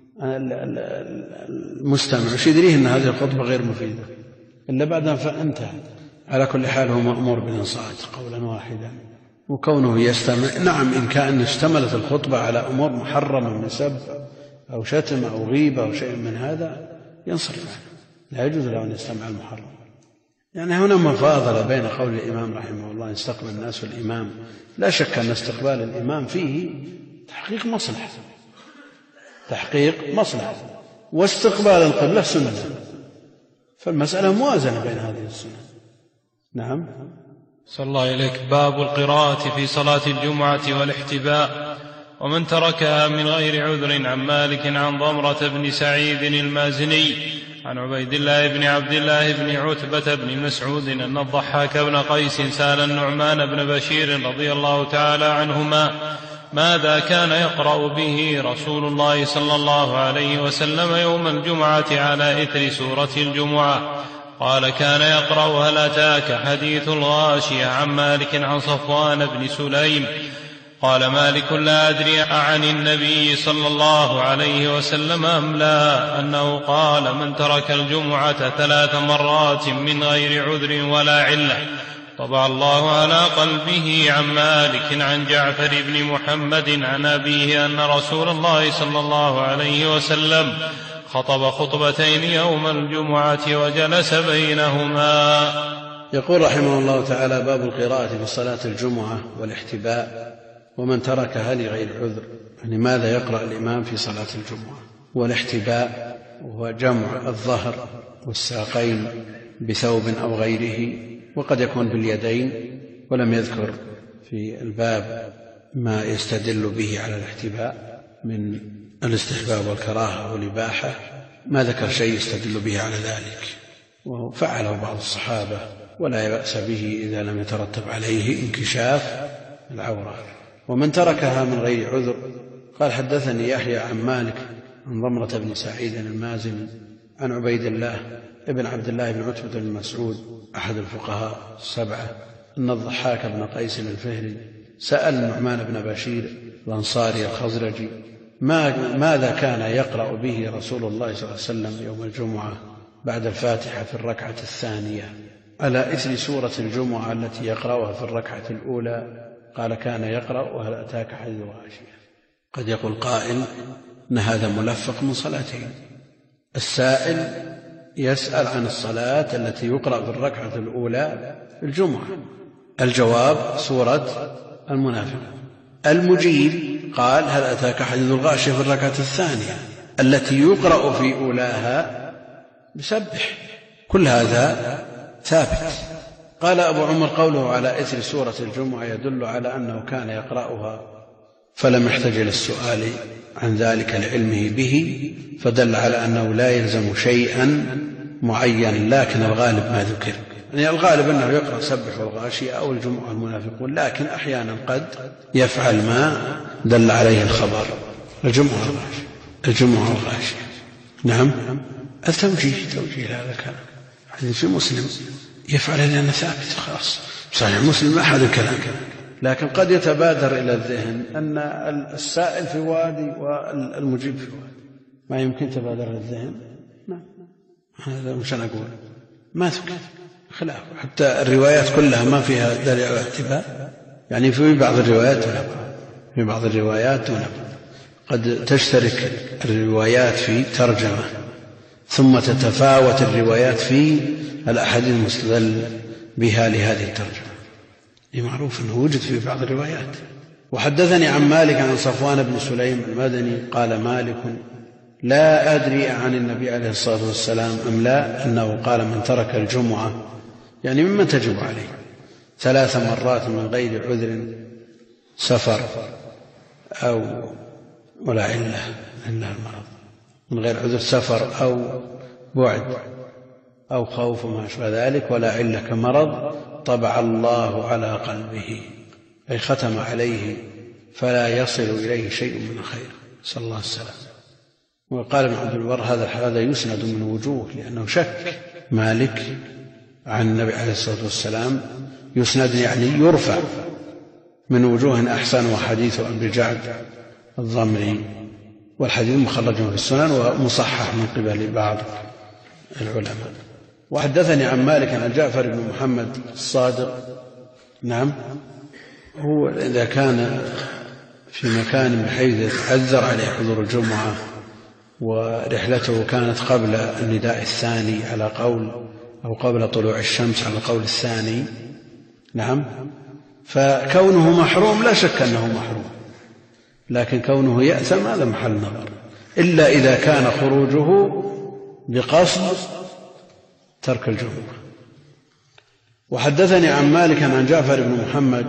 المستمع وش يدريه أن هذه الخطبة غير مفيدة إلا بعد فانتهى. على كل حال هو مأمور بالإنصات قولا واحدا، وكونه يستمع، نعم، إن كان اشتملت الخطبة على أمور محرمة من سب أو شتم أو غيبة أو شيء من هذا ينصرف عنه، لا يجوز له أن يستمع المحرم. يعني هنا مفاضلة بين قول الإمام رحمه الله يستقبل الناس والإمام. لا شك أن استقبال الإمام فيه تحقيق مصلحة، واستقبال القبلة سنة، فالمسألة موازنة بين هذه السنة. نعم. صلى الله إليك. باب القراءة في صلاة الجمعة والاحتباء ومن تركها من غير عذر. عن مالك عن ضمرة بن سعيد المازني عن عبيد الله بن عبد الله بن عتبة بن مسعود أن الضحاك بن قيس سأل النعمان بن بشير رضي الله تعالى عنهما: ماذا كان يقرأ به رسول الله صلى الله عليه وسلم يوم الجمعة على إثر سورة الجمعة؟ قال كان يقرأ هل أتاك حديث الغاشية عن مالك عن صفوان بن سليم. قال مالك لا أدري عن النبي صلى الله عليه وسلم أم لا أنه قال من ترك الجمعة 3 مرات من غير عذر ولا علة طبع الله على قلبه. عن مالك عن جعفر بن محمد عن أبيه أن رسول الله صلى الله عليه وسلم خطب خطبتين يوم الجمعة وجلس بينهما. يقول رحمه الله تعالى: باب القراءة في صلاة الجمعة والاحتباء ومن تركها لغير عذر. يعني ماذا يقرأ الإمام في صلاة الجمعة؟ والاحتباء وهو جمع الظهر والساقين بثوب أو غيره، وقد يكون باليدين، ولم يذكر في الباب ما يستدل به على الاحتباء من الاستحباب والكراهة والإباحة، ما ذكر شيء يستدل به على ذلك، وفعله بعض الصحابة ولا بأس به إذا لم يترتب عليه انكشاف العورة. ومن تركها من غير عذر قال: حدثني يحيى عن مالك عن ضمرة بن سعيد المازني عن عبيد الله ابن عبد الله بن عتبة بن مسعود أحد الفقهاء 7، أن الضحاك بن قيس الفهري سأل النعمان بن بشير الأنصاري الخزرجي: ماذا كان يقرأ به رسول الله صلى الله عليه وسلم يوم الجمعة بعد الفاتحة في الركعة الثانية على إثر سورة الجمعة التي يقرأها في الركعة الأولى؟ قال: كان يقرأ وهل أتاك حديث الغاشية. قد يقول قائل أن هذا ملفق من صلاتين. السائل يسأل عن الصلاة التي يقرأ في الركعة الأولى في الجمعة، الجواب سورة المنافقون. المجيب قال: هل أتاك حديث الغاشية في الركعة الثانية التي يقرأ في أولاها بسبح. كل هذا ثابت. قال أبو عمر: قوله على إثر سورة الجمعة يدل على أنه كان يقرأها فلم يحتج إلى السؤال عن ذلك لعلمه به، فدل على أنه لا يلزم شيئا معين، لكن الغالب ما ذكر. يعني الغالب أنه يقرأ سبح والغاشية أو الجمعة المنافقون، لكن أحيانا قد يفعل ما دل عليه الخبر. الجمعة والغاشية. نعم، توجيه هذا كلام حديث مسلم يفعل لأنه ثابت خلاص، صحيح مسلم ما أحد الكلام، لكن قد يتبادر إلى الذهن أن السائل في وادي والمجيب في وادي، ما يمكن تبادر إلى الذهن. هذا مش أنا أقول، ما ذكر خلاف. حتى الروايات كلها ما فيها دليل على الاحتباء، يعني في بعض الروايات ونبذ، قد تشترك الروايات في ترجمة ثم تتفاوت الروايات في الأحاديث المستدل بها لهذه الترجمة، معروف أنه وجد في بعض الروايات. وحدثني عن مالك عن صفوان بن سليم المدني قال مالك: لا أدري عن النبي عليه الصلاة والسلام أم لا أنه قال من ترك الجمعة، يعني ممن تجب عليه 3 مرات من غير عذر، سفر أو ولا علة المرض، من غير عذر سفر أو بعد أو خوف وما أشبه ذلك، ولا علة كمرض، طبع الله على قلبه، أي ختم عليه فلا يصل إليه شيء من الخير، صلى الله عليه وسلم. وقال ابن عبد البر: هذا يسند من وجوه، لأنه شك مالك عن النبي عليه الصلاة والسلام، يسند يعني يرفع من وجوه أحسن، وحديث أبي جعد الضمري، والحديث مخرج في السنن ومصحح من قبل بعض العلماء. وحدثني عن مالك عن جعفر بن محمد الصادق. نعم، هو إذا كان في مكان بحيث يتعذر عليه حضور الجمعة ورحلته كانت قبل النداء الثاني على قول، أو قبل طلوع الشمس على قول الثاني، نعم، فكونه محروم لا شك أنه محروم، لكن كونه يأثم هذا محل نظر، إلا إذا كان خروجه بقصد ترك الجمعة. وحدثني عن مالك عن جعفر بن محمد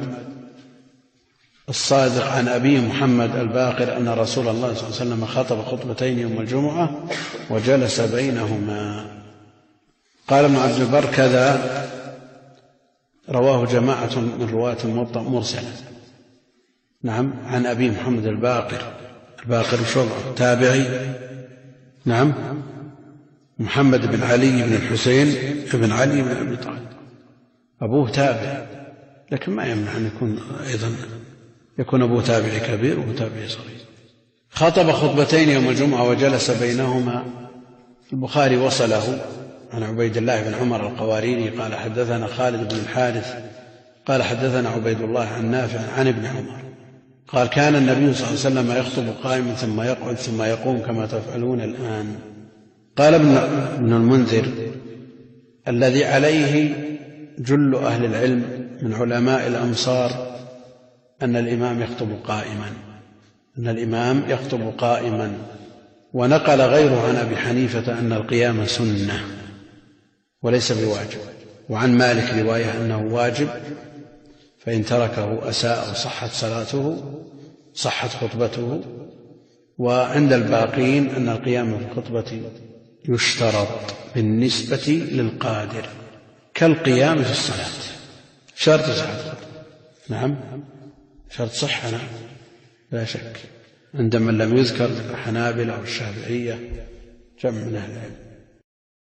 الصادق عن أبيه محمد الباقر أن رسول الله صلى الله عليه وسلم خطب خطبتين يوم الجمعة وجلس بينهما. قال ابن عبد البر: كذا رواه جماعة من رواة الموطأ مرسلا، نعم. عن أبي محمد الباقر شعبة تابعي. نعم. محمد بن علي بن الحسين بن علي بن أبي طالب أبوه تابع، لكن ما يمنع أن يكون أيضا يكون أبوه تابع كبير وأبوه تابع صغير. خطب خطبتين يوم الجمعة وجلس بينهما. البخاري وصله عن عبيد الله بن عمر القواريري قال حدثنا خالد بن الحارث قال حدثنا عبيد الله عن نافع عن ابن عمر قال كان النبي صلى الله عليه وسلم يخطب قائما ثم يقعد ثم يقوم كما تفعلون الآن. قال ابن المنذر الذي عليه جل أهل العلم من علماء الأمصار أن الإمام يخطب قائما، ونقل غيره عن أبي حنيفة أن القيام سنة وليس بواجب، وعن مالك رواية أنه واجب فإن تركه أساء وصحت صلاته صحت خطبته. وعند الباقين أن القيام في الخطبة يشترط بالنسبة للقادر كالقيام في الصلاة، شرط صحة. نعم شرط صحة لا شك، عند من لم يذكر الحنابلة والشافعية جمع من أهل العلم.